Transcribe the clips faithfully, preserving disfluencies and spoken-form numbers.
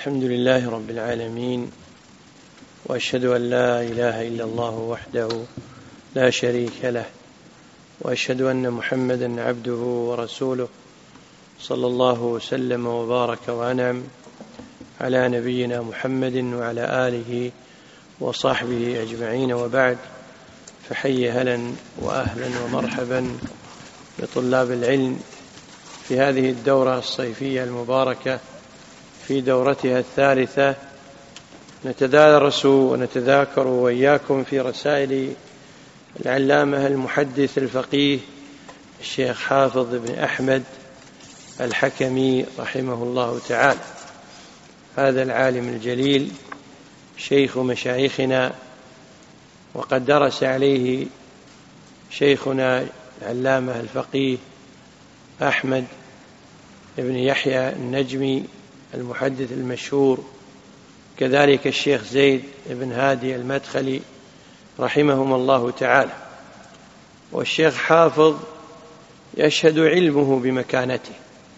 الحمد لله رب العالمين، وأشهد أن لا إله إلا الله وحده لا شريك له، وأشهد أن محمدا عبده ورسوله، صلى الله وسلم وبارك وأنعم على نبينا محمد وعلى آله وصحبه أجمعين، وبعد، فحي هلا وأهلا ومرحبا بطلاب العلم في هذه الدورة الصيفية المباركة، في دورتها الثالثة. نتدارس ونتذاكر وإياكم في رسائل العلامة المحدث الفقيه الشيخ حافظ بن أحمد الحكمي رحمه الله تعالى. هذا العالم الجليل شيخ مشايخنا، وقد درس عليه شيخنا العلامة الفقيه أحمد بن يحيى النجمي المحدث المشهور، كذلك الشيخ زيد بن هادي المدخلي رحمهم الله تعالى. والشيخ حافظ يشهد علمه بمكانته،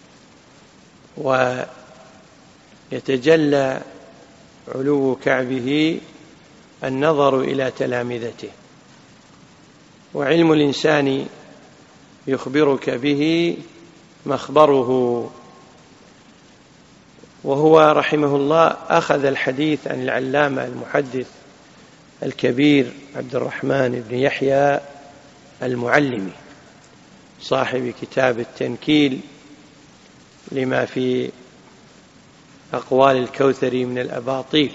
ويتجلى علو كعبه النظر إلى تلامذته، وعلم الإنسان يخبرك به مخبره. وهو رحمه الله أخذ الحديث عن العلامة المحدث الكبير عبد الرحمن بن يحيى المعلمي صاحب كتاب التنكيل لما في أقوال الكوثري من الأباطيل،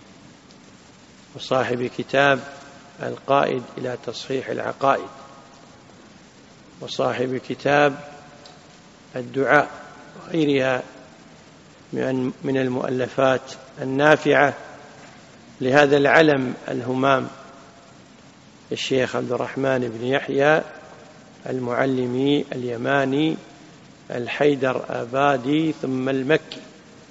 وصاحب كتاب القائد إلى تصحيح العقائد، وصاحب كتاب الدعاء، وغيرها من المؤلفات النافعة لهذا العلم الهمام الشيخ عبد الرحمن بن يحيى المعلمي اليماني الحيدر آبادي ثم المكي.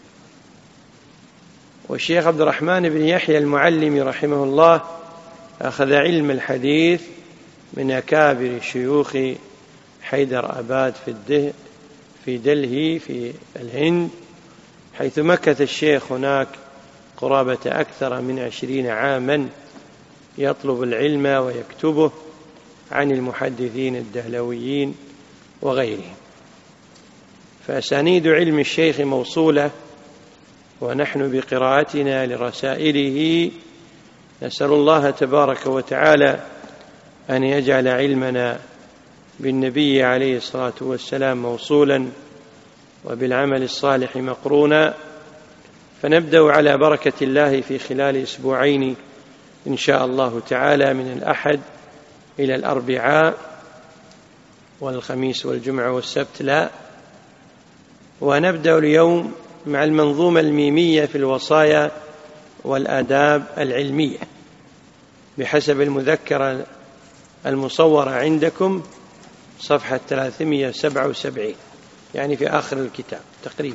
والشيخ عبد الرحمن بن يحيى المعلمي رحمه الله أخذ علم الحديث من أكابر شيوخ حيدر آباد في في دلهي في الهند، حيث مكث الشيخ هناك قرابة أكثر من عشرين عاما يطلب العلم ويكتبه عن المحدثين الدهلويين وغيرهم. فأسانيد علم الشيخ موصولة، ونحن بقراءتنا لرسائله نسأل الله تبارك وتعالى أن يجعل علمنا بالنبي عليه الصلاة والسلام موصولا، وبالعمل الصالح مقرونا. فنبدأ على بركة الله في خلال أسبوعين إن شاء الله تعالى، من الأحد إلى الأربعاء، والخميس والجمعة والسبت لا. ونبدأ اليوم مع المنظومة الميمية في الوصايا والآداب العلمية بحسب المذكرة المصورة عندكم، صفحة ثلاثمائة وسبعة وسبعين، يعني في آخر الكتاب تقريبا.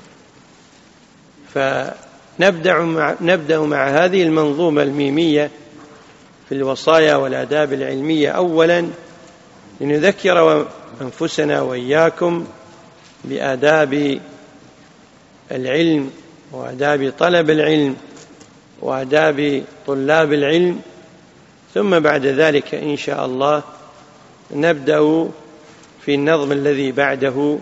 فنبدأ مع, نبدأ مع هذه المنظومة الميمية في الوصايا والآداب العلمية أولا، لنذكر أنفسنا وإياكم بآداب العلم وآداب طلب العلم وآداب طلاب العلم، ثم بعد ذلك إن شاء الله نبدأ في النظم الذي بعده.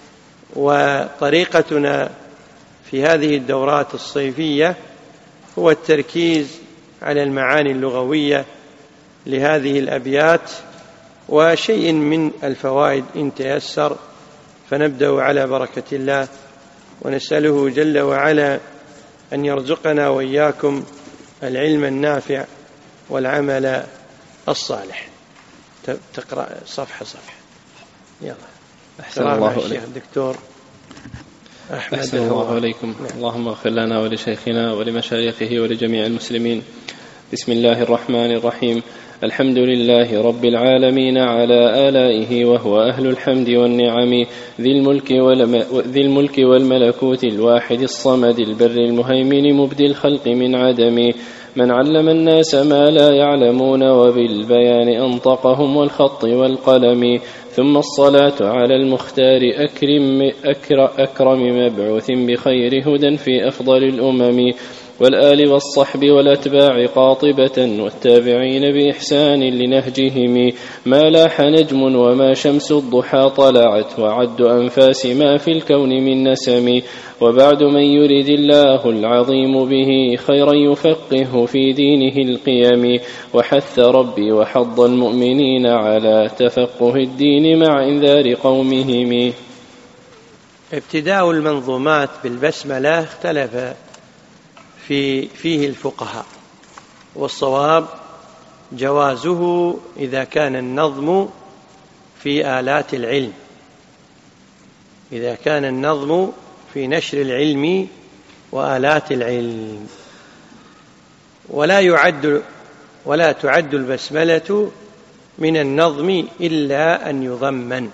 وطريقتنا في هذه الدورات الصيفية هو التركيز على المعاني اللغوية لهذه الأبيات وشيء من الفوائد إن تيسر. فنبدأ على بركة الله، ونسأله جل وعلا أن يرزقنا وإياكم العلم النافع والعمل الصالح. تقرأ صفحة صفحة، يلا. أحسن الله عليكم الشيخ الدكتور أحمد. أحسن الله عليكم. نعم. اللهم اغفر لنا ولشيخنا ولمشايخه ولجميع المسلمين. بسم الله الرحمن الرحيم. الحمد لله رب العالمين على آلائه، وهو أهل الحمد والنعم، ذي الملك, ذي الملك والملكوت، الواحد الصمد البر المهيمن، مبدي الخلق من عدم، من علم الناس ما لا يعلمون وبالبيان أنطقهم والخط والقلم. ثم الصلاة على المختار أكرم, أكرم مبعوث بخير هدى في أفضل الأمم، والآل والصحب والأتباع قاطبة، والتابعين بإحسان لنهجهم. ما لاح نجم وما شمس الضحى طلعت، وعد أنفاس ما في الكون من نسم. وبعد، من يرد الله العظيم به خيرا يفقه في دينه القيم، وحث ربي وحض المؤمنين على تفقه الدين مع انذار قومهم. ابتداء المنظومات بالبسملة اختلف في فيه الفقهاء، والصواب جوازه إذا كان النظم في آلات العلم، إذا كان النظم في نشر العلم وآلات العلم. ولا يعد ولا تعد البسملة من النظم إلا أن يضمن.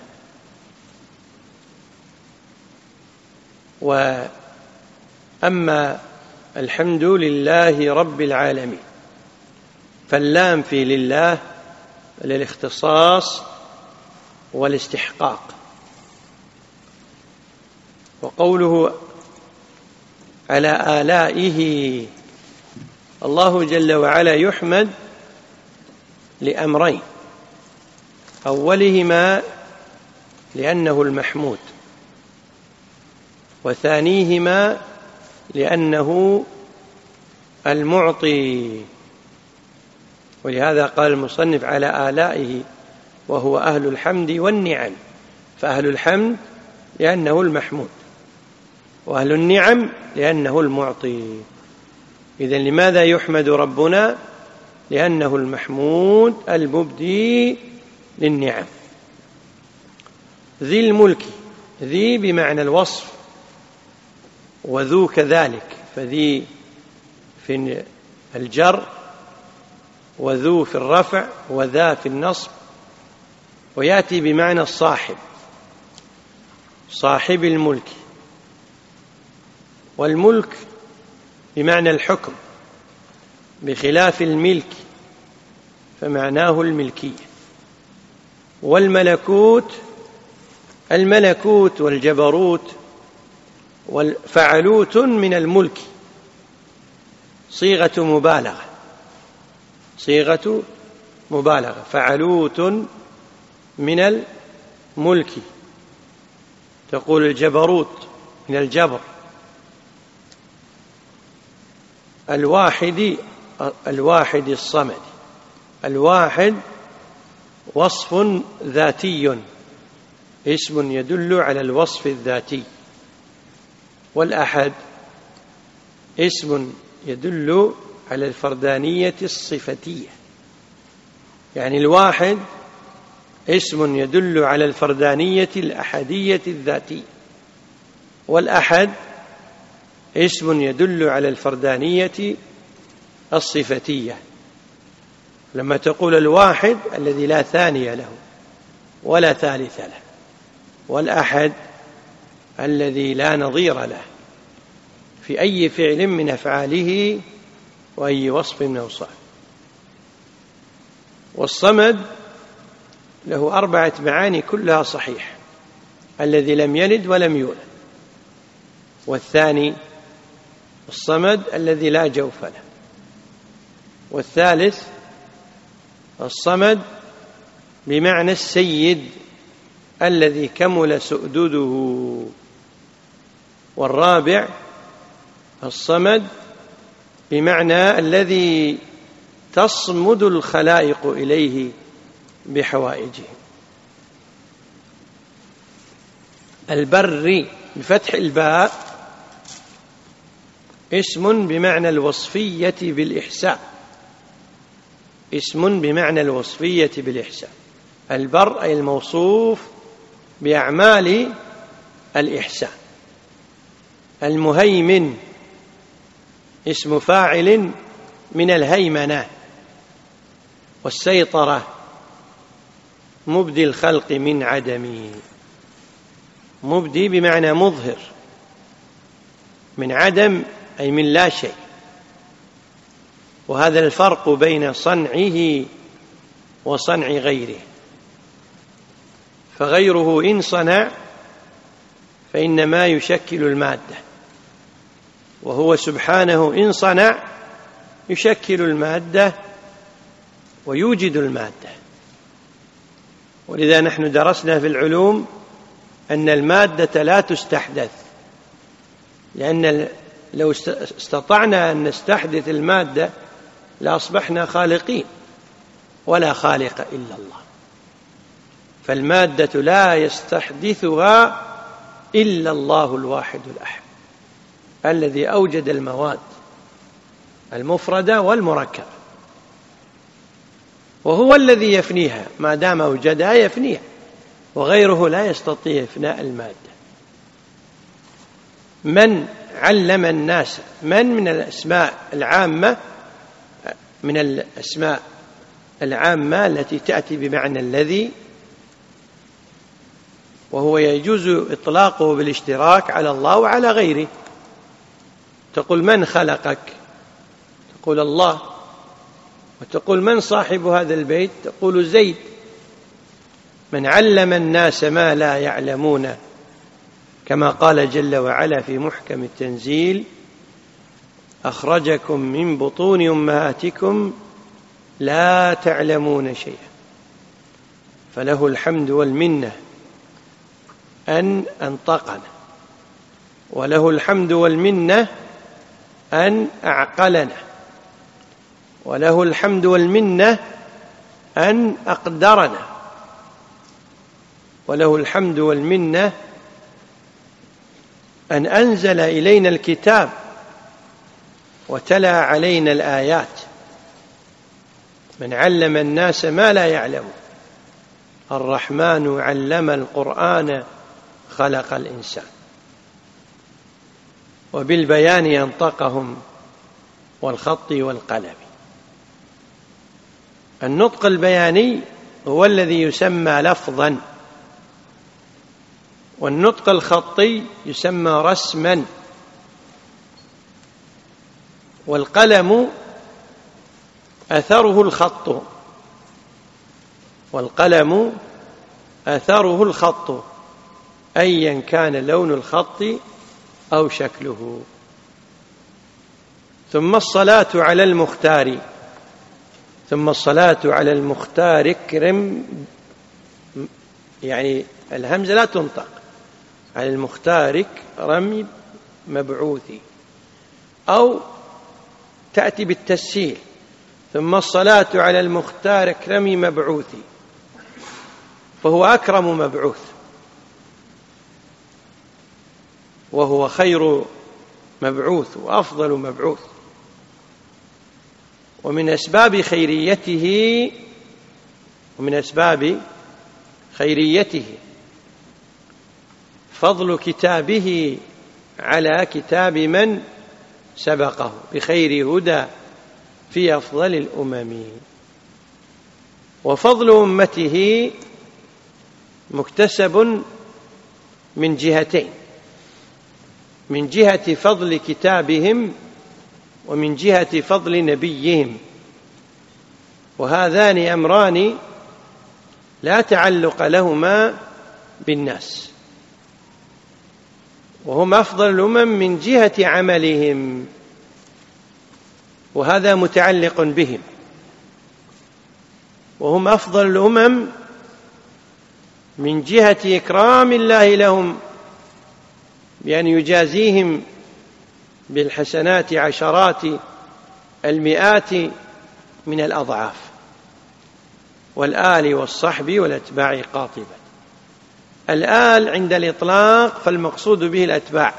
وأما الحمد لله رب العالمين فاللام في لله للاختصاص والاستحقاق. وقوله على آلائه، الله جل وعلا يحمد لأمرين: أولهما لأنه المحمود، وثانيهما لأنه المعطي. ولهذا قال المصنف على آلائه وهو أهل الحمد والنعم، فأهل الحمد لأنه المحمود، وأهل النعم لأنه المعطي. إذن لماذا يحمد ربنا؟ لأنه المحمود المبدي للنعم. ذي الملك، ذي بمعنى الوصف، وذو كذلك، فذي في الجر، وذو في الرفع، وذا في النصب. ويأتي بمعنى الصاحب، صاحب الملك. والملك بمعنى الحكم، بخلاف الملك فمعناه الملكية. والملكوت، الملكوت والجبروت والفعلوت من الملك، صيغة مبالغة، صيغة مبالغة، فعلوت من الملك. تقول الجبروت من الجبر. الواحد، الواحد الصمد، الواحد وصف ذاتي، اسم يدل على الوصف الذاتي. والأحد اسم يدل على الفردانية الصفتية، يعني الواحد اسم يدل على الفردانية الأحدية الذاتية، والأحد اسم يدل على الفردانية الصفتية. لما تقول الواحد الذي لا ثاني له ولا ثالث له، والأحد الذي لا نظير له في أي فعل من أفعاله وأي وصف من أوصافه. والصمد له أربعة معاني كلها صحيح: الذي لم يلد ولم يولد، والثاني الصمد الذي لا جوف له، والثالث الصمد بمعنى السيد الذي كمل سؤدده، والرابع الصمد بمعنى الذي تصمد الخلائق إليه بحوائجه. البر بفتح الباء اسم بمعنى الوصفية بالإحسان، اسم بمعنى الوصفية بالإحسان. البر أي الموصوف بأعمال الإحسان. المهيمن اسم فاعل من الهيمنة، والسيطرة مبدي الخلق من عدم، مبدي بمعنى مظهر، من عدم أي من لا شيء. وهذا الفرق بين صنعه وصنع غيره. فغيره إن صنع فإنما يشكل المادة، وهو سبحانه إن صنع يشكل المادة ويوجد المادة. ولذا نحن درسنا في العلوم أن المادة لا تستحدث، لأن لو استطعنا أن نستحدث المادة لأصبحنا خالقين، ولا خالق إلا الله. فالمادة لا يستحدثها إلا الله الواحد الأحد الذي أوجد المواد المفردة والمركبة، وهو الذي يفنيها، ما دام أوجدها يفنيها، وغيره لا يستطيع إفناء المادة. من علم الناس، من من الأسماء العامة من الأسماء العامة التي تأتي بمعنى الذي، وهو يجوز إطلاقه بالاشتراك على الله وعلى غيره. تقول من خلقك؟ تقول الله. وتقول من صاحب هذا البيت؟ تقول زيد. من علم الناس ما لا يعلمون، كما قال جل وعلا في محكم التنزيل: أخرجكم من بطون أمهاتكم لا تعلمون شيئا. فله الحمد والمنة أن أنطقنا، وله الحمد والمنة أن أعقلنا، وله الحمد والمنة أن أقدرنا، وله الحمد والمنة أن أنزل إلينا الكتاب وتلا علينا الآيات. من علم الناس ما لا يعلم، الرحمن علم القرآن خلق الإنسان. وبالبيان ينطقهم والخط والقلم. النطق البياني هو الذي يسمى لفظا، والنطق الخطي يسمى رسما. والقلم أثره الخط، والقلم أثره الخط أيا كان لون الخط أو شكله. ثم الصلاة على المختار، ثم الصلاة على المختار اكرم، يعني الهمزة لا تنطق، على المختار رمي مبعوثي، أو تأتي بالتسهيل: ثم الصلاة على المختار اكرمي مبعوثي، فهو أكرم مبعوث، وهو خير مبعوث وأفضل مبعوث. ومن أسباب خيريته ومن أسباب خيريته فضل كتابه على كتاب من سبقه بخير هدى في أفضل الأمم. وفضل أمته مكتسب من جهتين: من جهة فضل كتابهم، ومن جهة فضل نبيهم. وهذان أمران لا تعلق لهما بالناس، وهم أفضل الأمم من جهة عملهم، وهذا متعلق بهم. وهم أفضل الأمم من جهة إكرام الله لهم بأن يجازيهم بالحسنات عشرات المئات من الأضعاف، والآل والصحب والأتباع قاطبة. الآل عند الإطلاق فالمقصود به الأتباع،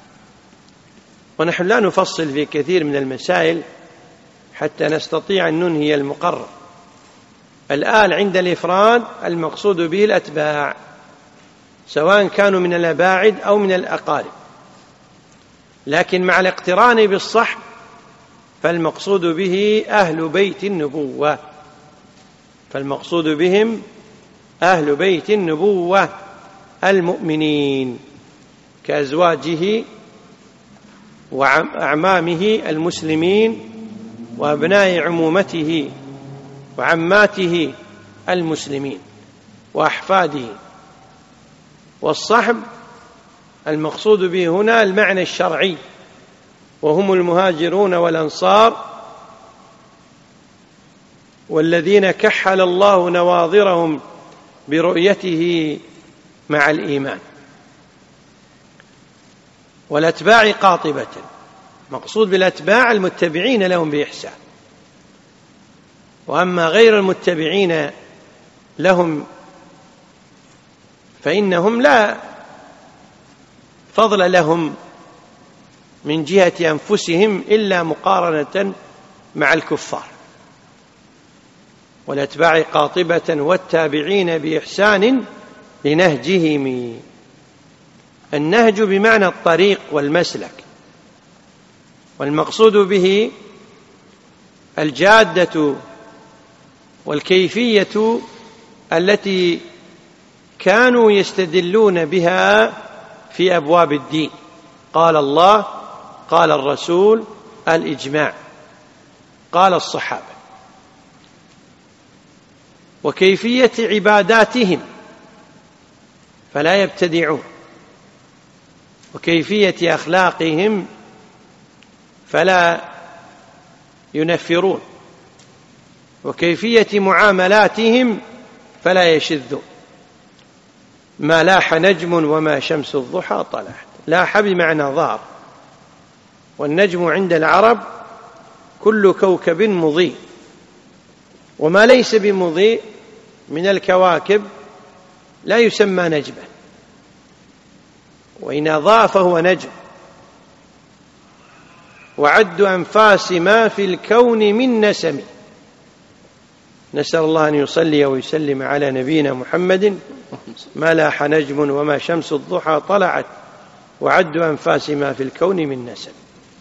ونحن لا نفصل في كثير من المسائل حتى نستطيع أن ننهي المقرر. الآل عند الإفراد المقصود به الأتباع، سواء كانوا من الأباعد أو من الأقارب، لكن مع الاقتران بالصحب فالمقصود به أهل بيت النبوة، فالمقصود بهم أهل بيت النبوة المؤمنين كأزواجه وأعمامه المسلمين وأبناء عمومته وعماته المسلمين وأحفاده. والصحب المقصود به هنا المعنى الشرعي، وهم المهاجرون والأنصار والذين كحل الله نواظرهم برؤيته مع الإيمان. والأتباع قاطبة، مقصود بالأتباع المتبعين لهم بإحسان، وأما غير المتبعين لهم فإنهم لا فضل لهم من جهة أنفسهم إلا مقارنة مع الكفار. والأتباع قاطبة والتابعين بإحسان لنهجهم. النهج بمعنى الطريق والمسلك، والمقصود به الجادة والكيفية التي كانوا يستدلون بها في أبواب الدين. قال الله، قال الرسول، الإجماع، قال الصحابة. وكيفية عباداتهم فلا يبتدعون، وكيفية أخلاقهم فلا ينفرون، وكيفية معاملاتهم فلا يشذون. ما لاح نجم وما شمس الضحى طلعت. لاح بمعنى ظهر، والنجم عند العرب كل كوكب مضيء، وما ليس بمضيء من الكواكب لا يسمى نجما، وإن أضاء فهو نجم. وعد أنفاس ما في الكون من نسم. نسأل الله أن يصلي ويسلم على نبينا محمد. ما لاح نجم وما شمس الضحى طلعت وعد أنفاس ما في الكون من نسم.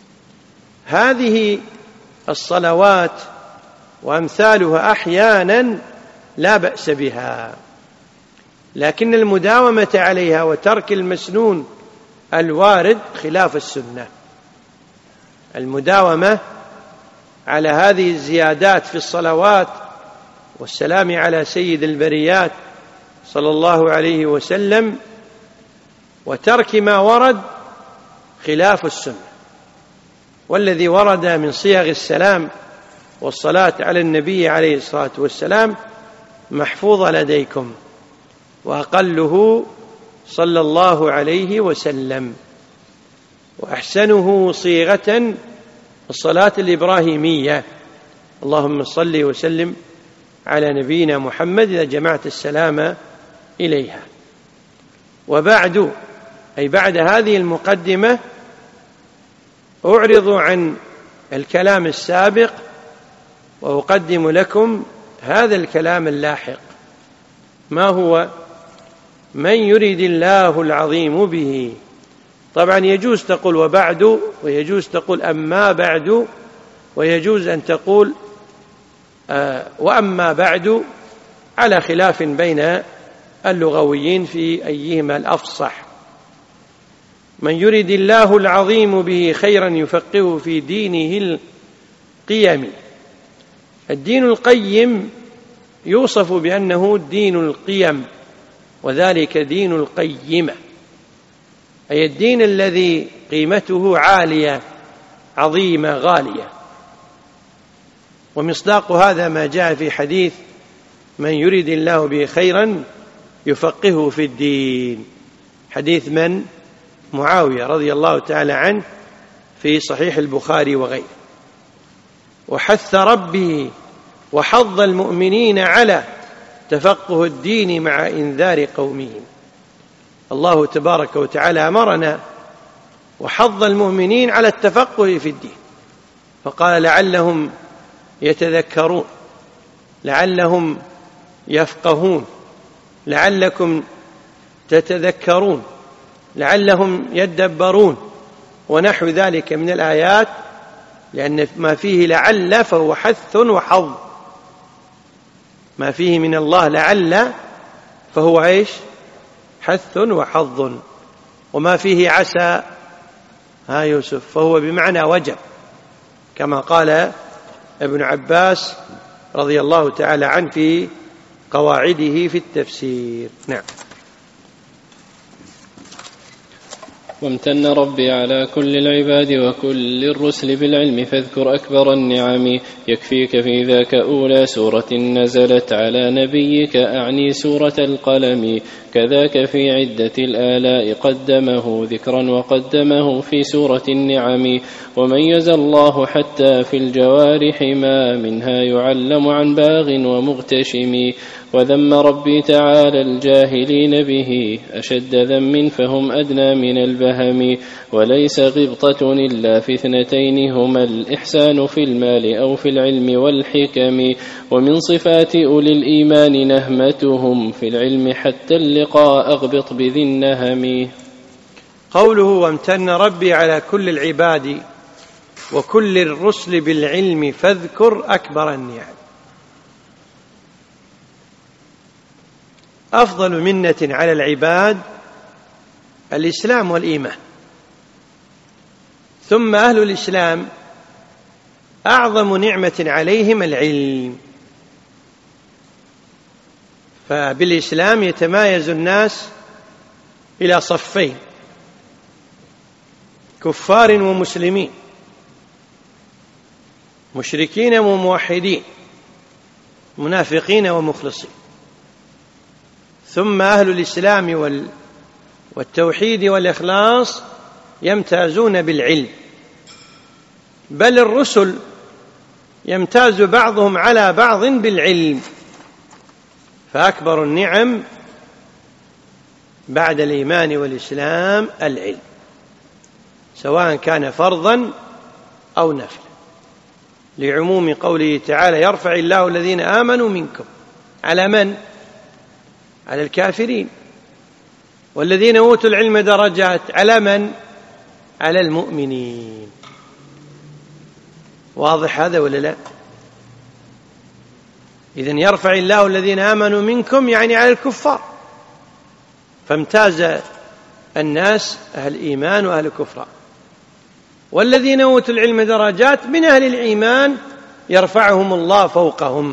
هذه الصلوات وأمثالها أحيانا لا بأس بها، لكن المداومة عليها وترك المسنون الوارد خلاف السنة. المداومة على هذه الزيادات في الصلوات والسلام على سيد البريات صلى الله عليه وسلم وترك ما ورد خلاف السنة. والذي ورد من صيغ السلام والصلاة على النبي عليه الصلاة والسلام محفوظة لديكم، وأقله صلى الله عليه وسلم، وأحسنه صيغة الصلاة الإبراهيمية. اللهم صل وسلم على نبينا محمد إذا جمعت السلام إليها. وبعد، أي بعد هذه المقدمة، أعرض عن الكلام السابق وأقدم لكم هذا الكلام اللاحق. ما هو؟ من يريد الله العظيم به. طبعا يجوز تقول وبعد، ويجوز تقول أما بعد، ويجوز أن تقول آه وأما بعد، على خلاف بين اللغويين في أيهما الأفصح. من يريد الله العظيم به خيرا يفقهه في دينه القيم. الدين القيم يوصف بأنه دين القيم، وذلك دين القيمة، أي الدين الذي قيمته عالية عظيمة غالية. ومصداق هذا ما جاء في حديث من يريد الله به خيرا يفقهه في الدين، حديث من؟ معاوية رضي الله تعالى عنه في صحيح البخاري وغيره. وحث ربه وحض المؤمنين على تفقه الدين مع إنذار قومهم. الله تبارك وتعالى أمرنا وحض المؤمنين على التفقه في الدين، فقال لعلهم يتذكرون، لعلهم يفقهون، لعلكم تتذكرون، لعلهم يدبرون، ونحو ذلك من الآيات، لأن ما فيه لعل فهو حث وحظ. ما فيه من الله لعل فهو عيش حث وحظ، وما فيه عسى ها يوسف فهو بمعنى وجب، كما قال ابن عباس رضي الله تعالى عنه في قواعده في التفسير. نعم. وامتن ربي على كل العباد وكل الرسل بالعلم فاذكر أكبر النعم يكفيك في ذاك أولى سورة نزلت على نبيك أعني سورة القلم كذاك في عدة الآلاء قدمه ذكرا وقدمه في سورة النعم وميز الله حتى في الجوارح ما منها يعلم عن باغ ومغتشم وذم ربي تعالى الجاهلين به أشد ذم فهم أدنى من البهم وليس غبطة إلا في اثنتين هما الإحسان في المال أو في العلم والحكم ومن صفات أولي الإيمان نهمتهم في العلم حتى اللقاء أغبط بذي النهم. قوله وامتن ربي على كل العباد وكل الرسل بالعلم فاذكر أكبر النعم. أفضل منة على العباد الإسلام والإيمان، ثم أهل الإسلام أعظم نعمة عليهم العلم، فبالإسلام يتمايز الناس إلى صفين: كفار ومسلمين، مشركين وموحدين، منافقين ومخلصين. ثم أهل الإسلام والتوحيد والإخلاص يمتازون بالعلم، بل الرسل يمتاز بعضهم على بعض بالعلم، فأكبر النعم بعد الإيمان والإسلام العلم، سواء كان فرضا أو نفلا، لعموم قوله تعالى: يرفع الله الذين آمنوا منكم. على من؟ على الكافرين. والذين أوتوا العلم درجات. على من؟ على المؤمنين. واضح هذا ولا لا؟ إذن يرفع الله الذين آمنوا منكم يعني على الكفار، فامتاز الناس أهل الإيمان وأهل الكفر. والذين أوتوا العلم درجات من أهل الإيمان يرفعهم الله فوقهم.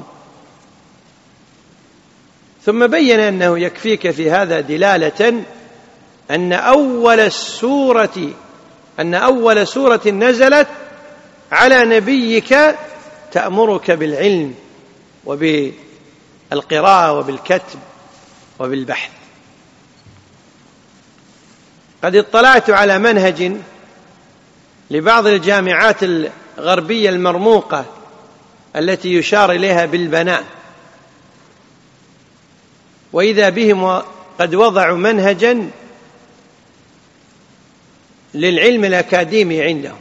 ثم بين أنه يكفيك في هذا دلالة أن أول السورة أن أول سورة نزلت على نبيك تأمرك بالعلم وبالقراءة وبالكتب وبالبحث. قد اطلعت على منهج لبعض الجامعات الغربية المرموقة التي يشار إليها بالبنان، وإذا بهم قد وضعوا منهجا للعلم الأكاديمي عندهم،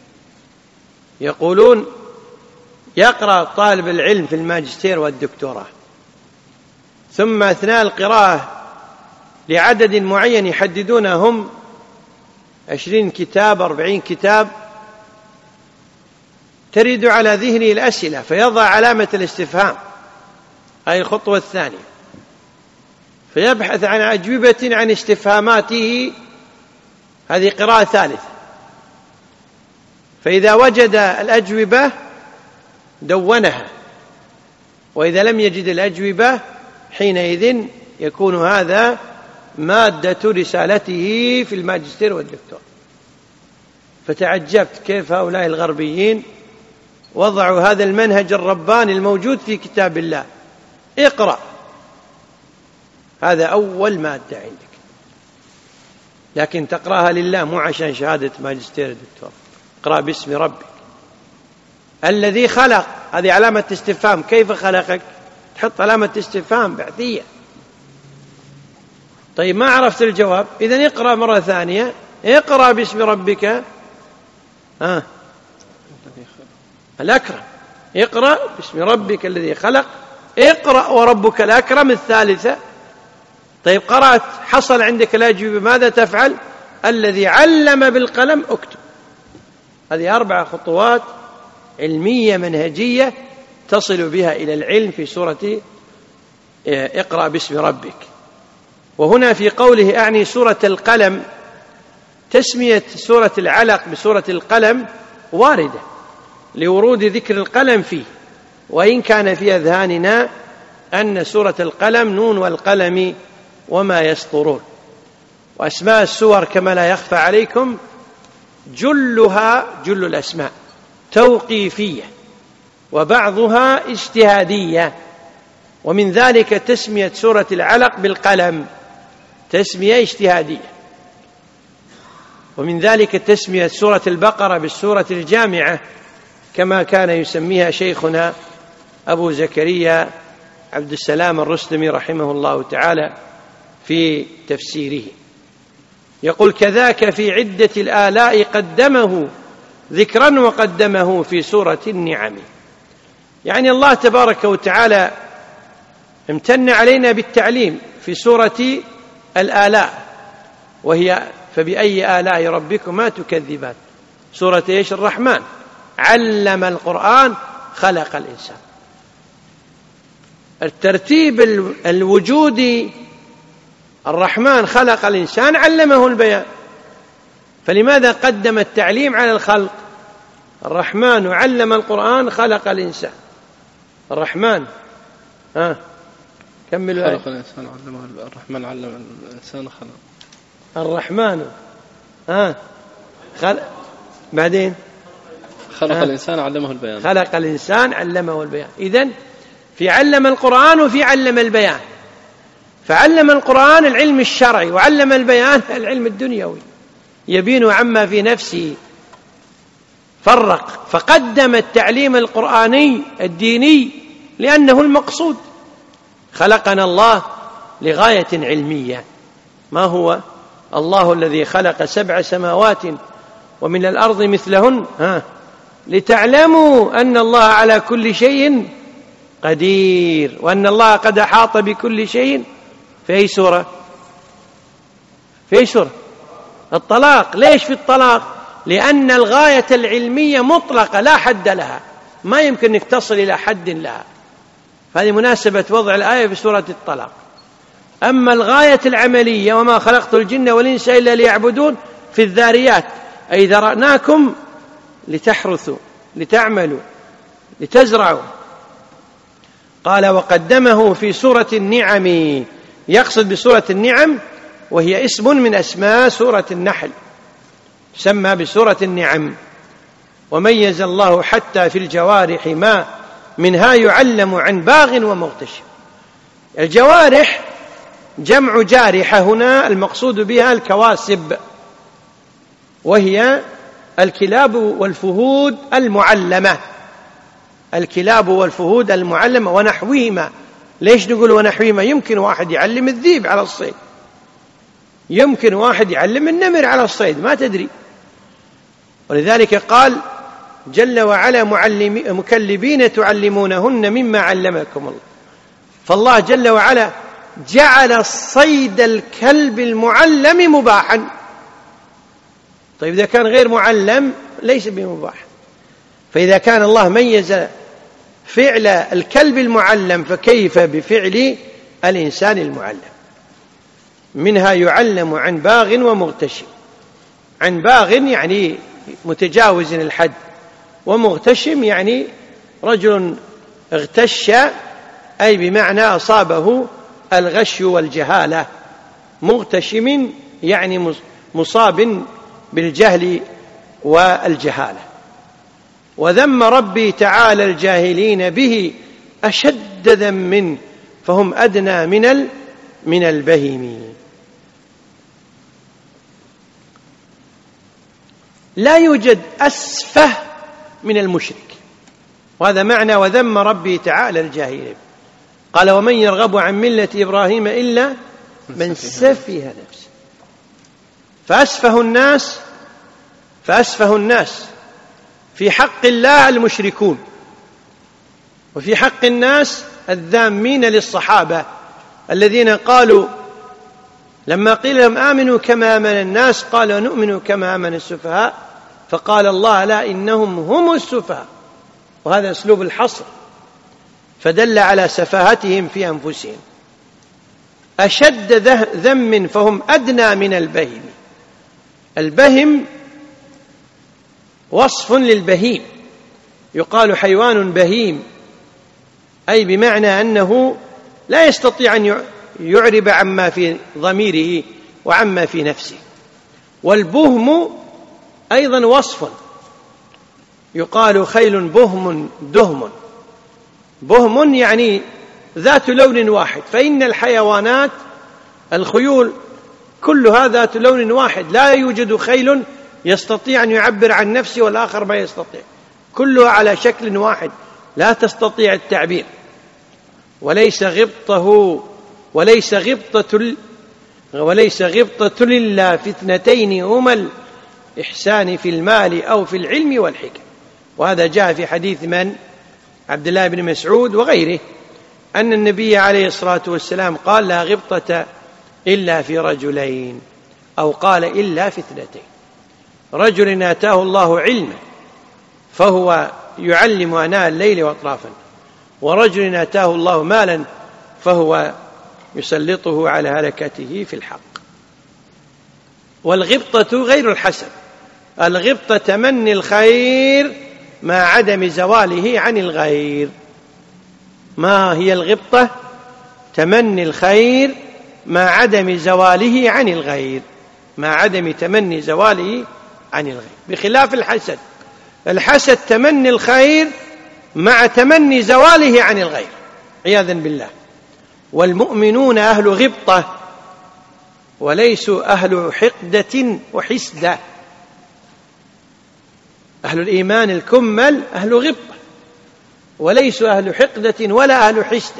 يقولون يقرأ طالب العلم في الماجستير والدكتوراه، ثم أثناء القراءة لعدد معين يحددونهم عشرين كتاب أربعين كتاب، ترد على ذهنه الأسئلة فيضع علامة الاستفهام، هذه الخطوة الثانية، فيبحث عن أجوبة عن استفهاماته، هذه قراءة ثالثة. فإذا وجد الأجوبة دونها، وإذا لم يجد الأجوبة حينئذ يكون هذا مادة رسالته في الماجستير والدكتور. فتعجبت كيف هؤلاء الغربيين وضعوا هذا المنهج الرباني الموجود في كتاب الله: اقرأ، هذا أول مادة عندك، لكن تقرأها لله مو عشان شهادة ماجستير الدكتور. اقرأ باسم ربك الذي خلق، هذه علامة استفهام، كيف خلقك؟ تحط علامة استفهام بعثية. طيب ما عرفت الجواب، إذن اقرأ مرة ثانية، اقرأ باسم ربك آه. الأكرم، اقرأ باسم ربك الذي خلق، اقرأ وربك الأكرم الثالثة. طيب قرأت، حصل عندك الأجوبة، ماذا تفعل؟ الذي علم بالقلم اكتب. هذه أربع خطوات علمية منهجية تصل بها إلى العلم في سورة اقرأ باسم ربك. وهنا في قوله أعني سورة القلم، تسمية سورة العلق بسورة القلم واردة، لورود ذكر القلم فيه، وإن كان في أذهاننا أن سورة القلم نون والقلم وما يسطرون. وأسماء السور كما لا يخفى عليكم جلها جل الأسماء توقيفية وبعضها اجتهادية، ومن ذلك تسمية سورة العلق بالقلم تسمية اجتهادية، ومن ذلك تسمية سورة البقرة بالسورة الجامعة كما كان يسميها شيخنا أبو زكريا عبد السلام الرستمي رحمه الله تعالى في تفسيره. يقول كذاك في عدة الآلاء قدمه ذكرا وقدمه في سورة النعم. يعني الله تبارك وتعالى امتن علينا بالتعليم في سورة الآلاء، وهي فبأي آلاء ربكما تكذبان، سورة إيش؟ الرحمن. علم القرآن خلق الإنسان. الترتيب الوجودي الرحمن خلق الإنسان علمه البيان، فلماذا قدم التعليم على الخلق؟ الرحمن علم القرآن خلق الإنسان. الرحمن ها كمل خلق الإنسان علمه الرحمن علم الإنسان خلق الرحمن ها خلق بعدين خلق الإنسان علمه البيان خلق الإنسان علمه البيان. إذن في علم القرآن وفي علم البيان. فعلم القرآن العلم الشرعي وعلم البيان العلم الدنيوي يبين عما في نفسه، فرق فقدم التعليم القرآني الديني لأنه المقصود. خلقنا الله لغاية علمية. ما هو؟ الله الذي خلق سبع سماوات ومن الأرض مثلهن ها لتعلموا أن الله على كل شيء قدير وأن الله قد أحاط بكل شيء. في أي سورة؟ في أي سورة؟ الطلاق. ليش في الطلاق؟ لأن الغاية العلمية مطلقة لا حد لها، ما يمكن أن تصل إلى حد لها، هذه مناسبة وضع الآية في سورة الطلاق. أما الغاية العملية وما خلقت الجن والإنس إلا ليعبدون في الذاريات أي ذرأناكم لتحرثوا لتعملوا لتزرعوا. قال وقدمه في سورة النعم، يقصد بسورة النعم وهي اسم من أسماء سورة النحل، سمى بسورة النعم. وميز الله حتى في الجوارح ما منها يعلم عن باغ ومغتشم. الجوارح جمع جارحة، هنا المقصود بها الكواسب، وهي الكلاب والفهود المعلمة، الكلاب والفهود المعلمة ونحوهما. ليش نقول ونحوهما؟ يمكن واحد يعلم الذيب على الصيد، يمكن واحد يعلم النمر على الصيد، ما تدري. ولذلك قال جل وعلا مكلبين تعلمونهن مما علمكم الله. فالله جل وعلا جعل صيد الكلب المعلم مباحا. طيب إذا كان غير معلم ليس بمباح، فإذا كان الله ميز فعل الكلب المعلم فكيف بفعل الإنسان المعلم؟ منها يعلم عن باغ ومغتشم. عن باغ يعني متجاوز الحد، ومغتشم يعني رجل اغتش أي بمعنى أصابه الغش والجهالة. مغتشم يعني مصاب بالجهل والجهالة. وذم ربي تعالى الجاهلين به أشد ذم فهم أدنى من من البهيم. لا يوجد أسفه من المشرك، وهذا معنى وذم ربي تعالى الجاهلين. قال ومن يرغب عن ملة إبراهيم إلا من سفه نفسه. فأسفه الناس فأسفه الناس في حق الله المشركون، وفي حق الناس الذامين للصحابة الذين قالوا لما قيل لهم آمنوا كما آمن الناس قالوا نؤمن كما آمن السفهاء، فقال الله لا إنهم هم السفهاء، وهذا أسلوب الحصر، فدل على سفاهتهم في أنفسهم. أشد ذم فهم أدنى من البهيم. البهم وصف للبهيم، يقال حيوان بهيم، أي بمعنى أنه لا يستطيع أن يعرب عما في ضميره وعما في نفسه. والبهم أيضا وصف، يقال خيل بهم دهم، بهم يعني ذات لون واحد، فإن الحيوانات الخيول كلها ذات لون واحد، لا يوجد خيل يستطيع أن يعبر عن نفسه والآخر ما يستطيع، كلها على شكل واحد لا تستطيع التعبير. وليس غبطه وليس غبطة وليس غبطة إلا في اثنتين هما الإحسان في المال أو في العلم والحكم. وهذا جاء في حديث من؟ عبد الله بن مسعود وغيره، أن النبي عليه الصلاة والسلام قال: لا غبطة إلا في رجلين، أو قال إلا في اثنتين: رجل آتاه الله علما فهو يعلم آناء الليل وأطرافا، ورجل آتاه الله مالا فهو يسلطه على هلكته في الحق. والغبطة غير الحسد، الغبطة تمني الخير مع عدم زواله عن الغير. ما هي الغبطة؟ تمني الخير مع عدم زواله عن الغير، مع عدم تمني زواله عن الغير، بخلاف الحسد. الحسد تمني الخير مع تمني زواله عن الغير عياذا بالله. والمؤمنون أهل غبطة وليسوا أهل حقدة وحسدة. أهل الإيمان الكمل أهل غبطة، وليسوا أهل حقدة ولا أهل حسدة،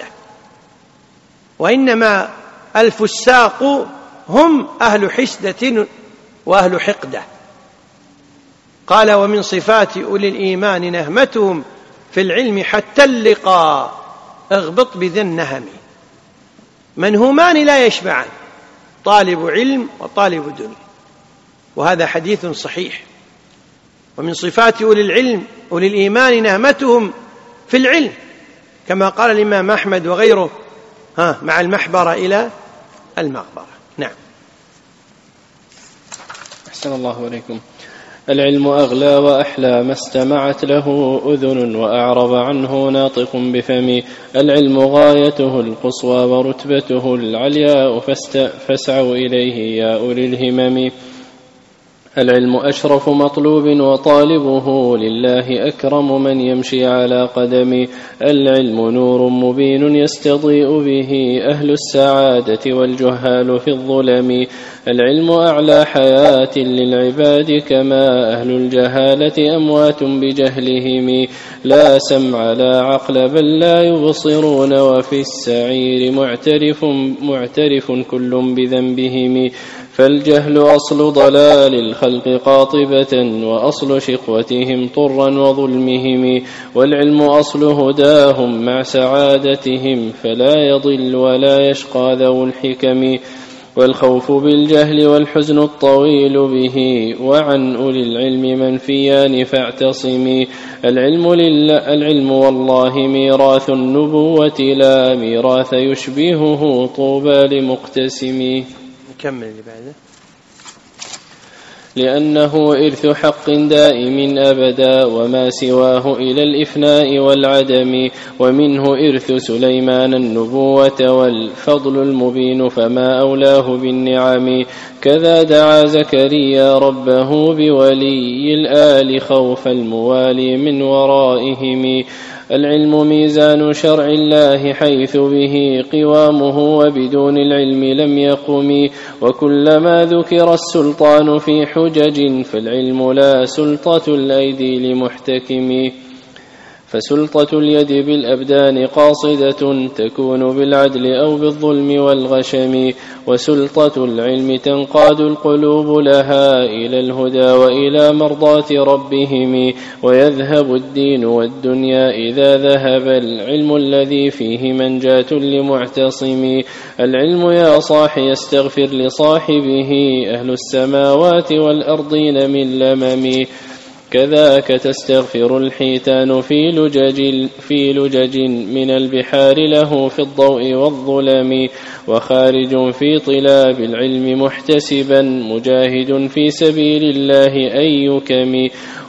وإنما الفساق هم أهل حسدة وأهل حقدة. قال: ومن صفات أولي الإيمان نهمتهم في العلم حتى اللقاء اغبط بذي النهم. منهومان لا يشبعان، طالب علم وطالب دنيا. وهذا حديث صحيح. ومن صفات أولي العلم أولي الإيمان نهمتهم في العلم، كما قال الإمام أحمد وغيره: ها مع المحبرة إلى المقبرة. نعم. أحسن الله عليكم. العلم أغلى وأحلى ما استمعت له أذن وأعرب عنه ناطق بفم. العلم غايته القصوى ورتبته العلياء فاسعوا إليه يا أولي الهمم. العلم أشرف مطلوب وطالبه لله أكرم من يمشي على قدم. العلم نور مبين يستضيء به أهل السعادة والجهال في الظلم. العلم أعلى حياة للعباد كما أهل الجهالة أموات بجهلهم. لا سمع لا عقل بل لا يبصرون وفي السعير معترف, معترف كل بذنبهم. فالجهل أصل ضلال الخلق قاطبة وأصل شقوتهم طرا وظلمهم. والعلم أصل هداهم مع سعادتهم فلا يضل ولا يشقى ذو الحكم. والخوف بالجهل والحزن الطويل به وعن أولي العلم منفيان فاعتصمي. العلم, لله العلم والله ميراث النبوة لا ميراث يشبهه طوبى لمقتسم. نكمل اللي بعده. لأنه إرث حق دائم أبدا وما سواه إلى الإفناء والعدم. ومنه إرث سليمان النبوة والفضل المبين فما أولاه بالنعم. كذا دعا زكريا ربه بولي الآل خوف الموالي من ورائهم. العلم ميزان شرع الله حيث به قوامه وبدون العلم لم يقم. وكلما ذكر السلطان في حجج فالعلم لا سلطة الأيدي لمحتكم. فسلطة اليد بالأبدان قاصدة تكون بالعدل أو بالظلم والغشم. وسلطة العلم تنقاد القلوب لها إلى الهدى وإلى مرضاة ربهم. ويذهب الدين والدنيا إذا ذهب العلم الذي فيه منجاة لمعتصم. العلم يا صاح يستغفر لصاحبه أهل السماوات والأرضين من لمم. كذاك تستغفر الحيتان في لجج, في لجج من البحار له في الضوء والظلم. وخارج في طلاب العلم محتسبا مجاهد في سبيل الله أن يكم.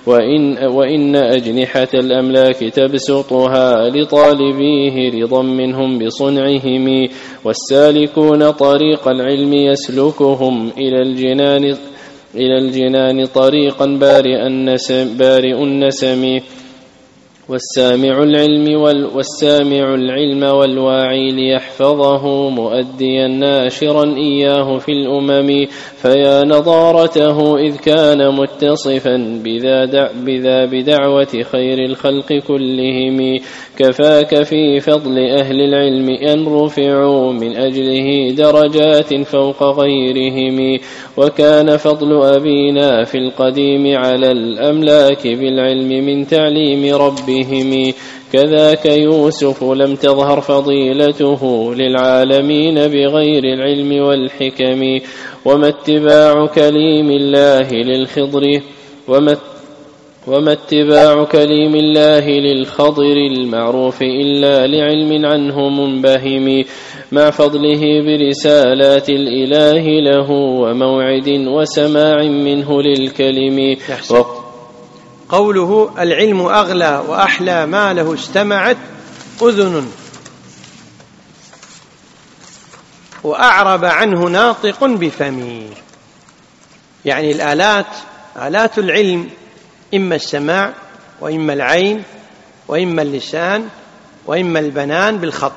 وإن, وإن أجنحة الأملاك تبسطها لطالبيه رضا منهم بصنعهم، والسالكون طريق العلم يسلكهم إلى الجنان إلى الجنان طريقا بارئ النسم, بارئ النسم والسامع العلم والسامع العلم والواعي ليحفظه مؤديا ناشرا إياه في الأمم، فيا نضارته إذ كان متصفا بذا, دع بذا بدعوة خير الخلق كلهم. كفاك في فضل أهل العلم أن رفعوا من أجله درجات فوق غيرهم، وكان فضل أبينا في القديم على الأملاك بالعلم من تعليم ربهم. كذاك يوسف لم تظهر فضيلته للعالمين بغير العلم والحكم، وما اتباع كليم الله للخضر وما وما اتباع كليم الله للخضر المعروف إلا لعلم عنه منبهم، مع فضله برسالات الإله له وموعد وسماع منه للكلم. قوله العلم أغلى وأحلى ما له استمعت أذن وأعرب عنه ناطق بفمه، يعني الآلات آلات العلم إما السماع وإما العين وإما اللسان وإما البنان بالخط،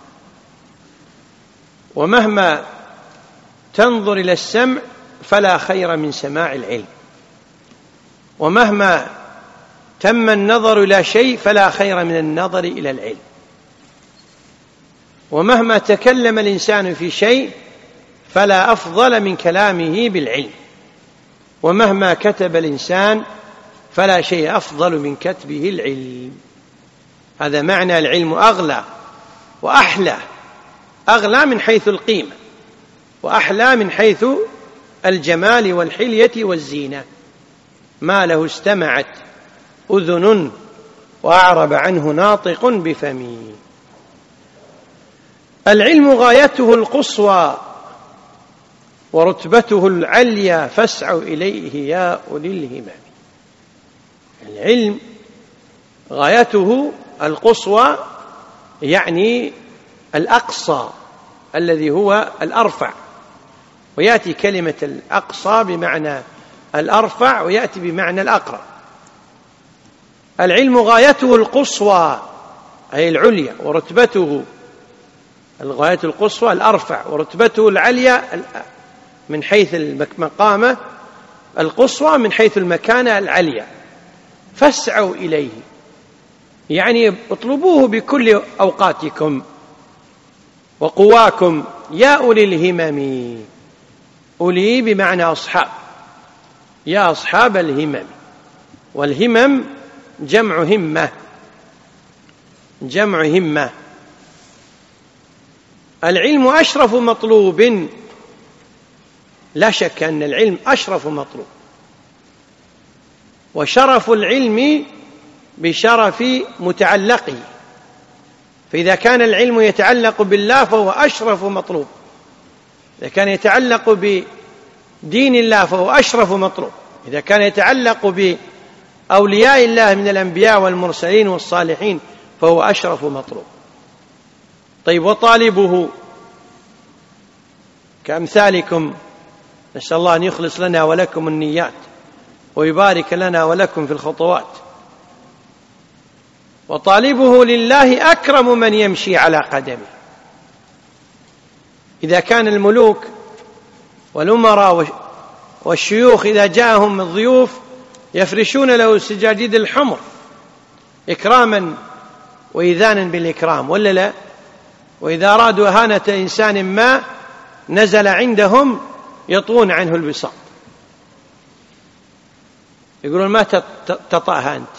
ومهما تنظر إلى السمع فلا خير من سماع العلم، ومهما تم النظر إلى شيء فلا خير من النظر إلى العلم، ومهما تكلم الإنسان في شيء فلا أفضل من كلامه بالعلم، ومهما كتب الإنسان فلا شيء أفضل من كتبه العلم. هذا معنى العلم أغلى وأحلى، أغلى من حيث القيمة، وأحلى من حيث الجمال والحلية والزينة. ما له استمعت أذن وأعرب عنه ناطق بفمه. العلم غايته القصوى ورتبته العليا فاسعوا إليه يا أولي الهمم. العلم غايته القصوى يعني الأقصى الذي هو الأرفع، ويأتي كلمة الأقصى بمعنى الأرفع ويأتي بمعنى الأقرب. العلم غايته القصوى أي العليا، ورتبته الغاية القصوى الأرفع، ورتبته العليا من حيث المقامة القصوى من حيث المكانة العليا. فاسعوا إليه يعني اطلبوه بكل أوقاتكم وقواكم يا أولي الهمم. أولي بمعنى أصحاب، يا أصحاب الهمم، والهمم جمع همة، جمع همة. العلم أشرف مطلوب، لا شك أن العلم أشرف مطلوب، وشرف العلم بشرف متعلقه، فإذا كان العلم يتعلق بالله فهو أشرف مطلوب، إذا كان يتعلق بدين الله فهو أشرف مطلوب، إذا كان يتعلق بأولياء الله من الأنبياء والمرسلين والصالحين فهو أشرف مطلوب. طيب وطالبه كأمثالكم، نسأل الله أن يخلص لنا ولكم النيات ويبارك لنا ولكم في الخطوات. وطالبه لله أكرم من يمشي على قدمه. إذا كان الملوك والأمراء والشيوخ إذا جاءهم الضيوف يفرشون له السجاجيد الحمر إكراما وإذانا بالإكرام، ولا لا؟ وإذا أرادوا إهانة إنسان ما نزل عندهم يطون عنه البساط، يقولون ما تطأها أنت،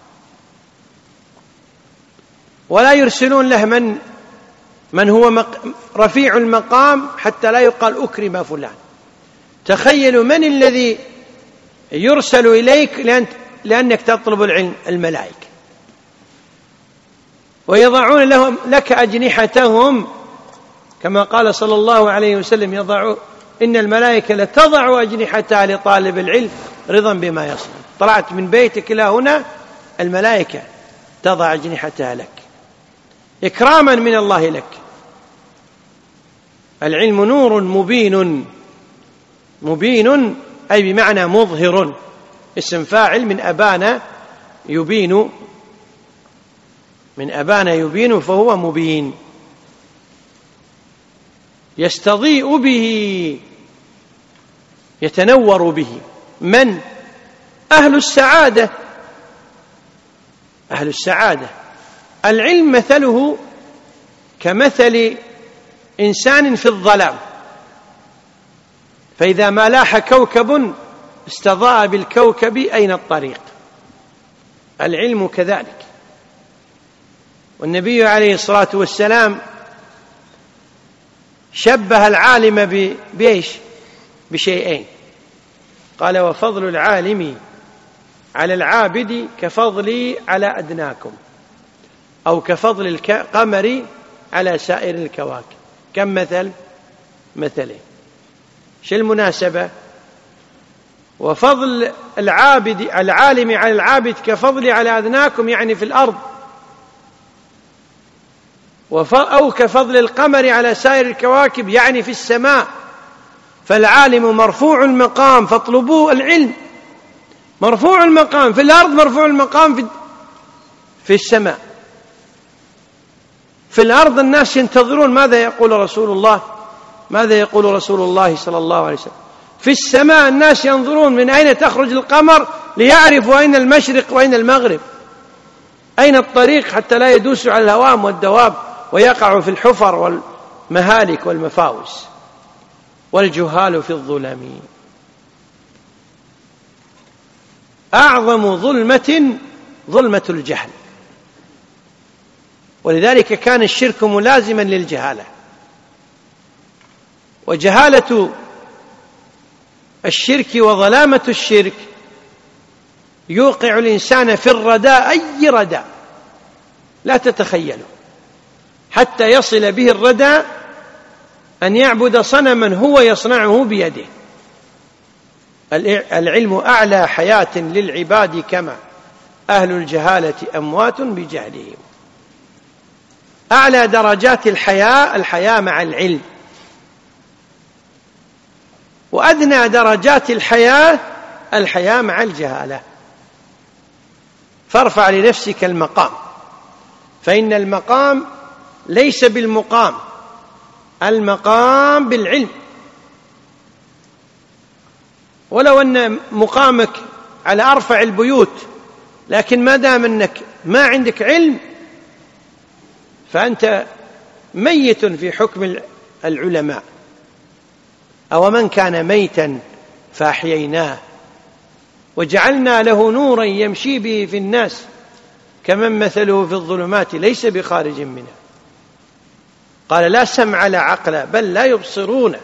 ولا يرسلون له من من هو رفيع المقام حتى لا يقال أكرم فلان. تخيلوا من الذي يرسل إليك لأنك تطلب العلم؟ الملائكة، ويضعون لهم لك أجنحتهم كما قال صلى الله عليه وسلم يضع إن الملائكة لتضع أجنحتها لطالب العلم رضا بما يصنع. طلعت من بيتك إلى هنا الملائكة تضع أجنحتها لك إكراما من الله لك. العلم نور مبين، مبين أي بمعنى مظهر، اسم فاعل من أبان يبين، من أبان يبين فهو مبين. يستضيء به، يتنور به من؟ أهل السعادة. أهل السعادة العلم مثله كمثل إنسان في الظلام، فإذا ما لاح كوكب استضاء بالكوكب أين الطريق. العلم كذلك. والنبي عليه الصلاة والسلام شبه العالم بإيش؟ بشيئين، قال: وفضل العالم على العابد كفضلي على أدناكم، أو كفضل القمر على سائر الكواكب. كم مثل؟ مثلين. شو المناسبة؟ وفضل العابد العالم على العابد كفضلي على أدناكم، يعني في الأرض، أو كفضل القمر على سائر الكواكب يعني في السماء. فالعالم مرفوع المقام فاطلبوه العلم، مرفوع المقام في الأرض، مرفوع المقام في في السماء. في الأرض الناس ينتظرون ماذا يقول رسول الله، ماذا يقول رسول الله صلى الله عليه وسلم. في السماء الناس ينظرون من أين تخرج القمر ليعرفوا أين المشرق وأين المغرب، أين الطريق، حتى لا يدوسوا على الهوام والدواب ويقعوا في الحفر والمهالك والمفاوز. والجهال في الظلم. أعظم ظلمة ظلمة الجهل، ولذلك كان الشرك ملازما للجهالة. وجهالة الشرك وظلامة الشرك يوقع الإنسان في الرداء، أي رداء لا تتخيله، حتى يصل به الرداء أن يعبد صنما هو يصنعه بيده. العلم أعلى حياة للعباد، كما أهل الجهالة أموات بجهلهم. أعلى درجات الحياة الحياة مع العلم، وأدنى درجات الحياة الحياة مع الجهالة. فارفع لنفسك المقام، فإن المقام ليس بالمقام، المقام بالعلم. ولو أن مقامك على أرفع البيوت، لكن ما دام أنك ما عندك علم فأنت ميت في حكم العلماء. أو من كان ميتا فأحييناه وجعلنا له نورا يمشي به في الناس كمن مثله في الظلمات ليس بخارج منها. قال: لا سمع لا عقل بل لا يبصرون.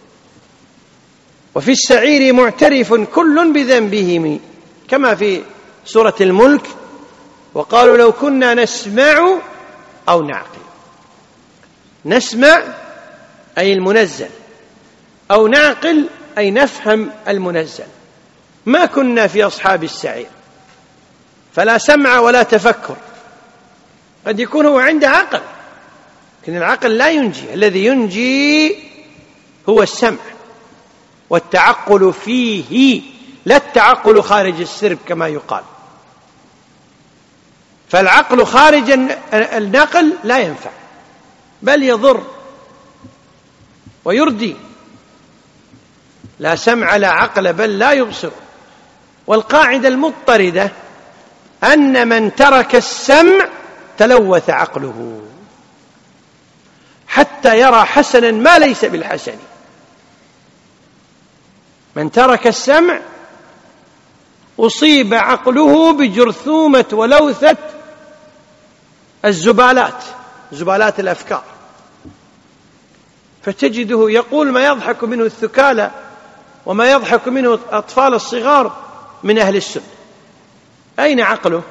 وفي السعير معترف كل بذنبهم، كما في سورة الملك: وقالوا لو كنا نسمع أو نعقل. نسمع أي المنزل، أو نعقل أي نفهم المنزل، ما كنا في أصحاب السعير. فلا سمع ولا تفكر. قد يكون هو عنده عقل، لكن العقل لا ينجي. الذي ينجي هو السمع والتعقل فيه، لا التعقل خارج السرب كما يقال. فالعقل خارج النقل لا ينفع، بل يضر ويردي. لا سمع لا عقل بل لا يبصر. والقاعدة المضطردة أن من ترك السمع تلوث عقله حتى يرى حسنا ما ليس بالحسن. من ترك السمع أصيب عقله بجرثومة ولوثة الزبالات، زبالات الأفكار، فتجده يقول ما يضحك منه الثكالى وما يضحك منه الأطفال الصغار من أهل السنة. أين عقله؟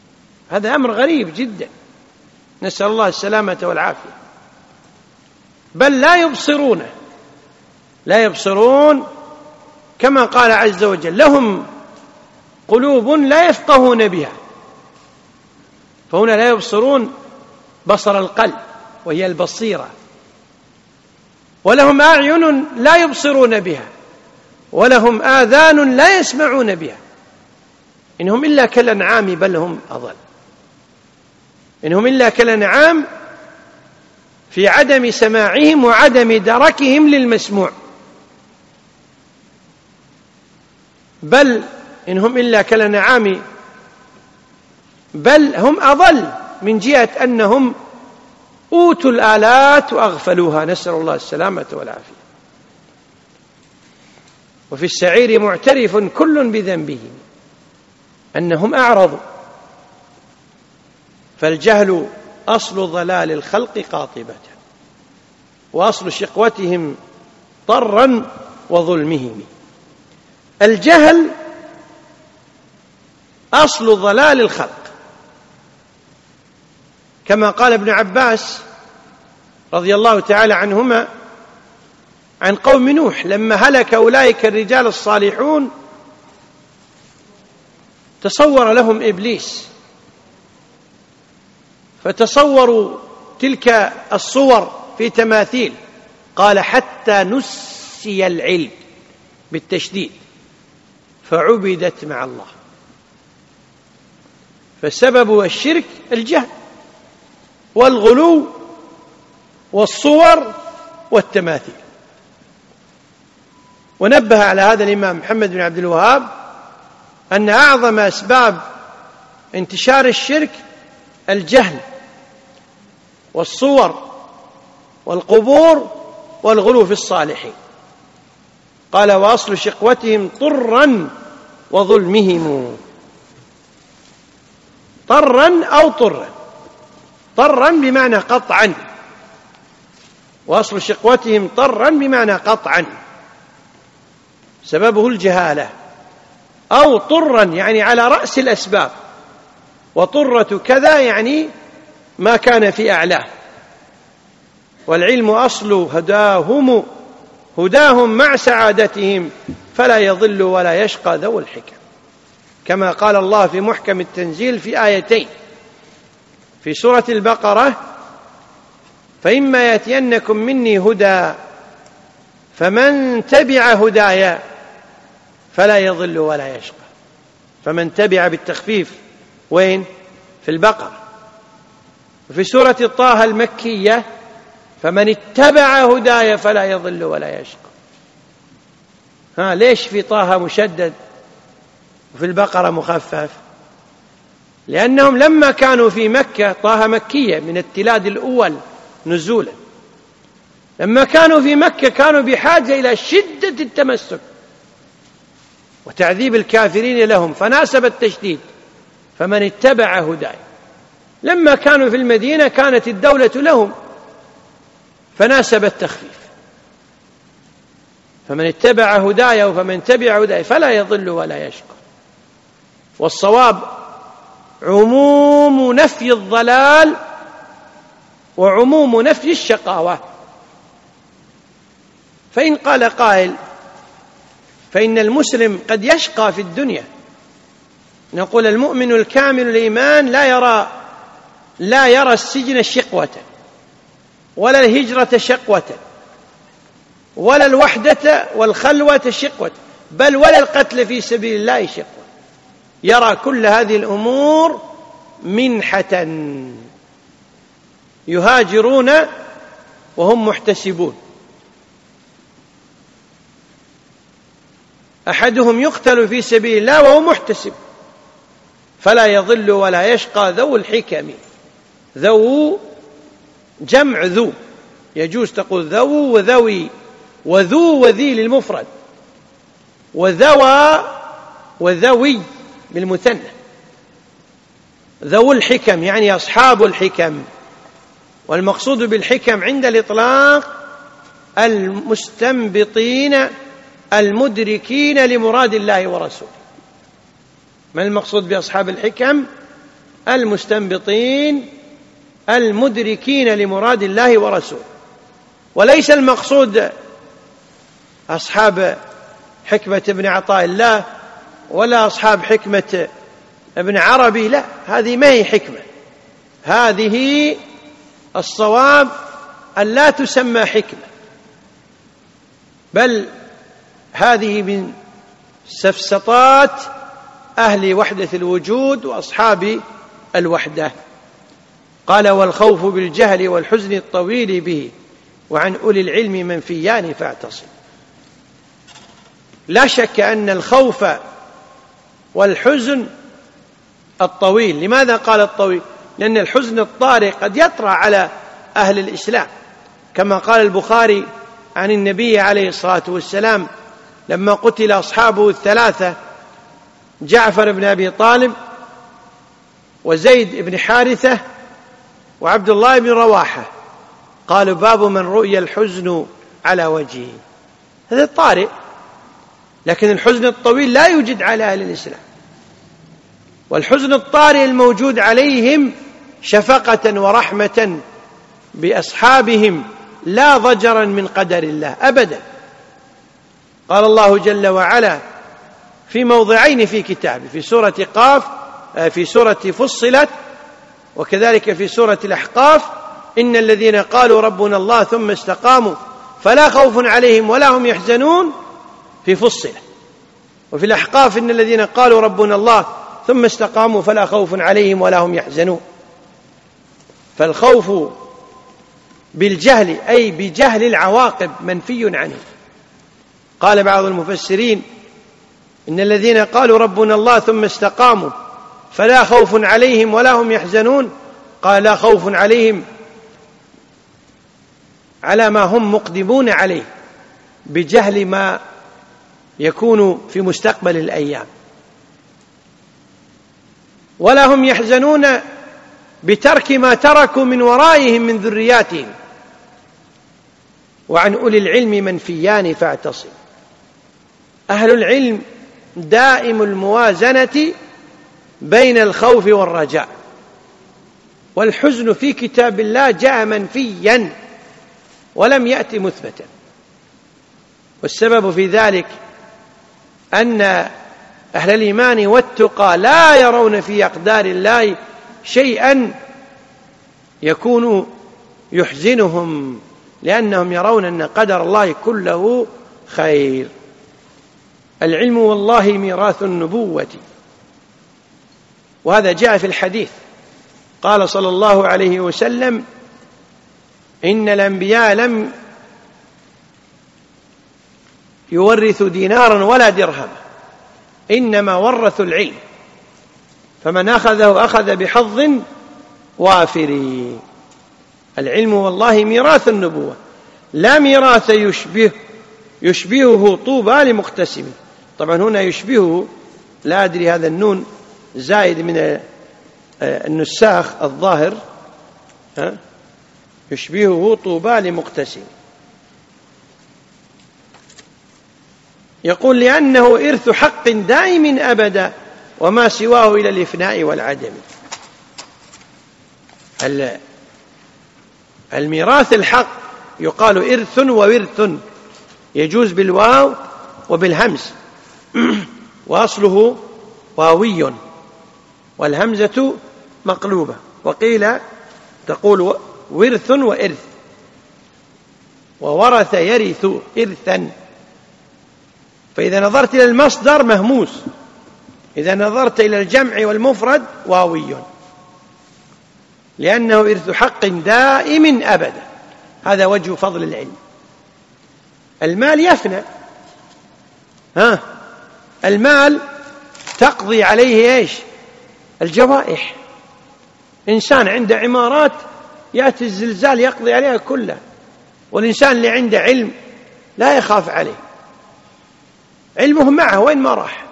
هذا أمر غريب جدا، نسأل الله السلامة والعافية. بل لا يبصرونه، لا يبصرون كما قال عز وجل: لهم قلوب لا يفقهون بها. فهنا لا يبصرون بصر القلب وهي البصيرة. ولهم أعين لا يبصرون بها، ولهم آذان لا يسمعون بها. إنهم إلا كالأنعام بل هم أضل. إنهم إلا كالأنعام في عدم سماعهم وعدم دركهم للمسموع، بل إنهم إلا كالأنعام بل هم أضل من جهة أنهم أوتوا الآلات وأغفلوها، نسأل الله السلامة والعافية. وفي السعير معترف كل بذنبه أنهم أعرضوا. فالجهل أصل ضلال الخلق قاطبة، وأصل شقوتهم طرا وظلمهم. الجهل أصل ضلال الخلق، كما قال ابن عباس رضي الله تعالى عنهما عن قوم نوح لما هلك أولئك الرجال الصالحون: تصور لهم إبليس فتصوروا تلك الصور في تماثيل، قال: حتى نسي العلم بالتشديد فعبدت مع الله. فسبب الشرك الجهل والغلو والصور والتماثيل. ونبه على هذا الإمام محمد بن عبد الوهاب أن أعظم أسباب انتشار الشرك الجهل والصور والقبور والغلو في الصالحين. قال: وأصل شقوتهم طرا وظلمهم. طرا أو طرا، طرا بمعنى قطعا، وأصل شقوتهم طرا بمعنى قطعا، سببه الجهالة، أو طرا يعني على رأس الأسباب، وطرة كذا يعني ما كان في أعلاه. والعلم أصل هداهم هداهم مع سعادتهم، فلا يضل ولا يشقى ذو الحكم، كما قال الله في محكم التنزيل في آيتين في سورة البقرة: فإما يأتينكم مني هدى فمن تبع هدايا فلا يضل ولا يشقى. فمن تبع بالتخفيف وين؟ في البقرة. وفي سورة طه المكية: فمن اتبع هدايا فلا يضل ولا يشقى. ها ليش في طه مشدد وفي البقرة مخفف؟ لأنهم لما كانوا في مكة، طه مكية من التلاد الأول نزولا، لما كانوا في مكة كانوا بحاجة إلى شدة التمسك وتعذيب الكافرين لهم، فناسب التشديد: فمن اتبع هداي. لما كانوا في المدينة كانت الدولة لهم، فناسب التخفيف: فمن اتبع هداي وفمن تبع هداي فلا يضل ولا يشقى. والصواب عموم نفي الضلال وعموم نفي الشقاوة. فإن قال قائل: فإن المسلم قد يشقى في الدنيا، نقول: المؤمن الكامل الإيمان لا يرى لا يرى السجن شقوة، ولا الهجرة شقوة، ولا الوحدة والخلوة شقوة، بل ولا القتل في سبيل الله شقوة. يرى كل هذه الأمور منحة، يهاجرون وهم محتسبون. أحدهم يقتل في سبيل الله وهو محتسب، فلا يضل ولا يشقى ذو الحكم. ذو جمع ذو، يجوز تقول ذو وذوي، وذو وذي للمفرد، وذوى وذوي بالمثنى. ذو الحكم يعني أصحاب الحكم. والمقصود بالحكم عند الإطلاق المستنبطين المدركين لمراد الله ورسوله. ما المقصود بأصحاب الحكم؟ المستنبطين المدركين لمراد الله ورسوله. وليس المقصود أصحاب حكمة ابن عطاء الله ولا أصحاب حكمة ابن عربي، لا، هذه ما هي حكمة، هذه الصواب أن لا تسمى حكمة، بل هذه من سفسطات أهل وحدة الوجود وأصحاب الوحدة. قال: والخوف بالجهل والحزن الطويل به وعن أولي العلم منفيان فاعتصم. لا شك أن الخوف والحزن الطويل، لماذا قال الطويل؟ لأن الحزن الطارئ قد يطرأ على أهل الإسلام، كما قال البخاري عن النبي عليه الصلاة والسلام لما قتل أصحابه الثلاثة جعفر بن أبي طالب وزيد بن حارثة وعبد الله بن رواحة، قالوا: باب من رؤي الحزن على وجهه. هذا طارئ، لكن الحزن الطويل لا يوجد على أهل الإسلام، والحزن الطارئ الموجود عليهم شفقة ورحمة بأصحابهم لا ضجرا من قدر الله أبدا. قال الله جل وعلا في موضعين في كتابه، في سورة قاف، في سورة فصلت، وكذلك في سورة الأحقاف: إن الذين قالوا ربنا الله ثم استقاموا فلا خوف عليهم ولا هم يحزنون، في فصلت. وفي الأحقاف: إن الذين قالوا ربنا الله ثم استقاموا فلا خوف عليهم ولا هم يحزنون. فالخوف بالجهل أي بجهل العواقب منفي عنه. قال بعض المفسرين: إن الذين قالوا ربنا الله ثم استقاموا فلا خوف عليهم ولا هم يحزنون، قال: لا خوف عليهم على ما هم مقدمون عليه بجهل ما يكون في مستقبل الأيام، ولا هم يحزنون بترك ما تركوا من ورائهم من ذرياتهم. وعن أولي العلم منفيان فاعتصم. أهل العلم دائم الموازنة بين الخوف والرجاء، والحزن في كتاب الله جاء منفيا ولم يأتي مثبتا. والسبب في ذلك أن أهل الإيمان والتقى لا يرون في أقدار الله شيئا يكون يحزنهم، لأنهم يرون أن قدر الله كله خير. العلم والله ميراث النبوة، وهذا جاء في الحديث. قال صلى الله عليه وسلم: إن الأنبياء لم يورثوا دينارا ولا درهم، إنما ورثوا العلم، فمن أخذه أخذ بحظ وافر. العلم والله ميراث النبوة، لا ميراث يشبه يشبهه طوبى لمقتسم. طبعا هنا يشبهه، لا أدري هذا النون زائد من النساخ الظاهر، يشبهه طوبى لمقتسم. يقول: لأنه إرث حق دائم أبدا وما سواه إلى الإفناء والعدم. الميراث الحق يقال إرث وورث، يجوز بالواو وبالهمز، وأصله واوي والهمزة مقلوبة، وقيل تقول ورث وإرث، وورث يرث إرثا. فإذا نظرت إلى المصدر مهموس، إذا نظرت إلى الجمع والمفرد واوي، لأنه إرث حق دائم أبدا. هذا وجه فضل العلم. المال يفنى، ها المال تقضي عليه إيش؟ الجوائح. إنسان عنده عمارات يأتي الزلزال يقضي عليها كلها، والإنسان اللي عنده علم لا يخاف عليه، علمه معه وين ما راح.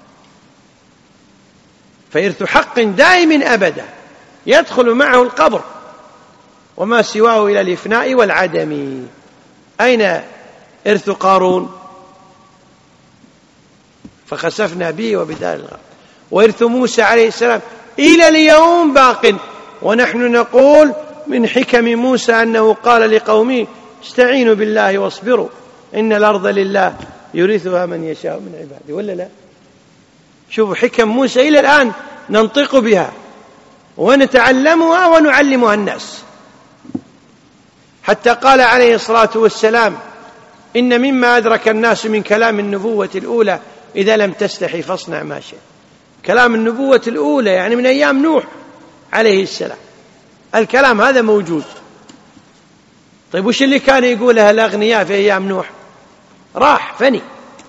فإرث حق دائم أبدا يدخل معه القبر وما سواه إلى الإفناء والعدم. أين إرث قارون؟ فخسفنا به وبدار الغرب. وإرث موسى عليه السلام إلى اليوم باق، ونحن نقول من حكم موسى أنه قال لقومه استعينوا بالله واصبروا إن الأرض لله يورثها من يشاء من عباده، ولا لا؟ شوفوا حكم موسى إلى الآن ننطق بها ونتعلمها ونعلمها الناس، حتى قال عليه الصلاة والسلام: إن مما أدرك الناس من كلام النبوة الأولى إذا لم تستحي فاصنع ما شئت. كلام النبوة الأولى يعني من أيام نوح عليه السلام، الكلام هذا موجود. طيب وش اللي كان يقولها الأغنياء في أيام نوح؟ راح فني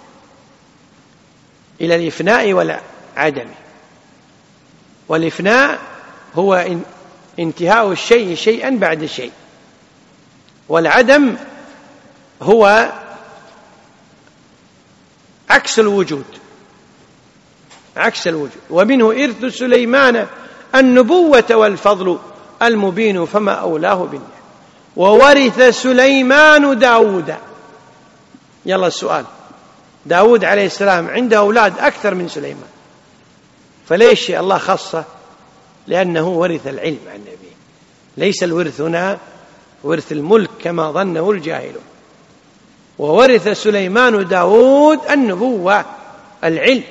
إلى الإفناء والعدم، والإفناء هو انتهاء الشيء شيئا بعد شيء، والعدم هو عكس الوجود، عكس الوجود. ومنه إرث سليمان النبوة والفضل المبين فما أولاه بالله، وورث سليمان داود. يلا السؤال: داود عليه السلام عنده أولاد أكثر من سليمان، فليش الله خصه؟ لأنه ورث العلم عن النبي. ليس الورث هنا ورث الملك كما ظنه الجاهلون. وورث سليمان داود النبوة، العلم،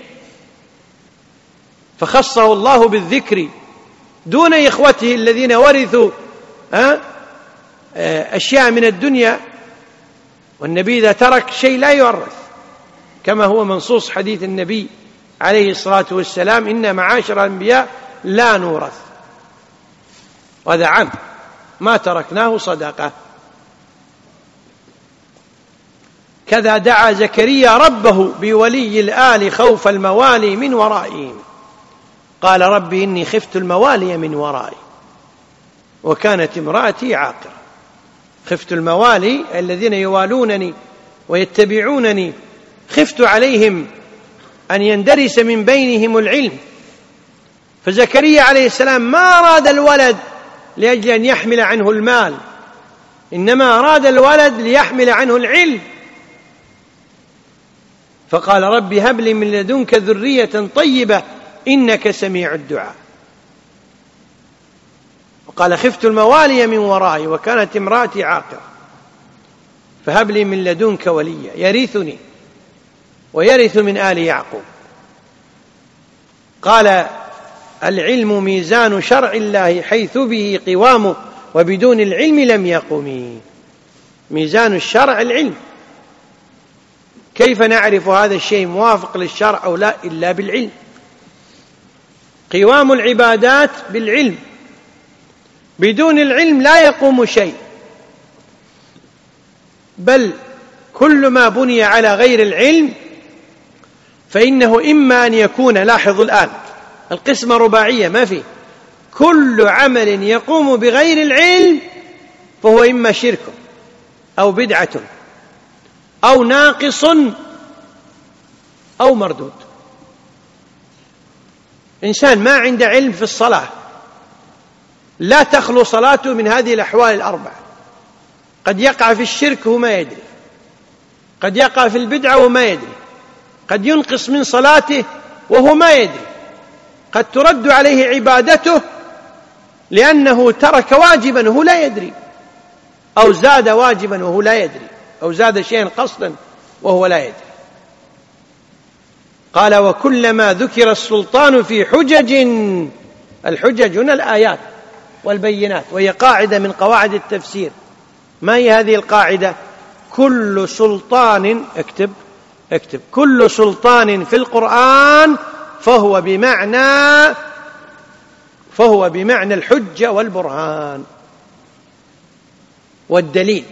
فخصه الله بالذكر دون إخوته الذين ورثوا أشياء من الدنيا، والنبي إذا ترك شيء لا يورث، كما هو منصوص حديث النبي عليه الصلاة والسلام: إن معاشر الأنبياء لا نورث، وهذا عام ما تركناه صدقة. كذا دعا زكريا ربه بولي الآل خوف الموالي من ورائهم، قال: رب إني خفت الموالي من ورائي وكانت امرأتي عاقرة. خفت الموالي الذين يوالونني ويتبعونني، خفت عليهم أن يندرس من بينهم العلم. فزكريا عليه السلام ما أراد الولد لأجل أن يحمل عنه المال، إنما أراد الولد ليحمل عنه العلم، فقال: رب هب لي من لدنك ذرية طيبة إنك سميع الدعاء. وقال: خفت الموالي من ورائي وكانت امرأتي عاقرة فهب لي من لدنك وليا يرثني ويرث من آل يعقوب. قال: العلم ميزان شرع الله حيث به قوامه وبدون العلم لم يقم. ميزان الشرع العلم. كيف نعرف هذا الشيء موافق للشرع أو لا؟ إلا بالعلم. قوام العبادات بالعلم، بدون العلم لا يقوم شيء، بل كل ما بني على غير العلم فإنه إما أن يكون، لاحظوا الآن القسمة رباعية ما فيه، كل عمل يقوم بغير العلم فهو إما شرك أو بدعة أو ناقص أو مردود. إنسان ما عنده علم في الصلاة لا تخلو صلاته من هذه الأحوال الأربعة. قد يقع في الشرك وما يدري، قد يقع في البدعة وما يدري، قد ينقص من صلاته وهو ما يدري، قد ترد عليه عبادته لأنه ترك واجبا وهو لا يدري، أو زاد واجبا وهو لا يدري، أو زاد شيئا قصدا وهو لا يدري. قال: وكلما ذكر السلطان في حجج، الحجج هنا الآيات والبينات، وهي قاعدة من قواعد التفسير. ما هي هذه القاعدة؟ كل سلطان، اكتب اكتب كل سلطان في القرآن فهو بمعنى فهو بمعنى الحجة والبرهان والدليل.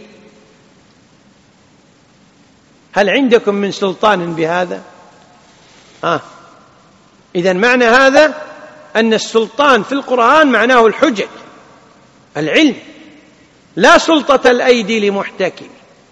هل عندكم من سلطان بهذا؟ آه. إذن معنى هذا أن السلطان في القرآن معناه الحجج، العلم، لا سلطة الأيدي لمحتكم.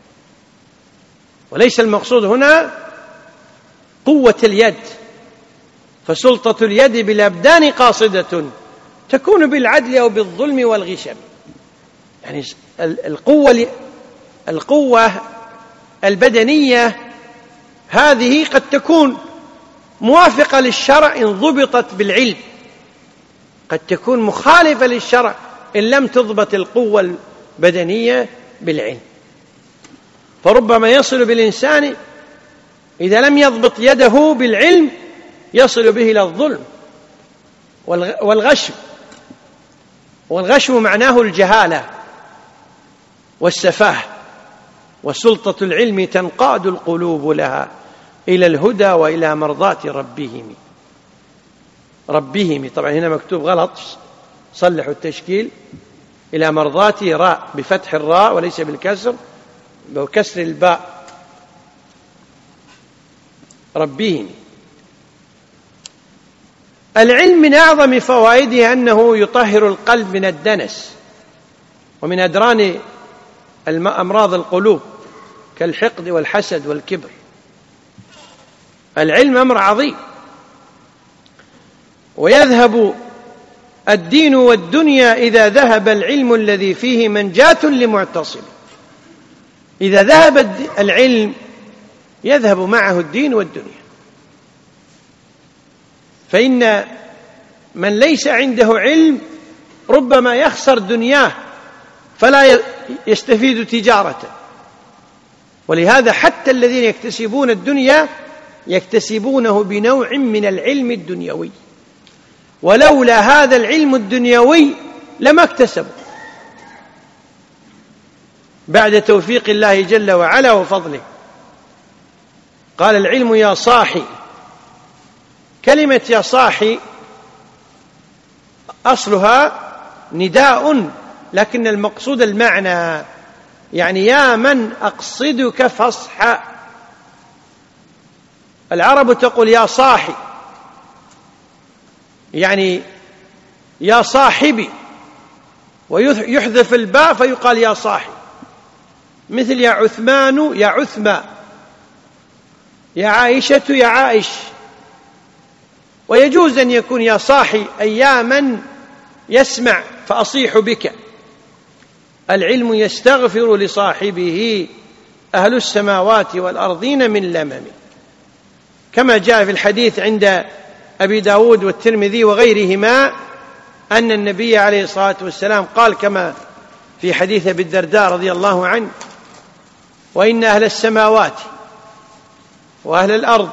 وليس المقصود هنا قوة اليد، فسلطة اليد بالأبدان قاصدة تكون بالعدل أو بالظلم والغشم. يعني القوة القوة البدنية هذه قد تكون موافقة للشرع إن ضبطت بالعلم، قد تكون مخالفة للشرع إن لم تضبط القوة البدنية بالعلم. فربما يصل بالإنسان إذا لم يضبط يده بالعلم يصل به إلى الظلم والغشم، والغشم معناه الجهالة والسفاهة، وسلطة العلم تنقاد القلوب لها إلى الهدى وإلى مرضاة ربهم. ربهم طبعا هنا مكتوب غلط، صلحوا التشكيل، إلى مرضاة راء بفتح الراء وليس بالكسر، بكسر الباء، ربهم. العلم من أعظم فوائده أنه يطهر القلب من الدنس ومن أدران أمراض القلوب كالحقد والحسد والكبر. العلم أمر عظيم، ويذهب الدين والدنيا إذا ذهب العلم الذي فيه منجاة لمعتصم. إذا ذهب العلم يذهب معه الدين والدنيا، فإن من ليس عنده علم ربما يخسر دنياه فلا يستفيد تجارته. ولهذا حتى الذين يكتسبون الدنيا يكتسبونه بنوع من العلم الدنيوي، ولولا هذا العلم الدنيوي لما اكتسبوا. بعد توفيق الله جل وعلا وفضله قال العلم يا صاحي. كلمة يا صاحي أصلها نداء، لكن المقصود المعنى، يعني يا من أقصدك فاصحى. العرب تقول يا صاحي، يعني يا صاحبي، ويحذف الباء فيقال يا صاحي، مثل يا عثمان يا عثمى، يا عائشة يا عائش. ويجوز أن يكون يا صاحي أي يا من يسمع فأصيح بك. العلم يستغفر لصاحبه أهل السماوات والأرضين من لمم، كما جاء في الحديث عند أبي داود والترمذي وغيرهما أن النبي عليه الصلاة والسلام قال كما في حديث أبي الدرداء رضي الله عنه: وإن أهل السماوات وأهل الأرض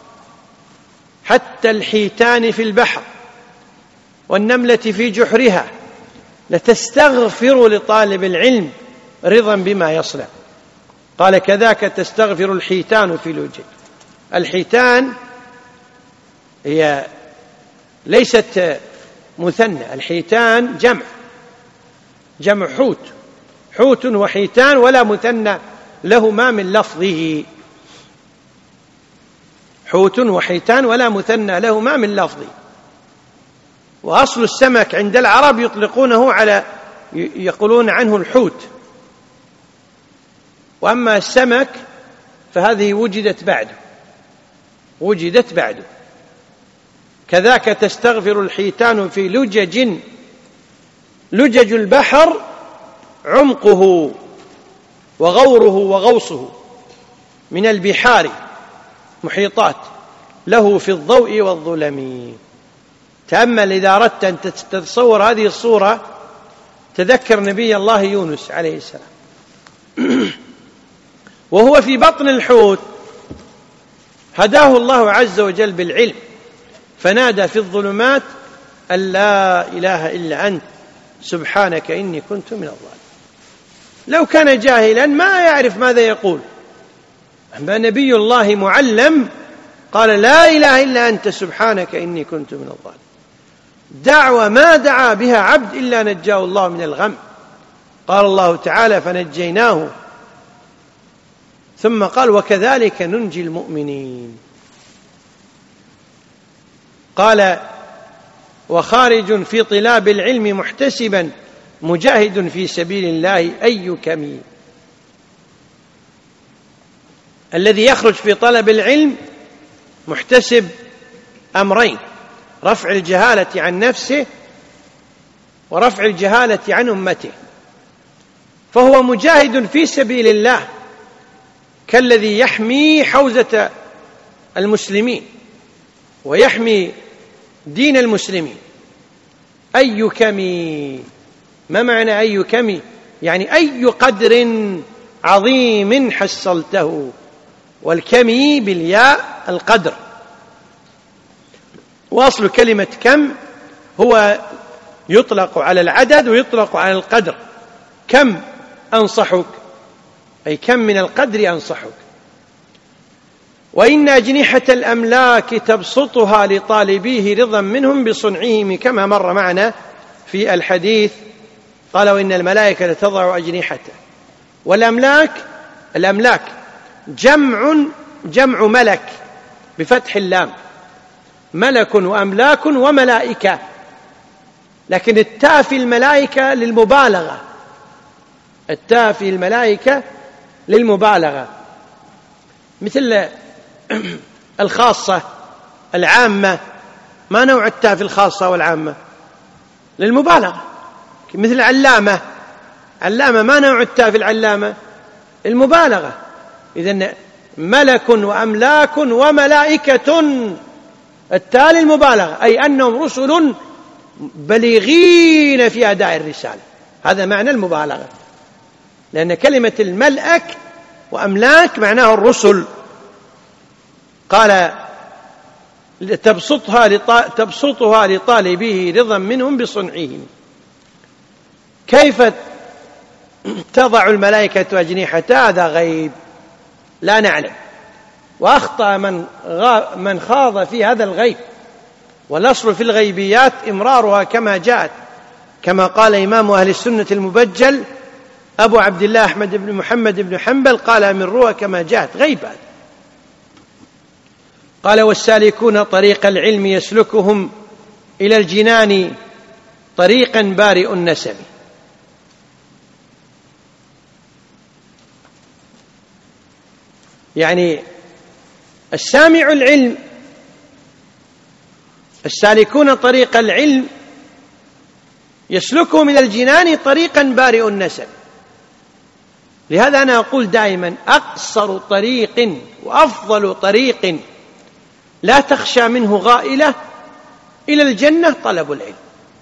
حتى الحيتان في البحر والنملة في جحرها لتستغفر لطالب العلم رضا بما يصنع. قال: كذاك تستغفر الحيتان في لوجه. الحيتان هي ليست مثنى، الحيتان جمع جمع حوت، حوت وحيتان، ولا مثنى لهما من لفظه. حوت وحيتان ولا مثنى لهما من لفظه. وأصل السمك عند العرب يطلقونه على يقولون عنه الحوت، وأما السمك فهذه وجدت بعده وجدت بعده كذاك تستغفر الحيتان في لجج. لجج البحر عمقه وغوره وغوصه من البحار محيطات له في الضوء والظلم. تأمل إذا أردت أن تتصور هذه الصورة، تذكر نبي الله يونس عليه السلام وهو في بطن الحوت هداه الله عز وجل بالعلم، فنادى في الظلمات أن لا إله إلا أنت سبحانك إني كنت من الظالمين. لو كان جاهلا ما يعرف ماذا يقول، أما نبي الله معلم قال: لا إله إلا أنت سبحانك إني كنت من الظالمين. دعوة ما دعا بها عبد إلا نجاه الله من الغم. قال الله تعالى: فنجيناه، ثم قال: وكذلك ننجي المؤمنين. قال: وخارج في طلاب العلم محتسبا مجاهد في سبيل الله أي كمي. الذي يخرج في طلب العلم محتسب أمرين: رفع الجهالة عن نفسه ورفع الجهالة عن أمته. فهو مجاهد في سبيل الله كالذي يحمي حوزة المسلمين ويحمي دين المسلمين. أي كمي، ما معنى أي كمي؟ يعني أي قدر عظيم حصلته، والكمي بالياء القدر. وأصل كلمة كم هو يطلق على العدد ويطلق على القدر. كم أنصحك، أي كم من القدر أنصحك. وإن أجنحة الأملاك تبسطها لطالبيه رضا منهم بصنعهم، كما مر معنا في الحديث. قال وإن الملائكة تضع أجنحته. والأملاك الأملاك جمع جمع ملك بفتح اللام، ملك وأملاك وملائكة، لكن التاء في الملائكة للمبالغة، التاء في الملائكة للمبالغة، مثل الخاصة العامة، ما نوع التاء في الخاصة والعامة؟ للمبالغة. مثل علامة، علامة ما نوع التاء في العلامة؟ المبالغة. إذن ملك وأملاك وملائكة، التاء للمبالغة، أي أنهم رسل بليغين في أداء الرسالة، هذا معنى المبالغة. لأن كلمة الملأك وأملاك معناه الرسل. قال تبسطها تبسطها لطالبيه رضا منهم بصنعهم. كيف تضع الملائكة أجنحتها؟ هذا غيب لا نعلم، وأخطأ من من خاض في هذا الغيب. والأصل في الغيبيات إمرارها كما جاءت، كما قال إمام أهل السنة المبجل أبو عبد الله أحمد بن محمد بن حنبل، قال أمروها كما جاءت، غيبات. قال والسالكون طريق العلم يسلكهم إلى الجنان طريقا بارئ النسب. يعني السامع العلم، السالكون طريق العلم يسلكهم إلى الجنان طريقا بارئ النسب. لهذا أنا أقول دائما أقصر طريق وأفضل طريق لا تخشى منه غائلة إلى الجنة طلب العلم.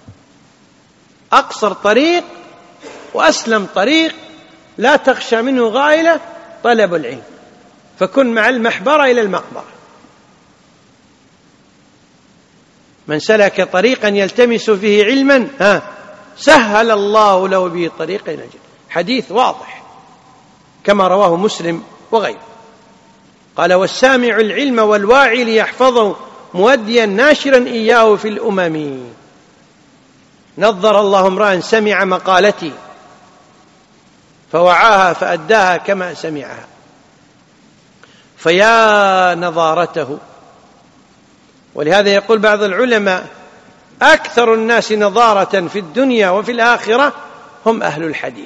أقصر طريق وأسلم طريق لا تخشى منه غائلة طلب العلم، فكن مع المحبرة إلى المقبرة. من سلك طريقا يلتمس فيه علما ها سهل الله له به طريقا إلى الجنة. حديث واضح كما رواه مسلم وغيره. قال والسامع العلم والواعي ليحفظه موديا ناشرا إياه في الأمم. نظر الله امرأ سمع مقالتي فوعاها فأداها كما سمعها، فيا نظارته. ولهذا يقول بعض العلماء أكثر الناس نظارة في الدنيا وفي الآخرة هم أهل الحديث،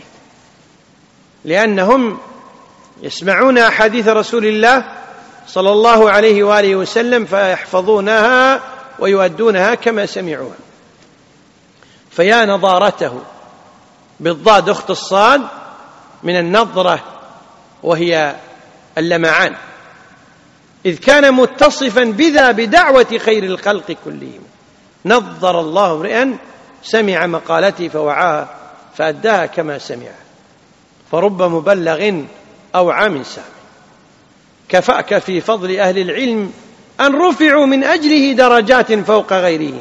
لأنهم يسمعون أحاديث رسول الله صلى الله عليه وآله وسلم فيحفظونها ويؤدونها كما سمعوها. فيا نظارته بالضاد أخت الصاد من النظرة وهي اللمعان، إذ كان متصفا بذا بدعوة خير الخلق كلهم. نظر الله امرئا سمع مقالتي فوعاها فأداها كما سمعها، فرب مبلغ أوعى من سامع. كفاك في فضل أهل العلم أن رفعوا من أجله درجات فوق غيرهم.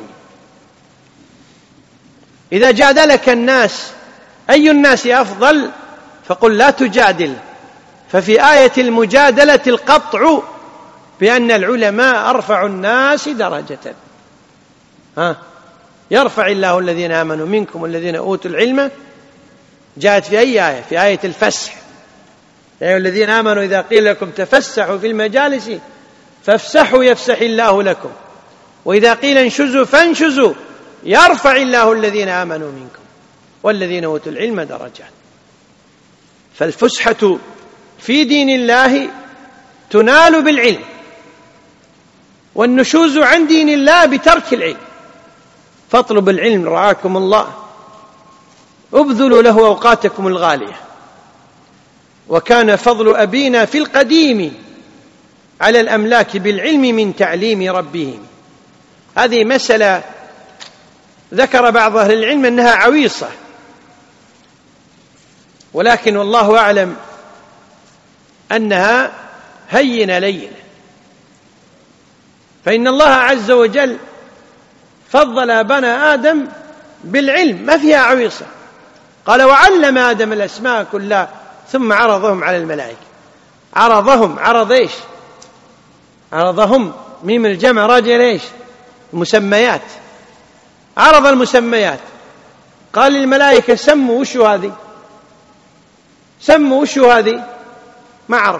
إذا جادلك الناس أي الناس أفضل فقل لا تجادل، ففي آية المجادلة القطع بأن العلماء أرفع الناس درجة. ها يرفع الله الذين آمنوا منكم والذين أوتوا العلم، جاءت في أي آية؟ في آية الفسح. يا أيها الذين آمنوا إذا قيل لكم تفسحوا في المجالس فافسحوا يفسح الله لكم، وإذا قيل انشزوا فانشزوا يرفع الله الذين آمنوا منكم والذين أوتوا العلم درجات. فالفسحة في دين الله تنال بالعلم، والنشوز عن دين الله بترك العلم. فاطلب العلم رعاكم الله، ابذلوا له أوقاتكم الغالية. وكان فضل أبينا في القديم على الأملاك بالعلم من تعليم ربهم. هذه مسألة ذكر بعض أهل العلم أنها عويصة، ولكن والله أعلم أنها هينة لينة. فإن الله عز وجل فضل أبانا آدم بالعلم ما فيها عويصة. قال وعلم آدم الأسماء كلها ثم عرضهم على الملائكة. عرضهم، عرض إيش؟ عرضهم ميم الجمع راجع إيش؟ المسميات. عرض المسميات. قال للملائكة سموا وشو هذه؟ سموا وشو هذه؟ ما عرف.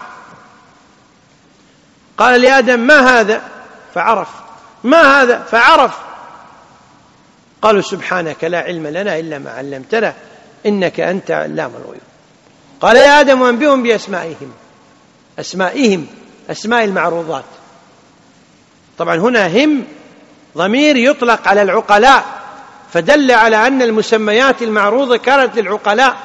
قال لآدم ما هذا؟ فعرف. ما هذا؟ فعرف. قالوا سبحانك لا علم لنا إلا ما علمتنا إنك أنت علام الغيوب. قال يا آدم أنبئهم بأسمائهم. أسمائهم أسماء المعروضات. طبعا هنا هم ضمير يطلق على العقلاء، فدل على أن المسميات المعروضة كانت للعقلاء.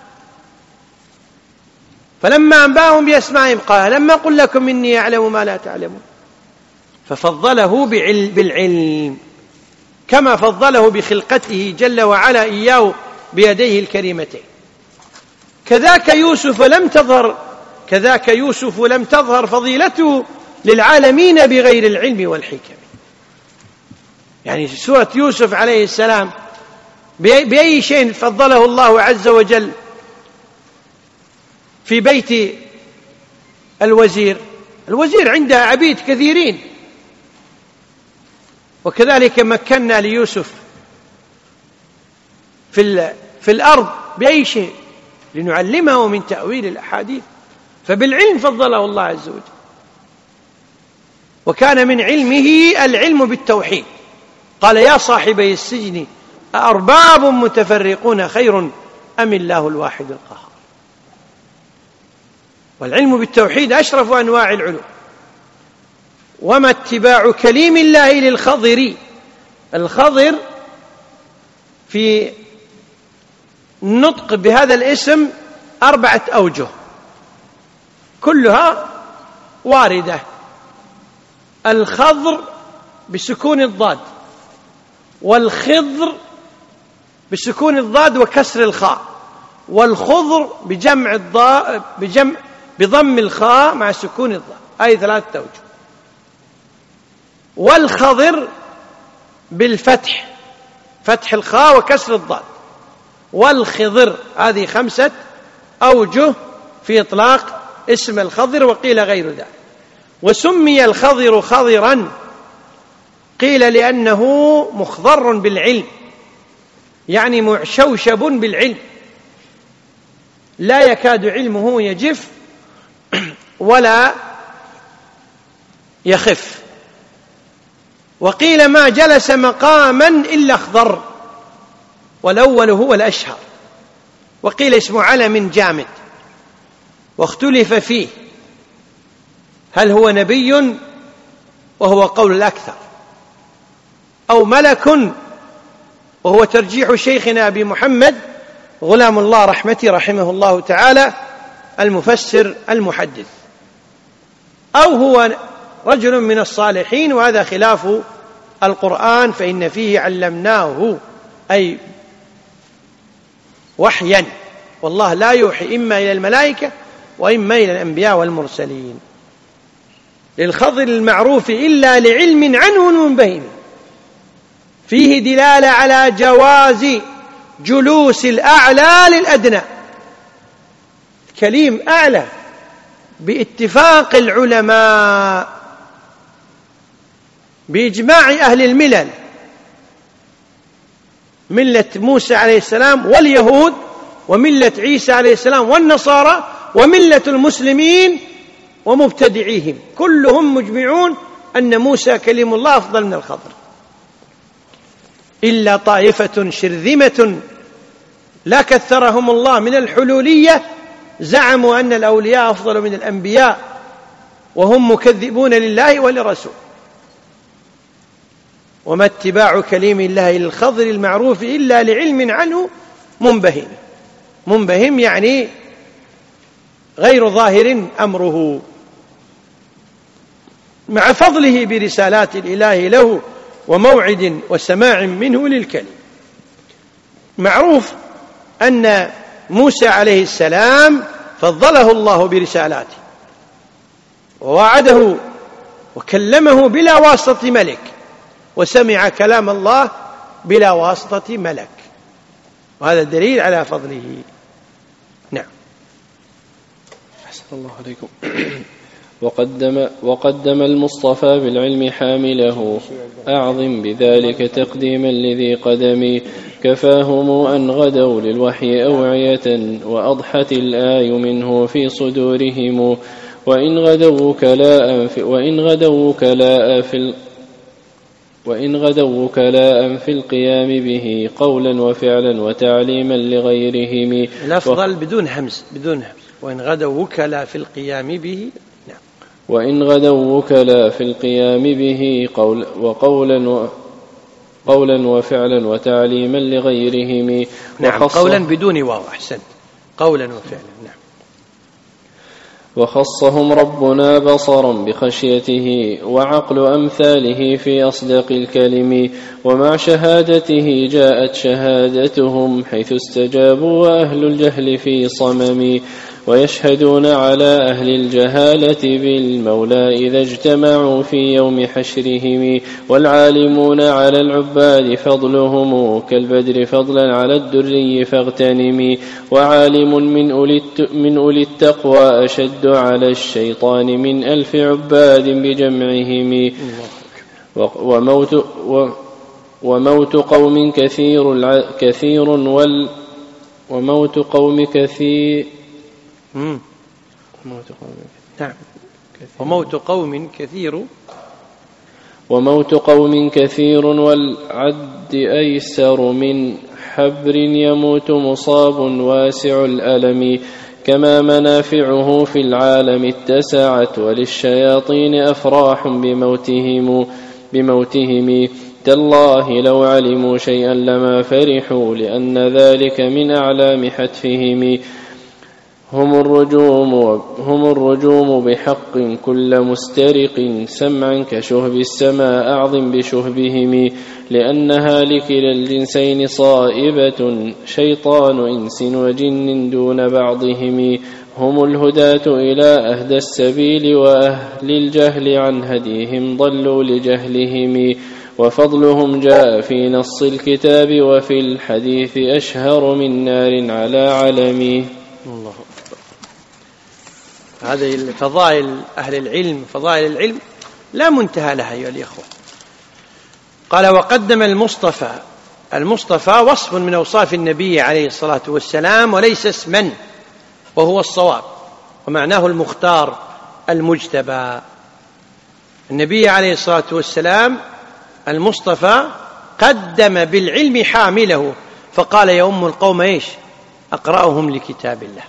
فلما أنبأهم بأسمائهم قال لما قل لكم إني أعلم ما لا تعلمون. ففضله بالعلم كما فضله بخلقته جل وعلا إياه بيديه الكريمتين. كذاك يوسف لم تظهر كذاك يوسف لم تظهر فضيلته للعالمين بغير العلم والحكم. يعني سورة يوسف عليه السلام بأي شيء فضله الله عز وجل في بيت الوزير؟ الوزير عنده عبيد كثيرين. وكذلك مكنا ليوسف في في الأرض بأي شيء؟ لنعلمه من تأويل الأحاديث. فبالعلم فضله الله عز وجل. وكان من علمه العلم بالتوحيد. قال يا صاحبي السجن أأرباب متفرقون خير أم الله الواحد القهار. والعلم بالتوحيد أشرف أنواع العلوم. وما اتباع كليم الله للخضر. الخضر في النطق بهذا الاسم أربعة أوجه كلها واردة. الخضر بسكون الضاد، والخضر بسكون الضاد وكسر الخاء، والخضر بجمع الضاء بجمع بضم الخاء مع سكون الضاد. أي ثلاثة أوجه. والخضر بالفتح، فتح الخاء وكسر الضاد. والخضر هذه خمسة أوجه في إطلاق اسم الخضر، وقيل غير ذلك. وسمي الخضر خضرا قيل لأنه مخضر بالعلم، يعني معشوشب بالعلم، لا يكاد علمه يجف ولا يخف. وقيل ما جلس مقاما إلا اخضر، والأول هو الأشهر. وقيل اسم علم جامد. واختلف فيه هل هو نبي وهو قول الأكثر، أو ملك وهو ترجيح شيخنا أبي محمد غلام الله رحمتي رحمه الله تعالى المفسر المحدث، أو هو رجل من الصالحين، وهذا خلاف القرآن فإن فيه علمناه أي وحيا، والله لا يوحي إما إلى الملائكة وإما إلى الأنبياء والمرسلين. للخضر المعروف إلا لعلم عنه منبهم فيه دلالة على جواز جلوس الأعلى للأدنى. كليم أعلى باتفاق العلماء بإجماع أهل الملل، ملة موسى عليه السلام واليهود، وملة عيسى عليه السلام والنصارى، وملة المسلمين ومبتدعيهم، كلهم مجمعون أن موسى كليم الله أفضل من الخضر، إلا طائفة شرذمة لا كثرهم الله من الحلولية زعموا أن الأولياء أفضل من الأنبياء، وهم مكذبون لله ولرسوله. وما اتباع كليم الله للخضر المعروف إلا لعلم عنه منبهم. منبهم يعني غير ظاهر أمره، مع فضله برسالات الإله له وموعد وسماع منه للكلم. معروف أن موسى عليه السلام فضله الله برسالاته، ووعده وكلمه بلا واسطة ملك، وسمع كلام الله بلا واسطة ملك، وهذا دليل على فضله. نعم. أحسن الله عليكم. وقدم, وقدم المصطفى بالعلم حامله، أعظم بذلك تقديما لذي قدم، كفاهم أن غدوا للوحي أوعية، وأضحت الآي منه في صدورهم، وإن غدوا كلاء في, وإن غدوا كلاء في وإن غدوا وكلاء في القيام به قولا وفعلا وتعليما لغيرهم. الأفضل بدون همز، بدون همز. وإن غدوا وكلاء في القيام به. نعم. وإن غدوا وكلاء في القيام به قول وقولا و قولا وفعلا وتعليما لغيرهم. نعم. قولا بدون واو. أحسنت. قولا وفعلا. نعم. وخصهم ربنا بصرا بخشيته، وعقل أمثاله في أصدق الكلم، ومع شهادته جاءت شهادتهم، حيث استجابوا وأهل الجهل في صمم، ويشهدون على أهل الجهالة بالمولى إذا اجتمعوا في يوم حشرهم، والعالمون على العباد فضلهم كالبدر فضلا على الدري فاغتنم، وعالم من أولي, من أولي التقوى أشد على الشيطان من ألف عباد بجمعهم، وموت, وموت قوم كثير, كثير وال وموت قوم كثير مم. نعم. وموت قوم كثير وموت قوم كثير والعد أيسر من حبر يموت مصاب واسع الألم، كما منافعه في العالم اتسعت، وللشياطين أفراح بموتهم بموتهم تالله لو علموا شيئا لما فرحوا، لأن ذلك من أعلام حتفهم. هم الرجوم, هم الرجوم بحق كل مسترق، سمعا كشهب السماء أعظم بشهبهم، لأنها لكلا الجنسين صائبة، شيطان إنس وجن دون بعضهم. هم الهداة إلى أهدى السبيل، وأهل الجهل عن هديهم ضلوا لجهلهم، وفضلهم جاء في نص الكتاب، وفي الحديث أشهر من نار على علم. الله أكبر. هذه فضائل أهل العلم، فضائل العلم لا منتهى لها أيها الإخوة. قال وقدم المصطفى. المصطفى وصف من أوصاف النبي عليه الصلاة والسلام، وليس اسما، وهو الصواب، ومعناه المختار المجتبى. النبي عليه الصلاة والسلام المصطفى قدم بالعلم حامله، فقال يؤم القوم إيش؟ أقرأهم لكتاب الله.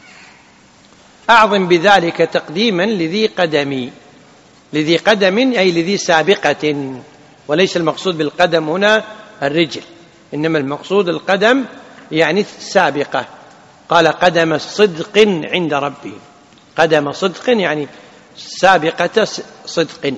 أعظم بذلك تقديما لذي قدم. لذي قدم أي لذي سابقة، وليس المقصود بالقدم هنا الرجل، إنما المقصود القدم يعني السابقة. قال قدم صدق عند ربهم. قدم صدق يعني سابقة صدق.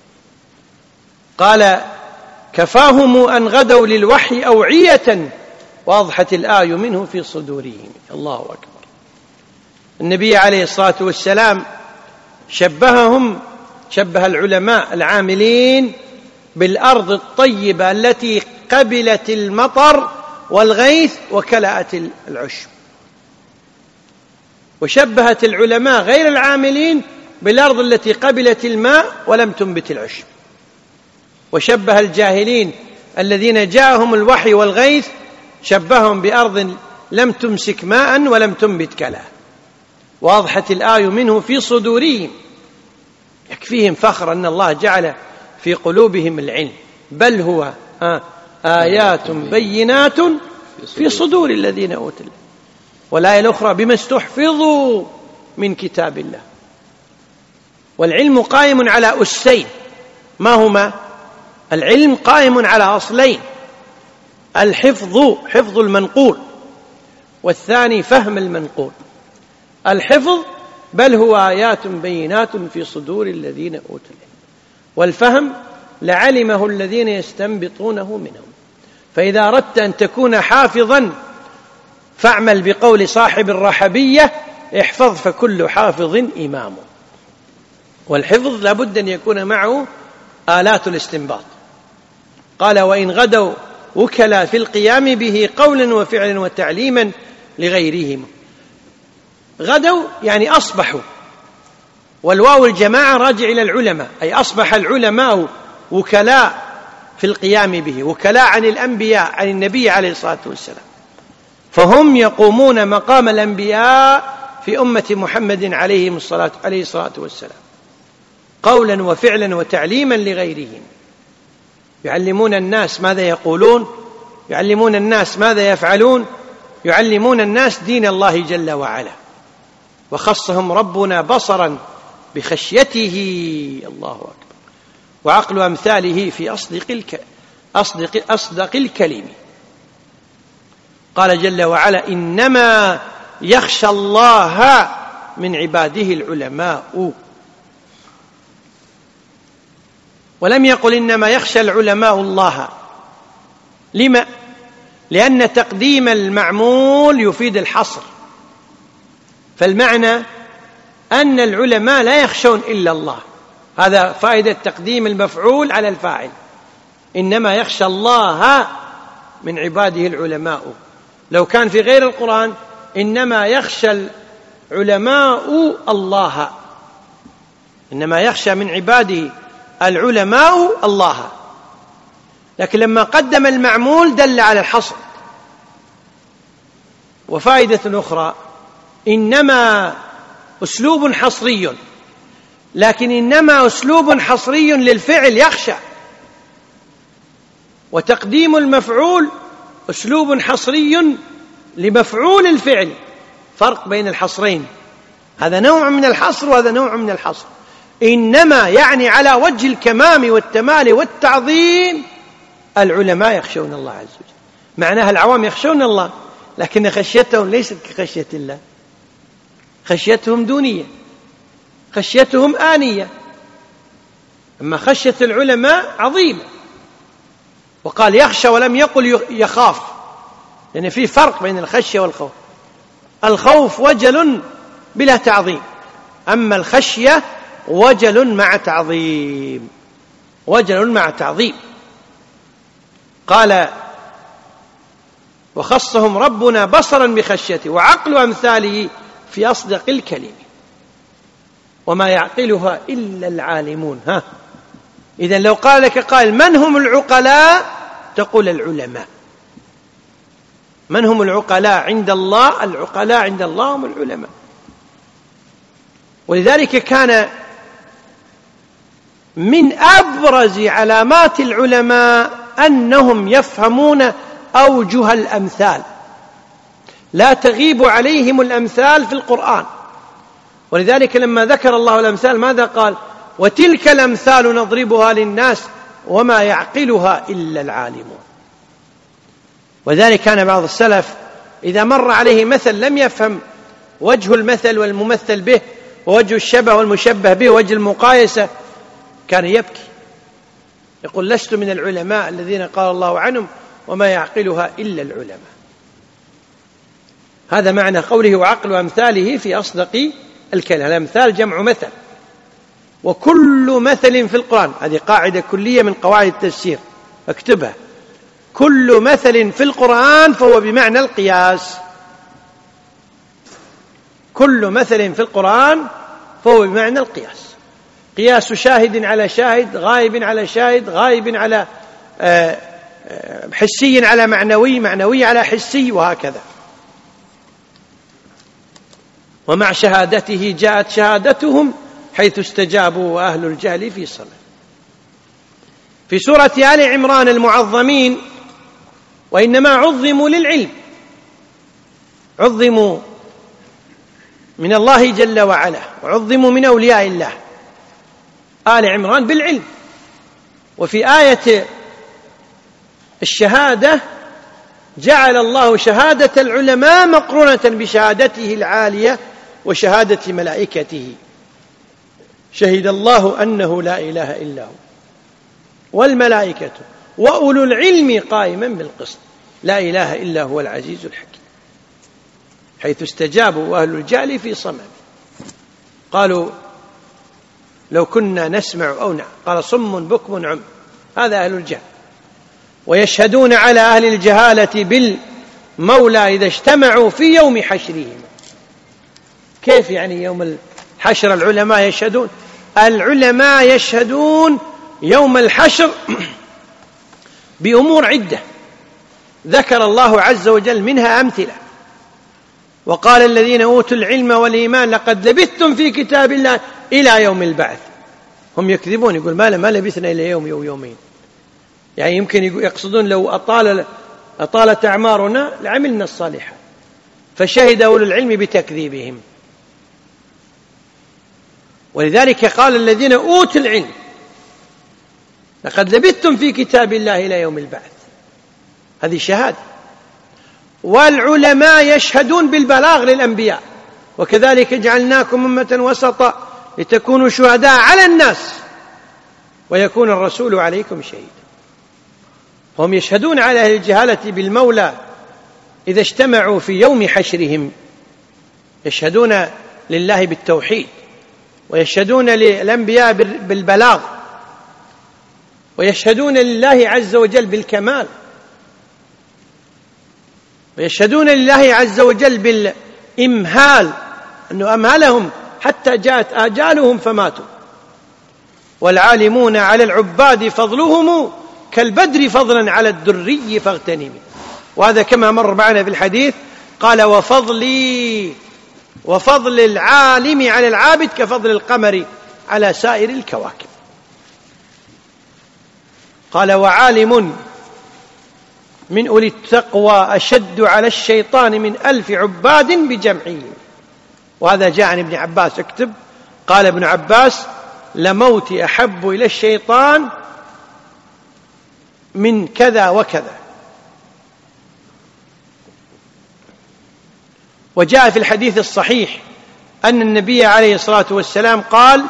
قال كفاهم أن غدوا للوحي أوعية، وأضحت الآي منه في صدورهم. الله أكبر. النبي عليه الصلاة والسلام شبههم، شبه العلماء العاملين بالأرض الطيبة التي قبلت المطر والغيث وكلأت العشب، وشبهت العلماء غير العاملين بالأرض التي قبلت الماء ولم تنبت العشب، وشبه الجاهلين الذين جاءهم الوحي والغيث شبههم بأرض لم تمسك ماء ولم تنبت كلا، وأضحت الآي منه في صدورهم. يكفيهم فخر أن الله جعل في قلوبهم العلم، بل هو آيات بينات في صدور الذين أوتوا العلم. والآية الأخرى بما استحفظوا من كتاب الله. والعلم قائم على أسين، ما هما؟ العلم قائم على أصلين: الحفظ، حفظ المنقول، والثاني فهم المنقول. الحفظ بل هو آيات بينات في صدور الذين أوتوا العلم، والفهم لعلمه الذين يستنبطونه منهم. فإذا أردت أن تكون حافظا فاعمل بقول صاحب الرحبية: احفظ فكل حافظ إمام. والحفظ لابد أن يكون معه آلات الاستنباط. قال: وإن غدوا وكلا في القيام به قولا وفعلا وتعليما لغيرهم. غدوا يعني أصبحوا، والواو الجماعة راجع إلى العلماء، أي أصبح العلماء وكلاء في القيام به، وكلاء عن الأنبياء، عن النبي عليه الصلاة والسلام، فهم يقومون مقام الأنبياء في أمة محمد عليه الصلاة عليه الصلاة والسلام قولا وفعلا وتعليما لغيرهم. يعلمون الناس ماذا يقولون، يعلمون الناس ماذا يفعلون، يعلمون الناس دين الله جل وعلا. وخصهم ربنا بصرا بخشيته، الله أكبر، وعقل أمثاله في أصدق, الك... أصدق... أصدق الكلم. قال جل وعلا: إنما يخشى الله من عباده العلماء. ولم يقل إنما يخشى العلماء الله. لما؟ لأن تقديم المعمول يفيد الحصر، فالمعنى أن العلماء لا يخشون إلا الله، هذا فائدة تقديم المفعول على الفاعل. إنما يخشى الله من عباده العلماء. لو كان في غير القرآن إنما يخشى العلماء الله، إنما يخشى من عباده العلماء الله، لكن لما قدم المعمول دل على الحصر. وفائدة أخرى: إنما أسلوب حصري، لكن إنما أسلوب حصري للفعل يخشى، وتقديم المفعول أسلوب حصري لمفعول الفعل. فرق بين الحصرين، هذا نوع من الحصر وهذا نوع من الحصر. إنما يعني على وجه الكمام والتمال والتعظيم العلماء يخشون الله عز وجل. معناها العوام يخشون الله، لكن خشيتهم ليست كخشية الله، خشيتهم دونية، خشيتهم آنية، أما خشية العلماء عظيمة. وقال يخشى ولم يقل يخاف، لأن في فرق بين الخشية والخوف. الخوف وجل بلا تعظيم، أما الخشية وجل مع تعظيم، وجل مع تعظيم. قال: وخصهم ربنا بصرا بخشيته وعقل أمثاله في أصدق الكلم، وما يعقلها إلا العالمون. ها، إذن لو قال لك قائل: من هم العقلاء؟ تقول العلماء. من هم العقلاء عند الله؟ العقلاء عند الله هم العلماء. ولذلك كان من أبرز علامات العلماء أنهم يفهمون أوجه الأمثال، لا تغيب عليهم الأمثال في القرآن. ولذلك لما ذكر الله الأمثال ماذا قال؟ وتلك الأمثال نضربها للناس وما يعقلها إلا العالمون. وذلك كان بعض السلف إذا مر عليه مثل لم يفهم وجه المثل والممثل به، ووجه الشبه والمشبه به، ووجه المقايسة، كان يبكي يقول: لست من العلماء الذين قال الله عنهم وما يعقلها إلا العلماء. هذا معنى قوله وعقل أمثاله في أصدق الكلام. الأمثال جمع مثل، وكل مثل في القرآن، هذه قاعدة كلية من قواعد التفسير اكتبها، كل مثل في القرآن فهو بمعنى القياس. كل مثل في القرآن فهو بمعنى القياس، قياس شاهد على شاهد، غائب على شاهد، غائب على حسي على معنوي، معنوي على حسي، وهكذا. ومع شهادته جاءت شهادتهم حيث استجابوا وأهل الجهل في صمت. في سورة آل عمران: المعظمين وإنما عظموا للعلم، عظموا من الله جل وعلا، وعظموا من أولياء الله. آل عمران بالعلم. وفي آية الشهادة جعل الله شهادة العلماء مقرونة بشهادته العالية وشهادة ملائكته. شهد الله أنه لا إله إلا هو والملائكة وأولو العلم قائما بالقسط لا إله إلا هو العزيز الحكيم. حيث استجابوا وأهل الجهل في صمم. قالوا لو كنا نسمع أو نعقل. قال صم بكم عم، هذا أهل الجهل. ويشهدون على أهل الجهالة بالمولى إذا اجتمعوا في يوم حشرهم. كيف يعني يوم الحشر العلماء يشهدون؟ العلماء يشهدون يوم الحشر بأمور عدة ذكر الله عز وجل منها أمثلة. وقال الذين أوتوا العلم والإيمان لقد لبثتم في كتاب الله إلى يوم البعث. هم يكذبون، يقول ما ما لبثنا إلى يوم أو يومين، يعني يمكن يقصدون لو أطال أطالت أعمارنا لعملنا الصالحات، فشهد أولو العلم بتكذيبهم. ولذلك قال الذين أوتوا العلم لقد لبثتم في كتاب الله إلى يوم البعث، هذه شهادة. والعلماء يشهدون بالبلاغ للأنبياء، وكذلك جعلناكم أمة وسطا لتكونوا شهداء على الناس ويكون الرسول عليكم شهيدا. هم يشهدون على أهل الجهالة بالمولى إذا اجتمعوا في يوم حشرهم، يشهدون لله بالتوحيد، ويشهدون للأنبياء بالبلاغ، ويشهدون لله عز وجل بالكمال، ويشهدون لله عز وجل بالإمهال، أنه أمهلهم حتى جاءت آجالهم فماتوا. والعالمون على العباد فضلهم كالبدر فضلا على الدري فاغتنمي. وهذا كما مر معنا في الحديث، قال وفضلي وفضل العالم على العابد كفضل القمر على سائر الكواكب. قال وعالم من أولي التقوى أشد على الشيطان من ألف عباد بجمعه. وهذا جاء عن ابن عباس، اكتب، قال ابن عباس لموتي أحب إلى الشيطان من كذا وكذا. وجاء في الحديث الصحيح أن النبي عليه الصلاة والسلام قال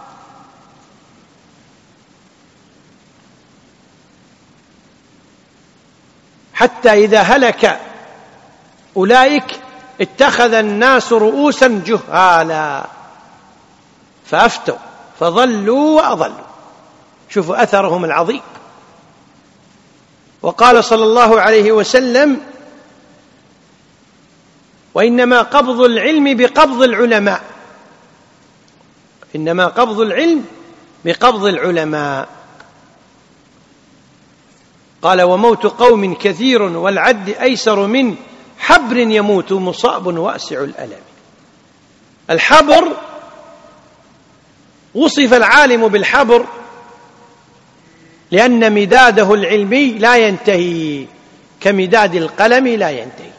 حتى إذا هلك أولئك اتخذ الناس رؤوسا جهالا فأفتوا فضلوا وأضلوا. شوفوا أثرهم العظيم. وقال صلى الله عليه وسلم وإنما قبض العلم بقبض العلماء، إنما قبض العلم بقبض العلماء. قال وموت قوم كثير والعد أيسر من حبر يموت مصاب واسع الألم. الحبر وصف العالم بالحبر لأن مداده العلمي لا ينتهي كمداد القلم لا ينتهي.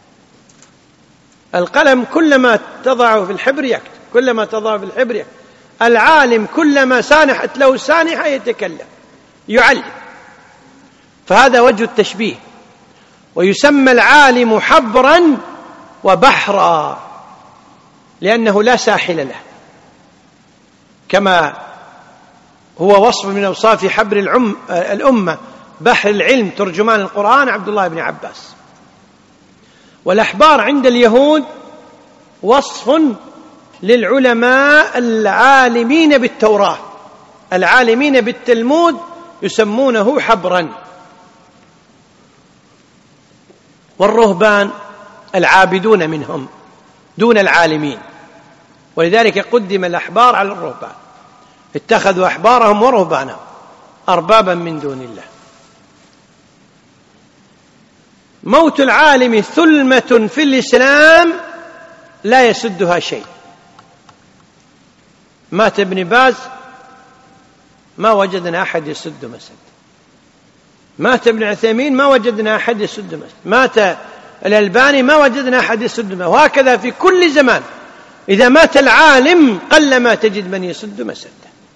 القلم كلما تضعه في الحبر يكتب، كلما تضعه في الحبر يكتب. العالم كلما سانحت له سانحة يتكلم يعلم. فهذا وجه التشبيه. ويسمى العالم حبرا وبحرا لأنه لا ساحل له، كما هو وصف من أوصاف حبر العم الأمة بحر العلم ترجمان القرآن عبد الله بن عباس. والأحبار عند اليهود وصف للعلماء العالمين بالتوراة، العالمين بالتلمود يسمونه حبرا. والرهبان العابدون منهم دون العالمين، ولذلك قدم الأحبار على الرهبان، اتخذوا أحبارهم ورهبانهم أربابا من دون الله. موت العالم ثلمة في الإسلام لا يسدها شيء. مات ابن باز ما وجدنا أحد يسد مسد، مات ابن عثيمين ما وجدنا أحد يسد مسد، مات الألباني ما وجدنا أحد يسد مسد، وهكذا في كل زمان. إذا مات العالم قلما تجد من يسد مسد.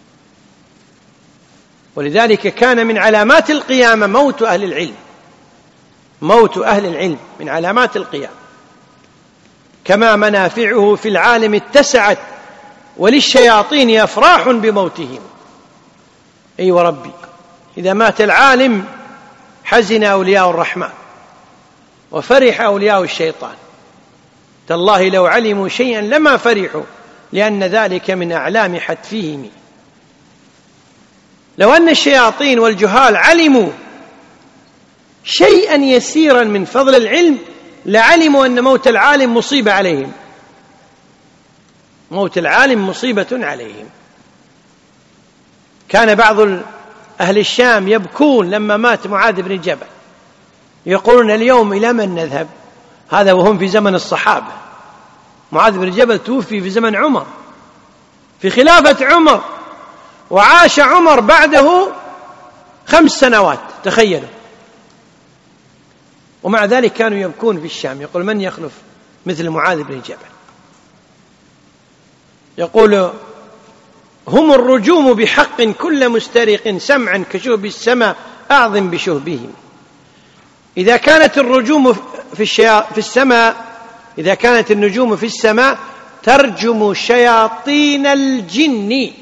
ولذلك كان من علامات القيامة موت أهل العلم، موت أهل العلم من علامات القيامة. كما منافعه في العالم اتسعت وللشياطين أفراح بموتهم. أي وربي، إذا مات العالم حزن أولياء الرحمن وفرح أولياء الشيطان. تالله لو علموا شيئا لما فرحوا لأن ذلك من أعلام حتفهم. لو أن الشياطين والجهال علموا شيئا يسيرا من فضل العلم لعلموا أن موت العالم مصيبة عليهم، موت العالم مصيبة عليهم. كان بعض أهل الشام يبكون لما مات معاذ بن جبل، يقولون اليوم إلى من نذهب؟ هذا وهم في زمن الصحابة. معاذ بن جبل توفي في زمن عمر، في خلافة عمر، وعاش عمر بعده خمس سنوات، تخيلوا. ومع ذلك كانوا يبكون في الشام، يقول من يخلف مثل معاذ بن جبل؟ يقول هم الرجوم بحق كل مسترق سمعا كشهب السماء أعظم بشهبهم. إذا كانت الرجوم في, الشيا... في السماء إذا كانت النجوم في السماء ترجم شياطين الجن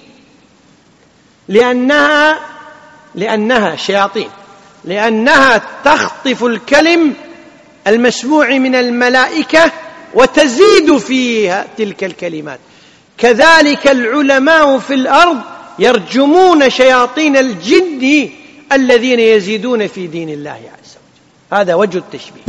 لأنها لأنها شياطين لأنها تخطف الكلم المسموع من الملائكة وتزيد فيها تلك الكلمات. كذلك العلماء في الأرض يرجمون شياطين الجن الذين يزيدون في دين الله عز وجل. هذا وجه التشبيه.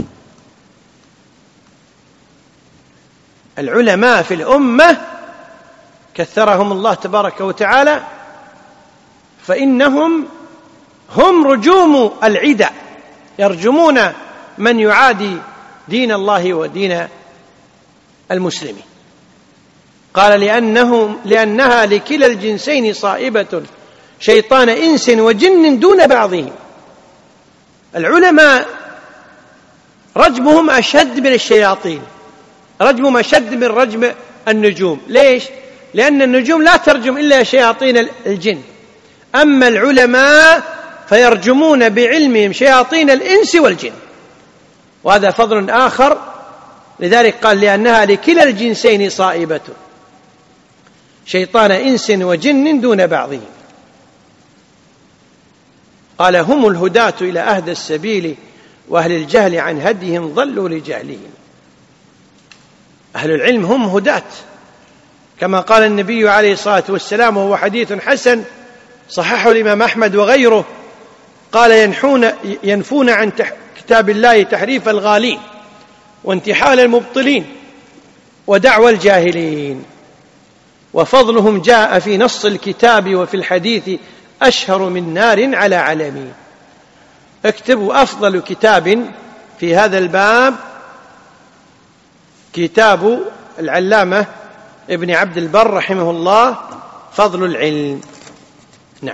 العلماء في الأمة كثرهم الله تبارك وتعالى، فإنهم هم رجوم العداء، يرجمون من يعادي دين الله ودين المسلمين. قال لأنهم لأنها لكلا الجنسين صائبة شيطان إنس وجن دون بعضهم. العلماء رجمهم أشد من الشياطين، رجمهم أشد من رجم النجوم. ليش؟ لأن النجوم لا ترجم إلا شياطين الجن، أما العلماء فيرجمون بعلمهم شياطين الإنس والجن، وهذا فضل آخر. لذلك قال لأنها لكلا الجنسين صائبة شيطان إنس وجن دون بعضهم. قال هم الهداة إلى أهدى السبيل وأهل الجهل عن هديهم ضلوا لجهلهم. أهل العلم هم هداة، كما قال النبي عليه الصلاة والسلام، وهو حديث حسن صححه الإمام أحمد وغيره، قال ينحون ينفون عن كتاب الله تحريف الغالين وانتحال المبطلين ودعوى الجاهلين، وفضلهم جاء في نص الكتاب وفي الحديث أشهر من نار على علم. اكتبوا أفضل كتاب في هذا الباب كتاب العلامة ابن عبد البر رحمه الله، فضل العلم. نعم.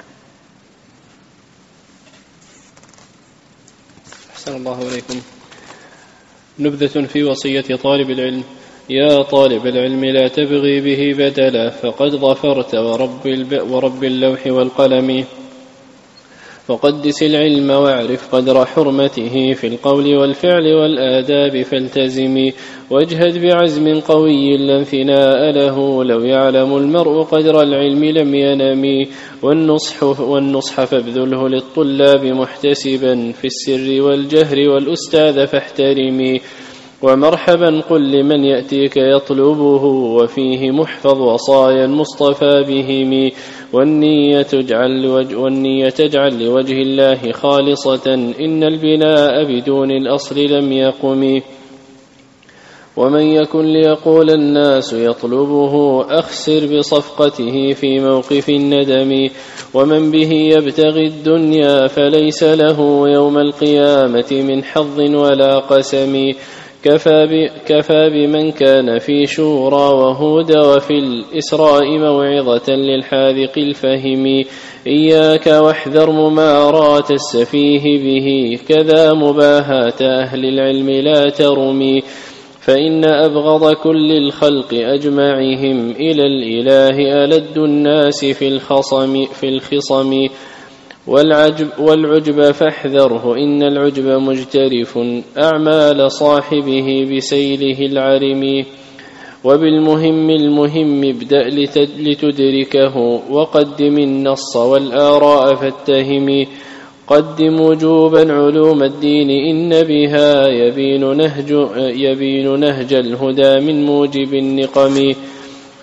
أحسن الله إليكم. نبذة في وصية طالب العلم. يا طالب العلم لا تبغي به بدلا فقد ظفرت ورب, الب... ورب اللوح والقلم، وقدس العلم واعرف قدر حرمته في القول والفعل والآداب فالتزمي، واجهد بعزم قوي لا انثناء له، لو يعلم المرء قدر العلم لم ينم، والنصح, والنصح فابذله للطلاب محتسبا في السر والجهر والأستاذ فاحترمي، ومرحبا قل لمن يأتيك يطلبه وفيه محفظ وصايا المصطفى بهم، والنية تجعل, والنية تجعل لوجه الله خالصة، إن البناء بدون الأصل لم يقم، ومن يكن ليقول الناس يطلبه أخسر بصفقته في موقف الندم، ومن به يبتغي الدنيا فليس له يوم القيامة من حظ ولا قسم، كفى, كفى بمن كان في شورى وهود وفي الإسراء موعظة للحاذق الفهم، إياك واحذر ممارات السفيه به، كذا مباهاة أهل العلم لا ترمي، فإن أبغض كل الخلق أجمعهم إلى الإله ألد الناس في الخصم, في الخصم والعجب, والعجب فاحذره، إن العجب مجترف أعمال صاحبه بسيله العرم، وبالمهم المهم ابدأ لتدركه، وقدم النص والآراء فاتهم، قدم وجوبا علوم الدين إن بها يبين نهج, يبين نهج الهدى من موجب النقم،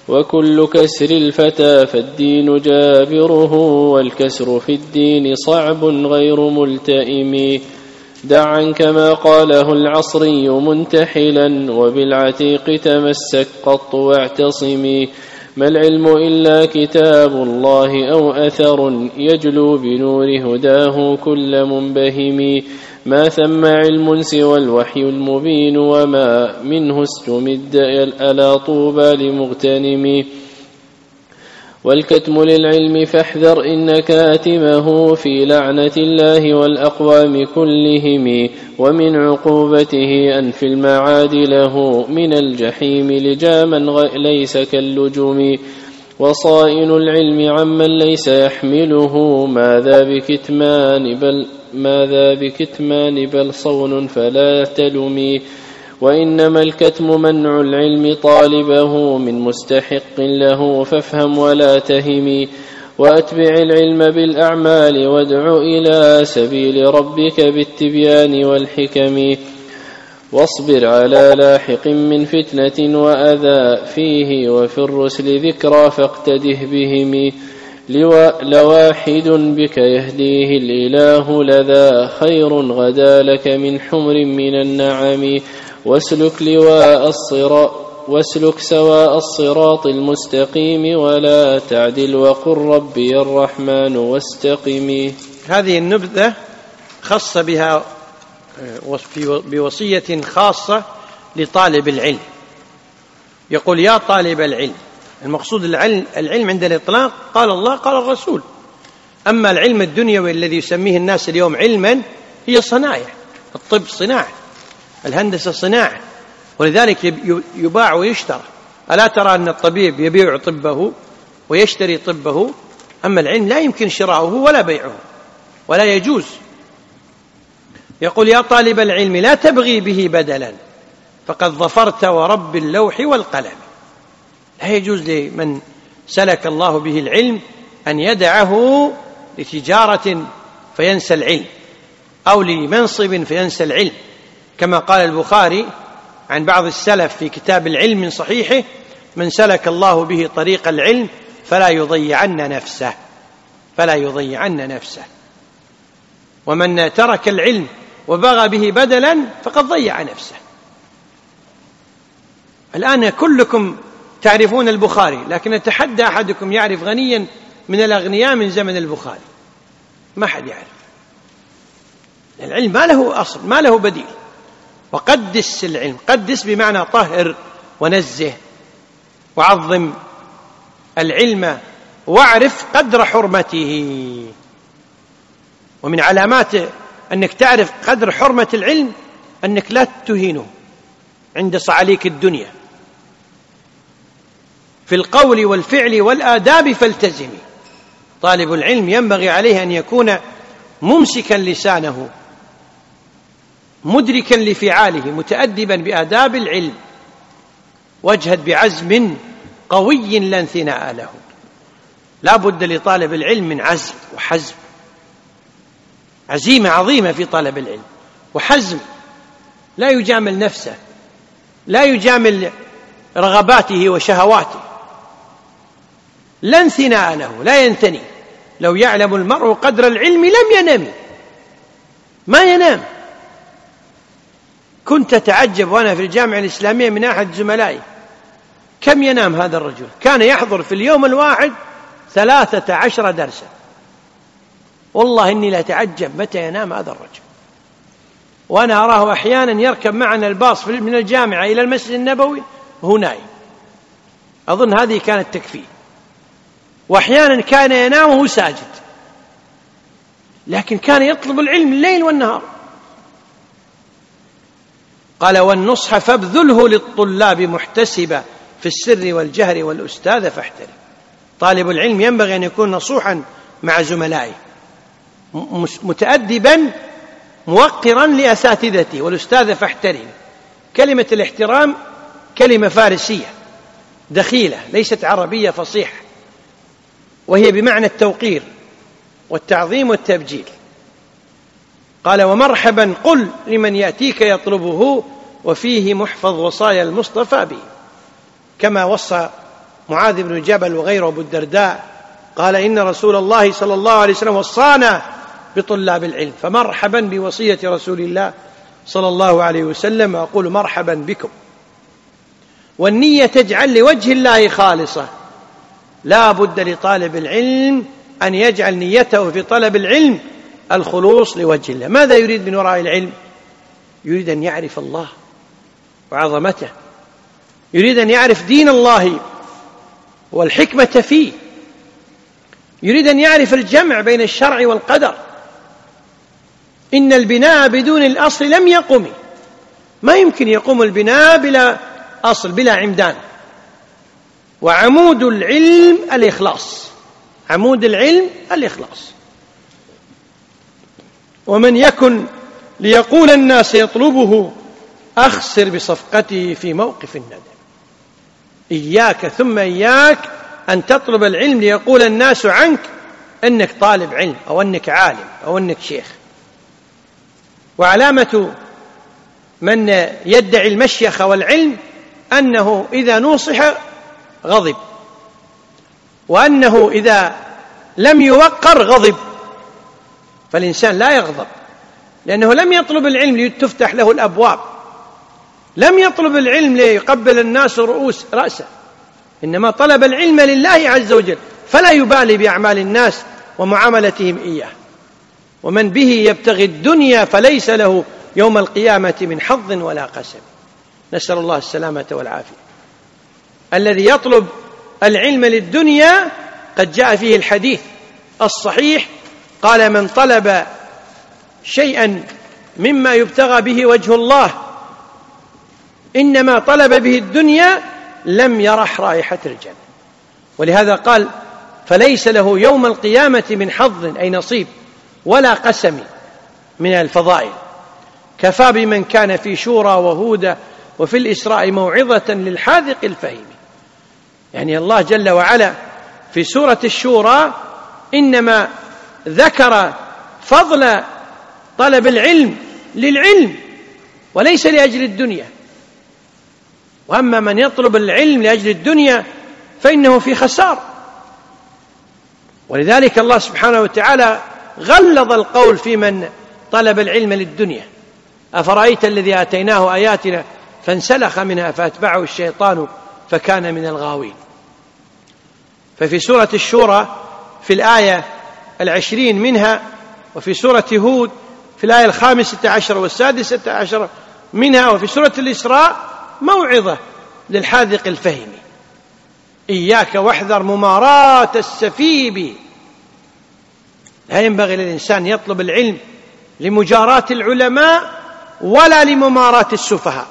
وكل كسر الفتى فالدين جابره، والكسر في الدين صعب غير ملتئم. دع عنك ما قاله العصري منتحلا، وبالعتيق تمسك قط واعتصم. ما العلم إلا كتاب الله أو أثر، يجلو بنور هداه كل منبهم. ما ثم علم سوى الوحي المبين، وما منه استمد ألا طوبى لمغتنم. والكتم للعلم فاحذر إن كاتمه في لعنة الله والأقوام كلهم. ومن عقوبته أن في المعاد له من الجحيم لجاما ليس كاللجوم. وصائن العلم عمن ليس يحمله، ماذا بكتمان بل ماذا بكتمان بل صون فلا تلمي. وإنما الكتم منع العلم طالبه من مستحق له، فافهم ولا تهم. وأتبع العلم بالأعمال، وادع إلى سبيل ربك بالتبيان والحكم. واصبر على لاحق من فتنة وأذى فيه، وفي الرسل ذكرى فاقتده بهم. لواحد بك يهديه الإله لذا، خير غدا لك من حمر من النعم. واسلك لواء الصراط واسلك سواء الصراط المستقيم، ولا تعدل وقل ربي الرحمن واستقم. هذه النبذة خص بها بوصية خاصة لطالب العلم. يقول: يا طالب العلم. المقصود العلم, العلم عند الإطلاق قال الله قال الرسول. أما العلم الدنيوي الذي يسميه الناس اليوم علما هي صنايع. الطب صناعة، الهندسة صناعة، ولذلك يباع ويشترى. ألا ترى أن الطبيب يبيع طبه ويشتري طبه؟ أما العلم لا يمكن شراؤه ولا بيعه، ولا يجوز. يقول: يا طالب العلم لا تبغي به بدلا، فقد ظفرت ورب اللوح والقلم. لا يجوز لمن سلك الله به العلم أن يدعه لتجارة فينسى العلم، أو لمنصب فينسى العلم، كما قال البخاري عن بعض السلف في كتاب العلم من صحيحه: من سلك الله به طريق العلم فلا يضيعن نفسه فلا يضيعن نفسه ومن ترك العلم وبغى به بدلا فقد ضيع نفسه. الآن كلكم تعرفون البخاري، لكن أتحدى أحدكم يعرف غنيا من الأغنياء من زمن البخاري؟ ما حد يعرف. العلم ما له أصل، ما له بديل. وقدس العلم، قدس بمعنى طهر ونزه وعظم العلم، واعرف قدر حرمته. ومن علامات أنك تعرف قدر حرمة العلم أنك لا تهينه عند صعاليك الدنيا. في القول والفعل والآداب فالتزمي. طالب العلم ينبغي عليه أن يكون ممسكا لسانه، مدركا لفعاله، متأدبا بآداب العلم، واجهد بعزم قوي لا انثناء له. لا بد لطالب العلم من عزم وحزم، عزيمة عظيمة في طلب العلم وحزم. لا يجامل نفسه، لا يجامل رغباته وشهواته، لا انثناء له، لا ينثني. لو يعلم المرء قدر العلم لم ينم، ما ينام. كنت أتعجب وأنا في الجامعة الإسلامية من أحد زملائي: كم ينام هذا الرجل؟ كان يحضر في اليوم الواحد ثلاثة عشر درسا. والله إني لا أتعجب متى ينام هذا الرجل. وأنا أراه أحيانا يركب معنا الباص من الجامعة إلى المسجد النبوي وهو نايم. أظن هذه كانت تكفيه. وأحيانا كان ينام وهو ساجد، لكن كان يطلب العلم الليل والنهار. قال: والنصح فابذله للطلاب محتسبا، في السر والجهر والأستاذ فاحترم. طالب العلم ينبغي أن يكون نصوحا مع زملائه، متأدبا موقرا لأساتذته، والأستاذ فاحترم. كلمة الاحترام كلمة فارسية دخيلة، ليست عربية فصيحة، وهي بمعنى التوقير والتعظيم والتبجيل. قال: ومرحبا قل لمن يأتيك يطلبه، وفيه محفظ وصايا المصطفى به. كما وصى معاذ بن جبل وغيره أبو الدرداء قال إن رسول الله صلى الله عليه وسلم وصانا بطلاب العلم، فمرحبا بوصية رسول الله صلى الله عليه وسلم، وأقول مرحبا بكم. والنية تجعل لوجه الله خالصة، لا بد لطالب العلم أن يجعل نيته في طلب العلم الخلوص لوجه الله. ماذا يريد من وراء العلم؟ يريد أن يعرف الله وعظمته، يريد أن يعرف دين الله والحكمة فيه، يريد أن يعرف الجمع بين الشرع والقدر. إن البناء بدون الأصل لم يقم، ما يمكن يقوم البناء بلا أصل بلا عمدان. وعمود العلم الإخلاص، عمود العلم الإخلاص. ومن يكن ليقول الناس يطلبه أخسر بصفقته في موقف الندم. إياك ثم إياك أن تطلب العلم ليقول الناس عنك أنك طالب علم أو أنك عالم أو أنك شيخ. وعلامة من يدعي المشيخة والعلم أنه إذا نوصح غضب، وأنه إذا لم يوقر غضب. فالإنسان لا يغضب، لأنه لم يطلب العلم لتفتح له الأبواب، لم يطلب العلم ليقبل الناس رؤوس رأسه، إنما طلب العلم لله عز وجل، فلا يبالي بأعمال الناس ومعاملتهم إياه. ومن به يبتغي الدنيا فليس له يوم القيامة من حظ ولا قسم. نسأل الله السلامة والعافية. الذي يطلب العلم للدنيا قد جاء فيه الحديث الصحيح، قال من طلب شيئا مما يبتغى به وجه الله إنما طلب به الدنيا لم يرح رائحة الجنة. ولهذا قال فليس له يوم القيامة من حظ أي نصيب ولا قسم من الفضائل. كفى بمن كان في شورى وهودة وفي الإسراء موعظة للحاذق الفهيم. يعني الله جل وعلا في سورة الشورى إنما ذكر فضل طلب العلم للعلم وليس لأجل الدنيا. وأما من يطلب العلم لأجل الدنيا فإنه في خسار. ولذلك الله سبحانه وتعالى غلظ القول في من طلب العلم للدنيا. أفرأيت الذي آتيناه آياتنا فانسلخ منها فأتبعه الشيطان فكان من الغاوين. ففي سورة الشورى في الآية العشرين منها، وفي سورة هود في الآية الخامسة عشر والسادسة عشر منها، وفي سورة الإسراء موعظة للحاذق الفهم. إياك واحذر مماراة السفيب. لا ينبغي للإنسان يطلب العلم لمجاراة العلماء ولا لمماراة السفهاء.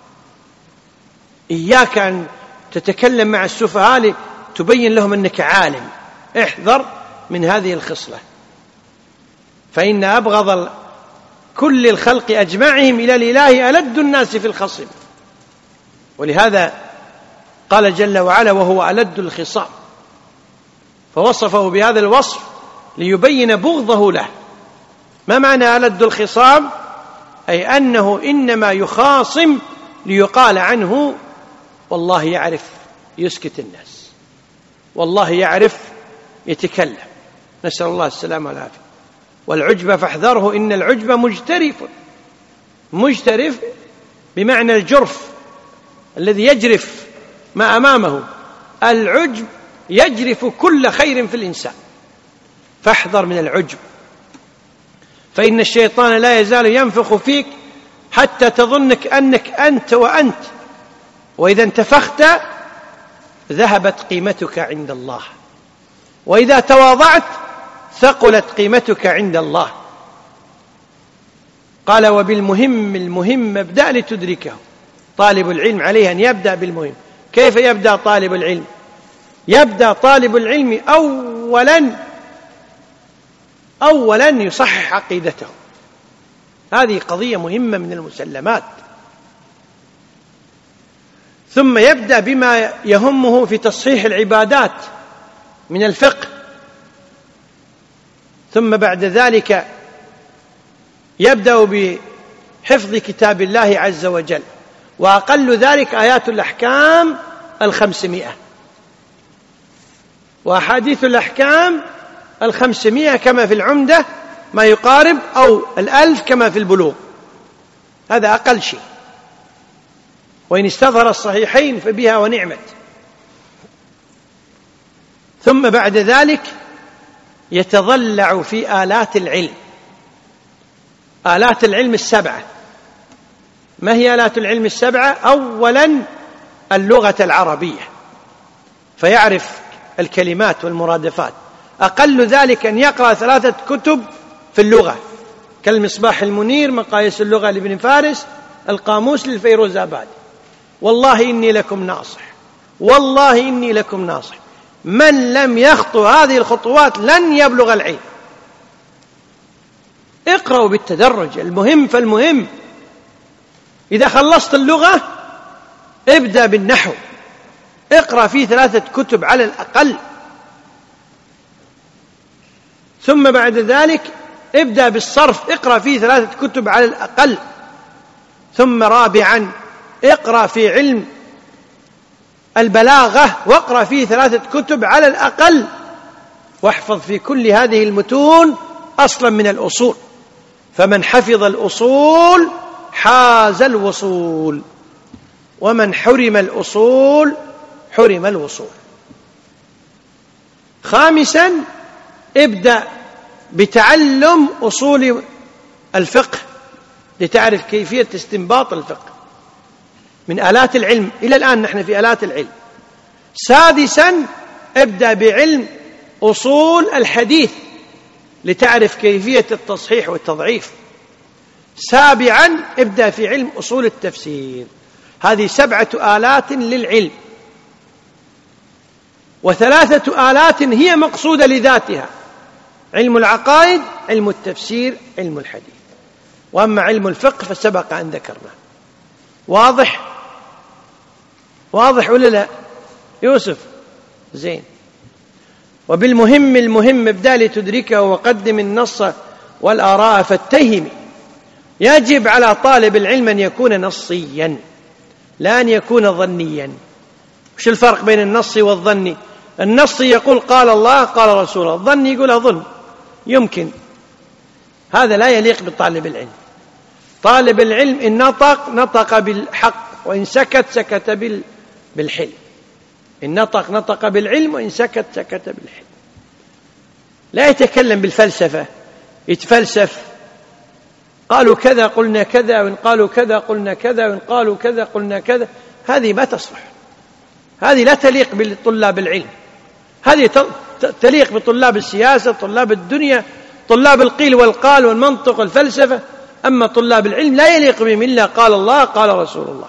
إياك أن تتكلم مع السفهاء لتبين لهم أنك عالم. احذر من هذه الخصلة، فإن أبغض كل الخلق أجمعهم إلى الإله ألد الناس في الخصم. ولهذا قال جل وعلا وهو ألد الخصام، فوصفه بهذا الوصف ليبين بغضه له. ما معنى ألد الخصام؟ أي أنه إنما يخاصم ليقال عنه والله يعرف يسكت الناس، والله يعرف يتكلم. نسأل الله السلامة والعافية. والعجب فاحذره إن العجب مجترف. مجترف بمعنى الجرف الذي يجرف ما أمامه. العجب يجرف كل خير في الإنسان، فاحذر من العجب، فإن الشيطان لا يزال ينفخ فيك حتى تظنك أنك أنت وأنت، وإذا انتفخت ذهبت قيمتك عند الله، وإذا تواضعت ثقلت قيمتك عند الله. قال وبالمهم المهم ابدأ لتدركه. طالب العلم عليه أن يبدأ بالمهم. كيف يبدأ طالب العلم؟ يبدأ طالب العلم أولا أولا يصحح عقيدته. هذه قضية مهمة من المسلمات. ثم يبدأ بما يهمه في تصحيح العبادات من الفقه. ثم بعد ذلك يبدأ بحفظ كتاب الله عز وجل، وأقل ذلك آيات الأحكام الخمسمائة. وأحاديث الأحكام الخمسمائة كما في العمدة ما يقارب، أو الألف كما في البلوغ، هذا أقل شيء، وإن استظهر الصحيحين فبها ونعمت. ثم بعد ذلك يتضلع في آلات العلم. آلات العلم السبعة. ما هي آلات العلم السبعة؟ أولا اللغة العربية، فيعرف الكلمات والمرادفات. أقل ذلك أن يقرأ ثلاثة كتب في اللغة، كالمصباح المنير، مقاييس اللغة لابن فارس، القاموس للفيروزابادي. والله إني لكم ناصح، والله إني لكم ناصح. من لم يخطو هذه الخطوات لن يبلغ العلم. اقرأوا بالتدرج، المهم فالمهم. إذا خلصت اللغة ابدأ بالنحو، اقرأ فيه ثلاثة كتب على الأقل، ثم بعد ذلك ابدأ بالصرف، اقرأ فيه ثلاثة كتب على الأقل، ثم رابعا اقرأ في علم البلاغة واقرأ فيه ثلاثة كتب على الأقل، واحفظ في كل هذه المتون أصلا من الأصول. فمن حفظ الأصول حاز الوصول، ومن حرم الأصول حرم الوصول. خامسا ابدأ بتعلم أصول الفقه لتعرف كيفية استنباط الفقه من آلات العلم. إلى الآن نحن في آلات العلم. سادسا ابدأ بعلم أصول الحديث لتعرف كيفية التصحيح والتضعيف. سابعا ابدأ في علم أصول التفسير. هذه سبعة آلات للعلم، وثلاثة آلات هي مقصودة لذاتها: علم العقائد، علم التفسير، علم الحديث. وأما علم الفقه فسبق أن ذكرنا. واضح؟ واضح ولا لا يوسف؟ زين. وبالمهم المهم ابدأ لتدركه، وقدم النص والآراء فاتهم. يجب على طالب العلم أن يكون نصيا لا أن يكون ظنيا. وش الفرق بين النص والظني؟ النص يقول قال الله قال رسوله، الظن يقول أظن يمكن. هذا لا يليق بطالب العلم. طالب العلم إن نطق نطق بالحق، وإن سكت سكت بالحلم. إن نطق نطق بالعلم، وإن سكت سكت بالحلم. لا يتكلم بالفلسفة، يتفلسف. قالوا كذا قلنا كذا، وإن قالوا كذا قلنا كذا، وإن قالوا كذا قلنا كذا. هذه ما تصلح، هذه لا تليق بطلاب العلم. هذه تليق بطلاب السياسة، طلاب الدنيا، طلاب القيل والقال والمنطق والفلسفة. أما طلاب العلم لا يليق بهم إلا قال الله قال رسول الله.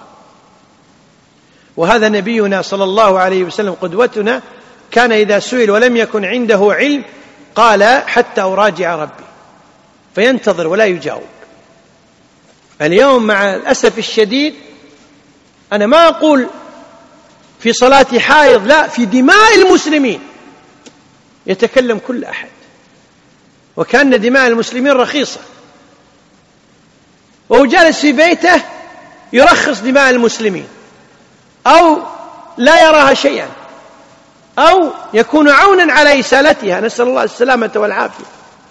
وهذا نبينا صلى الله عليه وسلم قدوتنا، كان إذا سئل ولم يكن عنده علم قال حتى أراجع ربي، فينتظر ولا يجاوب. اليوم مع الأسف الشديد، أنا ما أقول في صلاة حائض، لا، في دماء المسلمين يتكلم كل أحد، وكأن دماء المسلمين رخيصة، وهو جالس في بيته يرخص دماء المسلمين، أو لا يراها شيئا، أو يكون عونا على إسالتها، نسأل الله السلامة والعافية.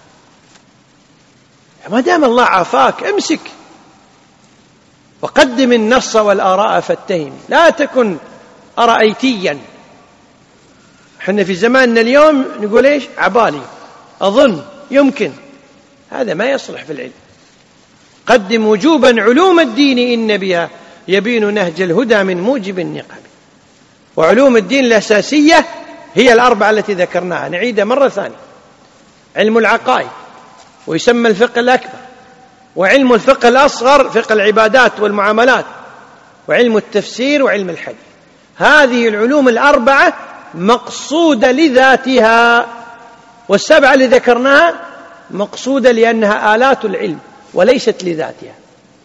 ما دام الله عافاك امسك، وقدم النص والآراء فاتهم، لا تكن أرأيتيا. احنا في زماننا اليوم نقول ايش؟ عبالي، أظن، يمكن. هذا ما يصلح في العلم. قدم وجوبا علوم الدين إن بها يبين نهج الهدى من موجب النقم. وعلوم الدين الأساسية هي الأربعة التي ذكرناها، نعيدها مرة ثانية: علم العقائد، ويسمى الفقه الأكبر، وعلم الفقه الأصغر فقه العبادات والمعاملات، وعلم التفسير، وعلم الحديث. هذه العلوم الأربعة مقصودة لذاتها، والسبعة اللي ذكرناها مقصودة لأنها آلات العلم وليست لذاتها.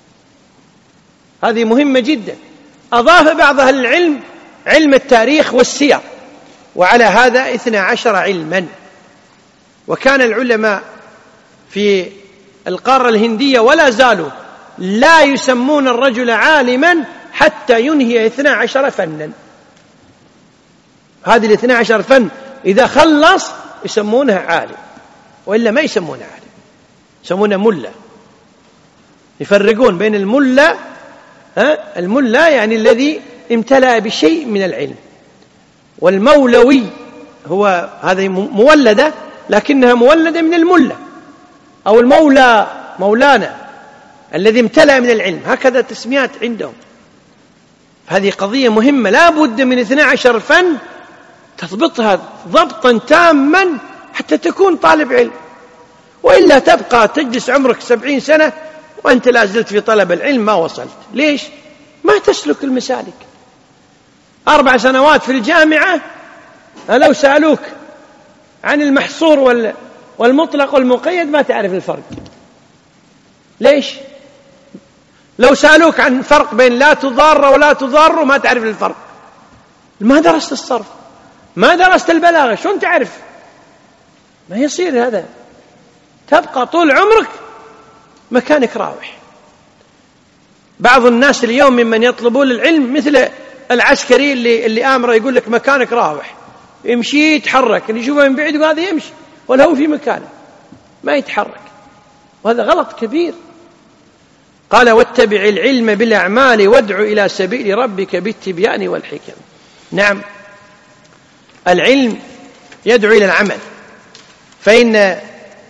هذه مهمة جدا. أضاف بعض أهل العلم علم التاريخ والسير، وعلى هذا اثنا عشر علما. وكان العلماء في القارة الهندية ولا زالوا لا يسمون الرجل عالما حتى ينهي اثنا عشر فنا. هذه الاثنى عشر فن إذا خلص يسمونه عالم، وإلا ما يسمونه عالم، يسمونه ملا. يفرقون بين الملا، ها الملا يعني الذي امتلأ بشيء من العلم، والمولوي هو هذه مولدة لكنها مولدة من الملا، أو المولى مولانا الذي امتلأ من العلم، هكذا تسميات عندهم. هذه قضية مهمة لا بد من اثني عشر فن تضبطها ضبطا تاما حتى تكون طالب علم، وإلا تبقى تجلس عمرك سبعين سنة وأنت لا زلت في طلب العلم ما وصلت. ليش؟ ما تسلك المسالك. أربع سنوات في الجامعة لو سألوك عن المحصور والمطلق والمقيد ما تعرف الفرق. ليش؟ لو سألوك عن فرق بين لا تضار ولا تضار ما تعرف الفرق. ما درست الصرف، ما درست البلاغة، شلون تعرف؟ ما يصير هذا. تبقى طول عمرك مكانك راوح. بعض الناس اليوم ممن يطلبون العلم مثل العسكري اللي اللي آمره يقول لك مكانك راوح، يمشي يتحرك، اللي يشوفه من بعيد وهذا يمشي ولا هو في مكانه ما يتحرك، وهذا غلط كبير. قال واتبع العلم بالأعمال وادع إلى سبيل ربك بالتبيان والحكم. نعم، العلم يدعو إلى العمل، فإن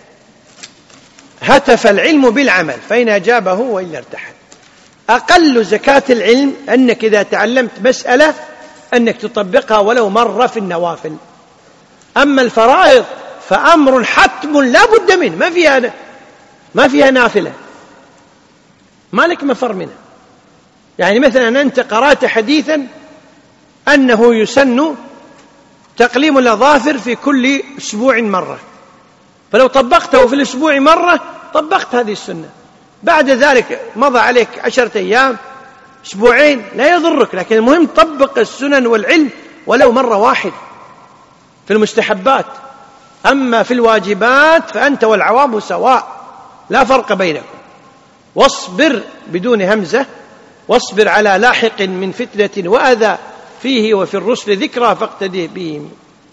هتف العلم بالعمل فإن أجابه وإلا ارتحل. أقل زكاة العلم أنك إذا تعلمت مسألة أنك تطبقها ولو مرة في النوافل. أما الفرائض فأمر حتم لا بد منه، ما فيها ما فيها نافلة، ما لك مفر منها. يعني مثلا أنت قرأت حديثا أنه يسن تقليم الأظافر في كل أسبوع مرة، فلو طبقته في الأسبوع مرة طبقت هذه السنة. بعد ذلك مضى عليك عشرة أيام أسبوعين لا يضرك، لكن المهم طبق السنن والعلم ولو مرة واحدة في المستحبات. أما في الواجبات فأنت والعوام سواء لا فرق بينكم. واصبر بدون همزة، واصبر على لاحق من فتنة وأذى فيه وفي الرسل ذكرى فاقتدي بهم.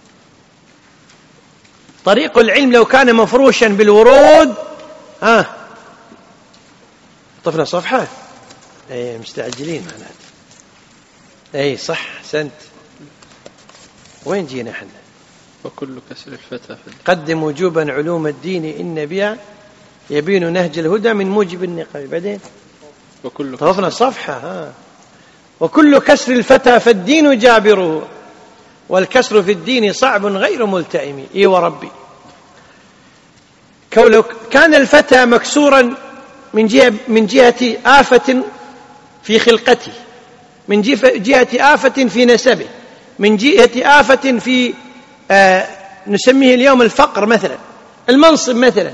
طريق العلم لو كان مفروشا بالورود ها آه. طفنا صفحة اي مستعجلين معناته. اي صح سنت. وين جينا احنا؟ وكل كسر الفتى قدم وجوبا علوم الدين إن بها يبين نهج الهدى من موجب النقاب. بعدين وكل طفنا الصفحة ها. وكل كسر الفتى فالدين جابره، والكسر في الدين صعب غير ملتئم. اي وربي لو كان الفتى مكسورا من جهة من جهة آفة في خلقته، من جهة آفة في نسبه، من جهة آفة في آه نسميه اليوم الفقر مثلا، المنصب مثلا،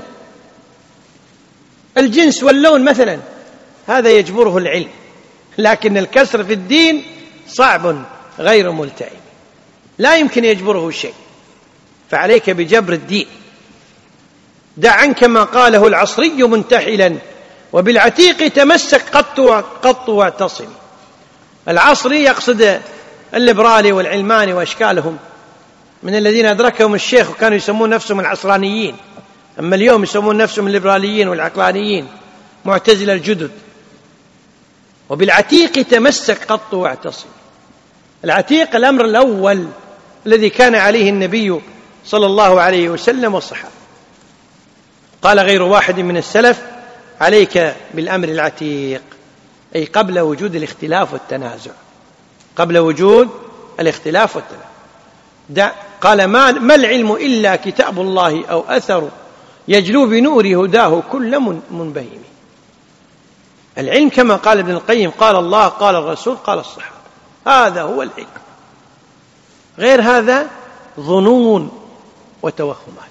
الجنس واللون مثلا، هذا يجبره العلم. لكن الكسر في الدين صعب غير ملتئم، لا يمكن يجبره شيء، فعليك بجبر الدين. دع عنك ما قاله العصري منتحلا، وبالعتيق تمسك قط واعتصم. العصري يقصد الليبرالي والعلماني وأشكالهم، من الذين أدركهم الشيخ وكانوا يسمون نفسهم العصرانيين، أما اليوم يسمون نفسهم الليبراليين والعقلانيين معتزلة الجدد. وبالعتيق تمسك قط واعتصم. العتيق الأمر الأول الذي كان عليه النبي صلى الله عليه وسلم والصحابة. قال غير واحد من السلف عليك بالأمر العتيق، أي قبل وجود الاختلاف والتنازع، قبل وجود الاختلاف والتنازع. قال ما, ما العلم إلا كتاب الله أو أثر يجلو بنور هداه كل منبهم. العلم كما قال ابن القيم قال الله قال الرسول قال الصحابة، هذا هو العلم. غير هذا ظنون وتوهمات،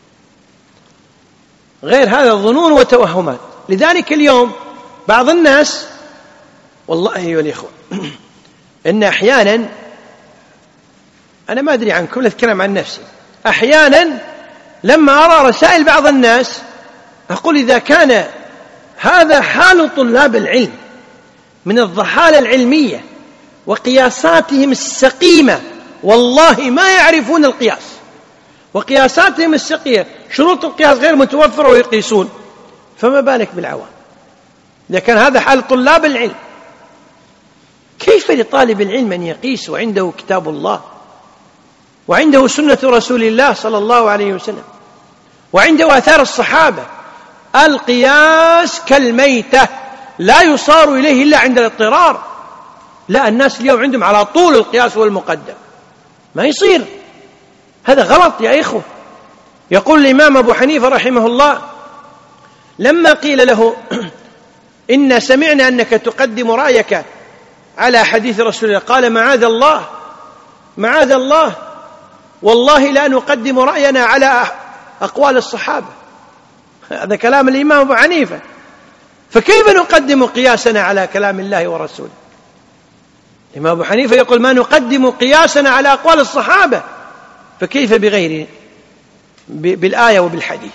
غير هذا ظنون وتوهمات. لذلك اليوم بعض الناس والله أيها الإخوة إن أحيانا، أنا ما أدري عنكم أتكلم عن نفسي، أحيانا لما أرى رسائل بعض الناس أقول إذا كان هذا حال طلاب العلم من الضحالة العلمية وقياساتهم السقيمة، والله ما يعرفون القياس، وقياساتهم السقية شروط القياس غير متوفرة ويقيسون، فما بالك بالعوام؟ إذا كان هذا حال طلاب العلم، كيف لطالب العلم أن يقيس وعنده كتاب الله وعنده سنة رسول الله صلى الله عليه وسلم وعنده آثار الصحابة؟ القياس كالميتة لا يصار إليه إلا عند الاضطرار. لا، الناس اليوم عندهم على طول القياس والمقدم، ما يصير، هذا غلط يا إخوة. يقول الإمام أبو حنيفة رحمه الله لما قيل له إن سمعنا أنك تقدم رأيك على حديث رسول الله، قال معاذ الله معاذ الله والله لا نقدم رأينا على أقوال الصحابة. هذا كلام الإمام أبو حنيفة، فكيف نقدم قياسنا على كلام الله ورسوله؟ الإمام أبو حنيفة يقول ما نقدم قياسنا على أقوال الصحابة، فكيف بغيره بالآية وبالحديث؟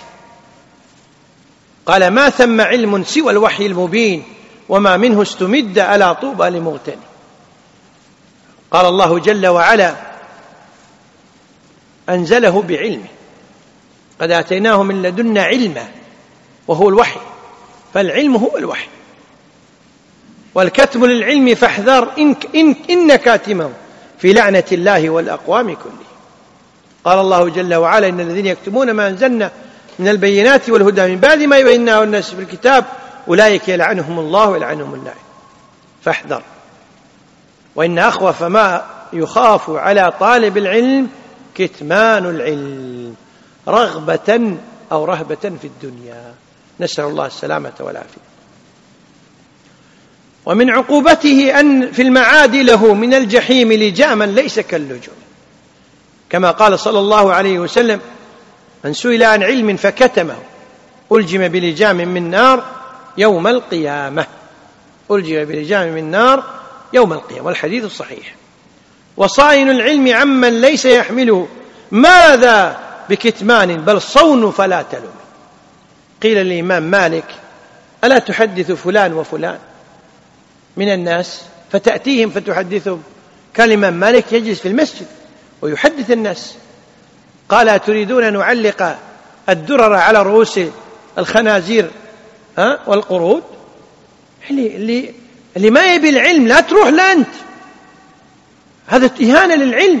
قال ما ثم علم سوى الوحي المبين وما منه استمد ألا طوبى لمغتني. قال الله جل وعلا أنزله بعلمه، قد آتيناه من لدنا علما وهو الوحي، فالعلم هو الوحي، والكتم للعلم فاحذر إن, إن, إن كاتمه في لعنة الله والأقوام كله. قال الله جل وعلا إن الذين يكتمون ما أنزلنا من البينات والهدى من بعد ما يبيناه الناس في الكتاب أولئك يلعنهم الله ويلعنهم اللعين، فاحذر. وإن أخوف ما يخاف على طالب العلم كتمان العلم رغبة أو رهبة في الدنيا، نسأل الله السلامة والعافية. ومن عقوبته أن في المعاد له من الجحيم لجاما ليس كاللجوم، كما قال صلى الله عليه وسلم من سئل عن علم فكتمه ألجم بلجام من نار يوم القيامة، ألجم بلجام من نار يوم القيامة، والحديث الصحيح. وصائن العلم عمن ليس يحمله ماذا بكتمان بل صون فلا تلم. قيل للإمام مالك ألا تحدث فلان وفلان من الناس فتأتيهم فتحدثهم؟ كان الإمام مالك يجلس في المسجد ويحدث الناس. قال تريدون أن نعلق الدرر على رؤوس الخنازير ها والقرود؟ اللي, اللي, اللي ما يبي العلم لا تروح لا أنت، هذا إهانة للعلم.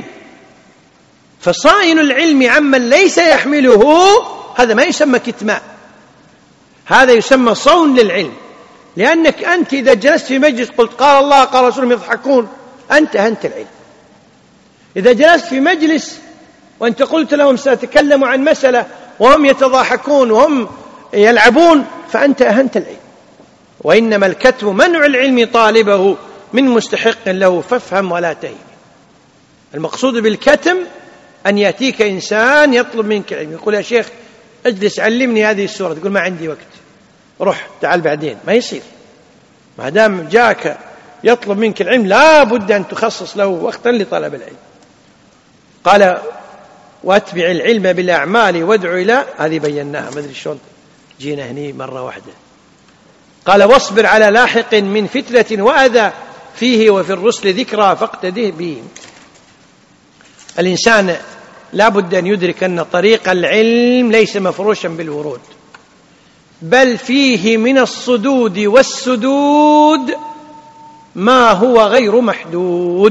فصائن العلم عمن ليس يحمله هذا ما يسمى كتمان، هذا يسمى صون للعلم، لأنك أنت إذا جلست في مجلس قلت قال الله قال رسوله يضحكون أنت أهنت العلم. إذا جلست في مجلس وأنت قلت لهم سأتكلم عن مسألة وهم يتضاحكون وهم يلعبون فأنت أهنت العلم. وإنما الكتم منع العلم طالبه من مستحق له فافهم ولا تهم. المقصود بالكتم أن يأتيك إنسان يطلب منك العلم، يقول يا شيخ اجلس علمني هذه السورة، تقول ما عندي وقت، روح تعال بعدين. ما يصير، ما دام جاءك يطلب منك العلم لا بد أن تخصص له وقتا لطلب العلم. قال واتبع العلم بالأعمال وادعو إلى، هذه بيناها ما أدري شلون جينا هني مرة واحدة. قال واصبر على لاحق من فتنة وأذى فيه وفي الرسل ذكرى فاقتده به. الإنسان لا بد أن يدرك أن طريق العلم ليس مفروشا بالورود، بل فيه من الصدود والسدود ما هو غير محدود.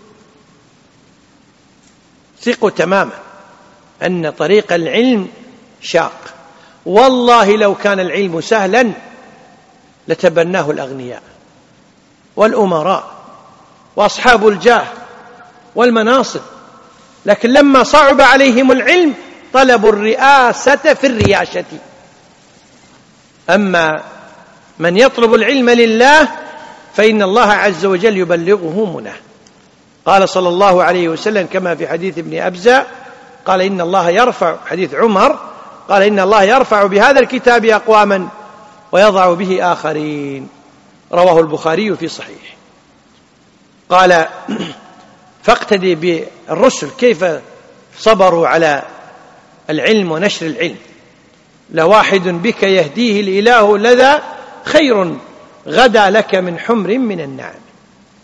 ثقوا تماما أن طريق العلم شاق، والله لو كان العلم سهلا لتبناه الأغنياء والأمراء وأصحاب الجاه والمناصب، لكن لما صعب عليهم العلم طلبوا الرئاسة في الرياشة. أما من يطلب العلم لله فإن الله عز وجل يبلغه منه. قال صلى الله عليه وسلم كما في حديث ابن أبزة قال إن الله يرفع، حديث عمر قال إن الله يرفع بهذا الكتاب أقواما ويضع به آخرين، رواه البخاري في صحيح. قال فاقتدي بالرسل كيف صبروا على العلم ونشر العلم. لواحد بك يهديه الإله لذا خير غدا لك من حمر من النعم.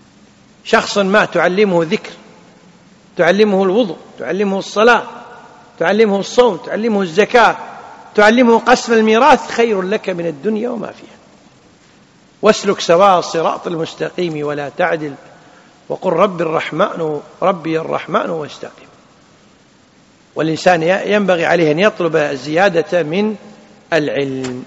شخص ما تعلمه ذكر، تعلمه الوضوء، تعلمه الصلاة، تعلمه الصوم، تعلمه الزكاة، تعلمه قسم الميراث، خير لك من الدنيا وما فيها. واسلك سواء الصراط المستقيم ولا تعدل، وقل رب الرحمن ربي الرحمن واستقم. والإنسان ينبغي عليه أن يطلب الزيادة من العلم.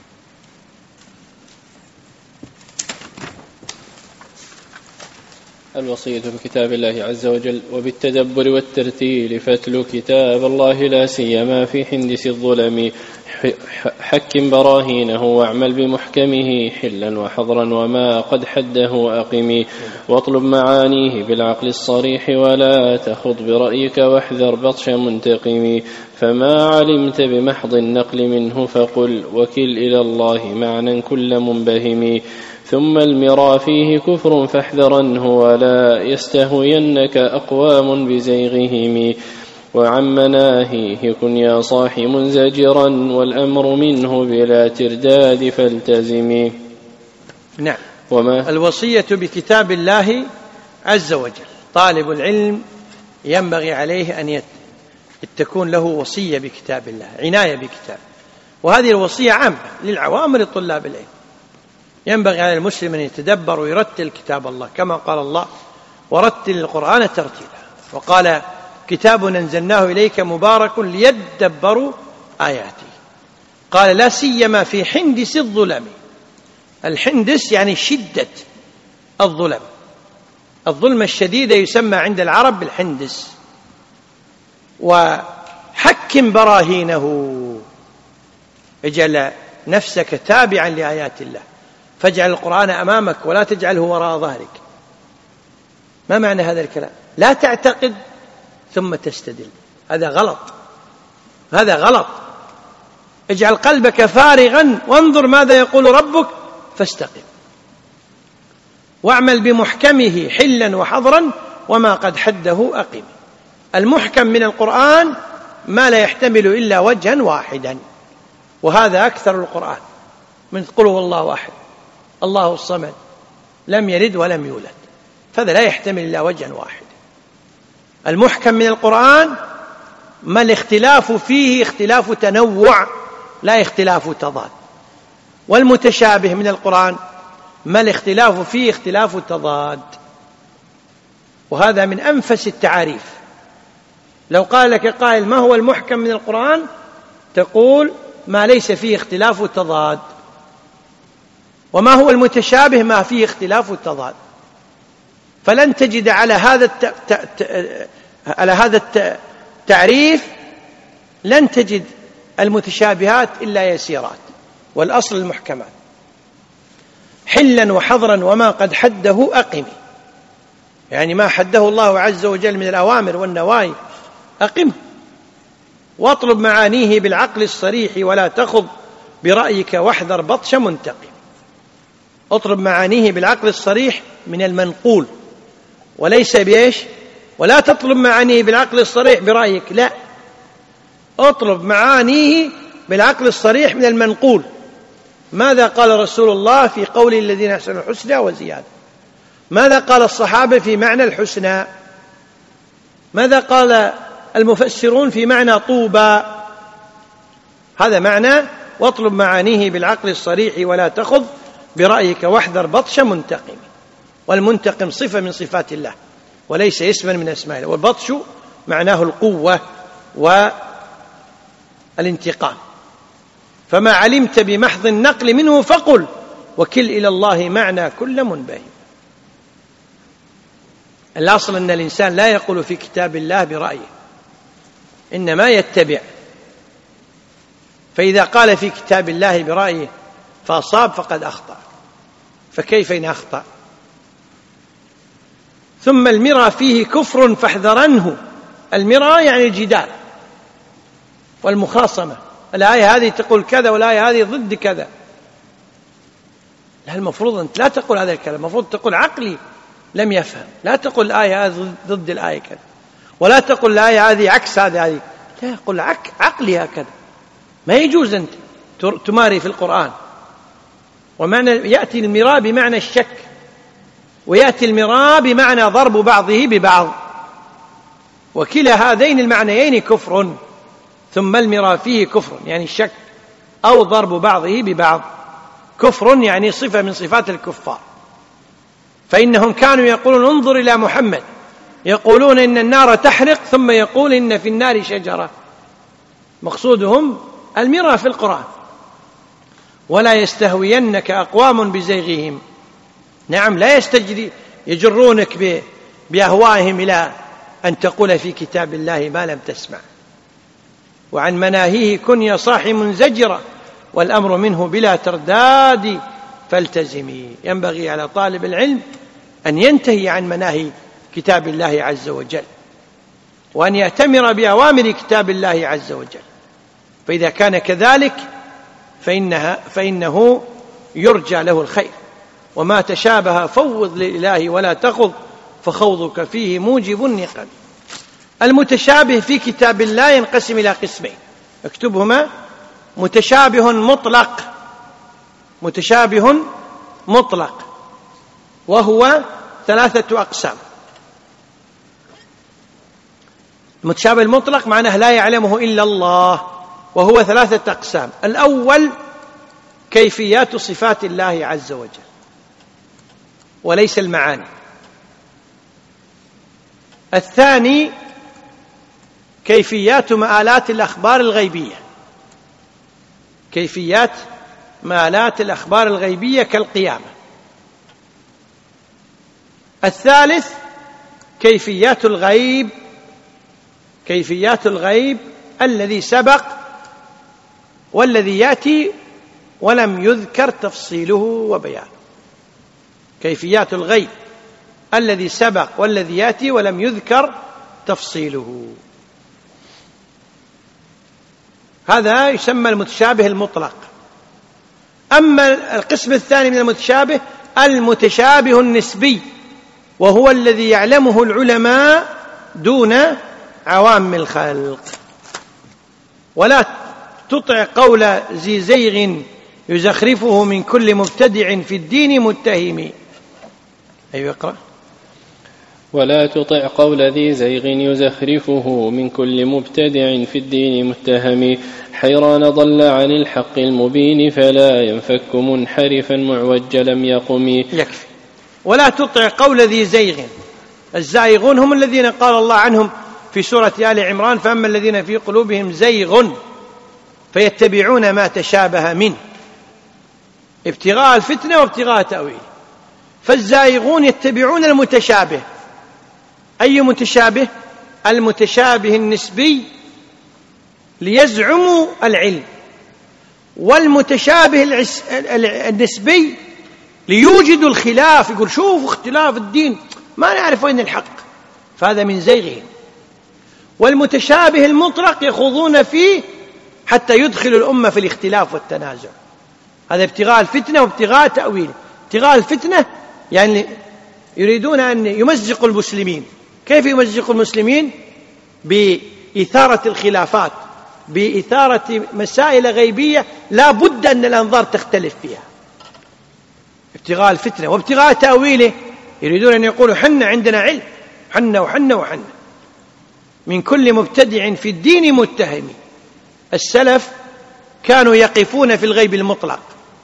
الوصية بكتاب الله عز وجل وبالتدبر والترتيل، فاتلو كتاب الله لا سيما في حندس الظلم، حكم براهينه واعمل بمحكمه، حلا وحظرا وما قد حده أقم، واطلب معانيه بالعقل الصريح ولا تخض برأيك واحذر بطش منتقم، فما علمت بمحض النقل منه فقل وكل إلى الله معنى كل منبهم، ثم المرى فيه كفر فاحذرنه ولا يستهوينك أقوام بزيغهم، وعن مناهيه كن يا صاح منزجرا والأمر منه بلا ترداد فالتزم. نعم. وما الوصية بكتاب الله عز وجل، طالب العلم ينبغي عليه أن تكون له وصية بكتاب الله، عناية بكتاب، وهذه الوصية عامة للعوام لطلاب العلم. ينبغي على المسلم أن يتدبر ويرتل كتاب الله، كما قال الله ورتل القرآن ترتيلا، وقال كتاب أنزلناه إليك مبارك ليدبروا آياته. قال لا سيما في حندس الظلم. الحندس يعني شدة الظلم، الظلم الشديد يسمى عند العرب بالحندس. وحكم براهينه، اجعل نفسك تابعا لآيات الله، فاجعل القرآن أمامك ولا تجعله وراء ظهرك. ما معنى هذا الكلام؟ لا تعتقد ثم تستدل، هذا غلط، هذا غلط. اجعل قلبك فارغا وانظر ماذا يقول ربك فاستقم، واعمل بمحكمه حلا وحظرا وما قد حده أقم. المحكم من القرآن ما لا يحتمل إلا وجها واحدا، وهذا أكثر القرآن، من قل هو الله أحد الله الصمد لم يلد ولم يولد، فهذا لا يحتمل إلا وجها واحدا. المحكم من القرآن ما الاختلاف فيه اختلاف تنوع لا اختلاف تضاد، والمتشابه من القرآن ما الاختلاف فيه اختلاف تضاد، وهذا من أنفس التعاريف. لو قال لك قائل ما هو المحكم من القرآن، تقول ما ليس فيه اختلاف تضاد. وما هو المتشابه؟ ما فيه اختلاف تضاد. فلن تجد على هذا الت... ت... على هذا التعريف لن تجد المتشابهات إلا يسيرات، والأصل المحكمات. حلا وحظرا وما قد حده أقم، يعني ما حده الله عز وجل من الأوامر والنواهي أقم، واطلب معانيه بالعقل الصريح ولا تخض برأيك واحذر بطش منتقم. اطلب معانيه بالعقل الصريح من المنقول، وليس بإيش؟ ولا تطلب معانيه بالعقل الصريح برأيك، لا، اطلب معانيه بالعقل الصريح من المنقول. ماذا قال رسول الله في قول الذين أحسنوا الحسنى وزيادة؟ ماذا قال الصحابة في معنى الحسنى؟ ماذا قال المفسرون في معنى طوبى؟ هذا معنى واطلب معانيه بالعقل الصريح ولا تخض برأيك واحذر بطش منتقم. والمنتقم صفة من صفات الله وليس اسما من أسماء الله، والبطش معناه القوة والانتقام. فما علمت بمحض النقل منه فقل وكل إلى الله معنى كل منبه. الأصل أن الإنسان لا يقول في كتاب الله برأيه، إنما يتبع. فإذا قال في كتاب الله برأيه فأصاب فقد أخطأ، فكيف إن أخطأ؟ ثم المرى فيه كفر فاحذرنه. المرى يعني الجدال والمخاصمة، الآية هذه تقول كذا والآية هذه ضد كذا. لا، المفروض أنت لا تقول هذا الكلام، المفروض تقول عقلي لم يفهم. لا تقول الآية هذه ضد الآية كذا، ولا تقول الآية هذه عكس هذه هذه، لا، قل عقلي هكذا. ما يجوز أنت تماري في القرآن. ومعنى يأتي المراء بمعنى الشك، ويأتي المراء بمعنى ضرب بعضه ببعض، وكلا هذين المعنيين كفر. ثم المرى فيه كفر يعني الشك أو ضرب بعضه ببعض، كفر يعني صفة من صفات الكفار. فإنهم كانوا يقولون انظر إلى محمد، يقولون إن النار تحرق ثم يقول إن في النار شجرة، مقصودهم المرى في القرآن. ولا يستهوينك أقوام بزيغهم، نعم لا يستجري يجرونك بأهوائهم إلى أن تقول في كتاب الله ما لم تسمع. وعن مناهيه كن يا صاحي منزجرة، والأمر منه بلا ترداد فالتزمي. ينبغي على طالب العلم أن ينتهي عن مناهي كتاب الله عز وجل، وأن يأتمر بأوامر كتاب الله عز وجل. فإذا كان كذلك فإنها فإنه يرجى له الخير. وما تشابه فوض لله ولا تخض، فخوضك فيه موجب النقم. المتشابه في كتاب الله ينقسم إلى قسمين، اكتبهما: متشابه مطلق، متشابه مطلق، وهو ثلاثة أقسام. المتشابه المطلق معناه لا يعلمه إلا الله، وهو ثلاثة أقسام. الأول كيفيات صفات الله عز وجل وليس المعاني. الثاني كيفيات مآلات الأخبار الغيبية، كيفيات مآلات الأخبار الغيبية كالقيامة. الثالث كيفيات الغيب، كيفيات الغيب الذي سبق والذي يأتي ولم يذكر تفصيله وبيانه. كيفيات الغيب الذي سبق والذي يأتي ولم يذكر تفصيله، هذا يسمى المتشابه المطلق. أما القسم الثاني من المتشابه المتشابه النسبي، وهو الذي يعلمه العلماء دون عوام الخلق. ولا تطع قول ذي زيغ يزخرفه من كل مبتدع في الدين متهم. أيوة اقرأ. ولا تطع قول ذي زيغ يزخرفه من كل مبتدع في الدين متهم، حيران ضل عن الحق المبين فلا ينفك منحرفا معوج لم يقم. يكفي. ولا تطع قول ذي زيغ. الزائغون هم الذين قال الله عنهم في سورة آل عمران: فأما الذين في قلوبهم زيغ فيتبعون ما تشابه منه ابتغاء الفتنة وابتغاء تأويله. فالزائغون يتبعون المتشابه. أي متشابه؟ المتشابه النسبي ليزعموا العلم، والمتشابه النسبي ليوجدوا الخلاف، يقول شوفوا اختلاف الدين ما نعرف وين الحق، فهذا من زيغهم. والمتشابه المطلق يخوضون فيه حتى يدخلوا الأمة في الاختلاف والتنازع، هذا ابتغاء الفتنة وابتغاء تأويله. ابتغاء الفتنة يعني يريدون أن يمزقوا المسلمين. كيف يمزقوا المسلمين؟ بإثارة الخلافات، بإثارة مسائل غيبية لا بد أن الأنظار تختلف فيها، ابتغاء الفتنة. وابتغاء تأويله يريدون أن يقولوا حنا عندنا علم، حنا وحنا وحنا. من كل مبتدع في الدين متهم. السلف كانوا يقفون في الغيب المطلق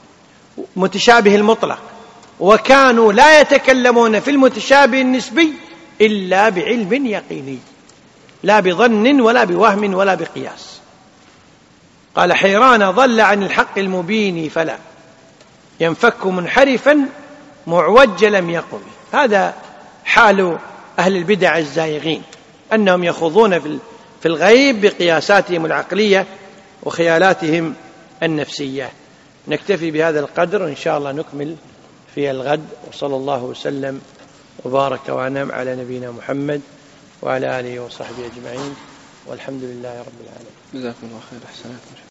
متشابه المطلق، وكانوا لا يتكلمون في المتشابه النسبي إلا بعلم يقيني، لا بظن ولا بوهم ولا بقياس. قال: حيران ضل عن الحق المبين فلا ينفك منحرفا معوج لم يقم. هذا حال أهل البدع الزائغين، أنهم يخوضون في الغيب بقياساتهم العقلية وخيالاتهم النفسية. نكتفي بهذا القدر، إن شاء الله نكمل في الغد. وصلى الله وسلم وبارك وأنعم على نبينا محمد وعلى آله وصحبه أجمعين، والحمد لله رب العالمين. جزاكم الله خير. أحسنت.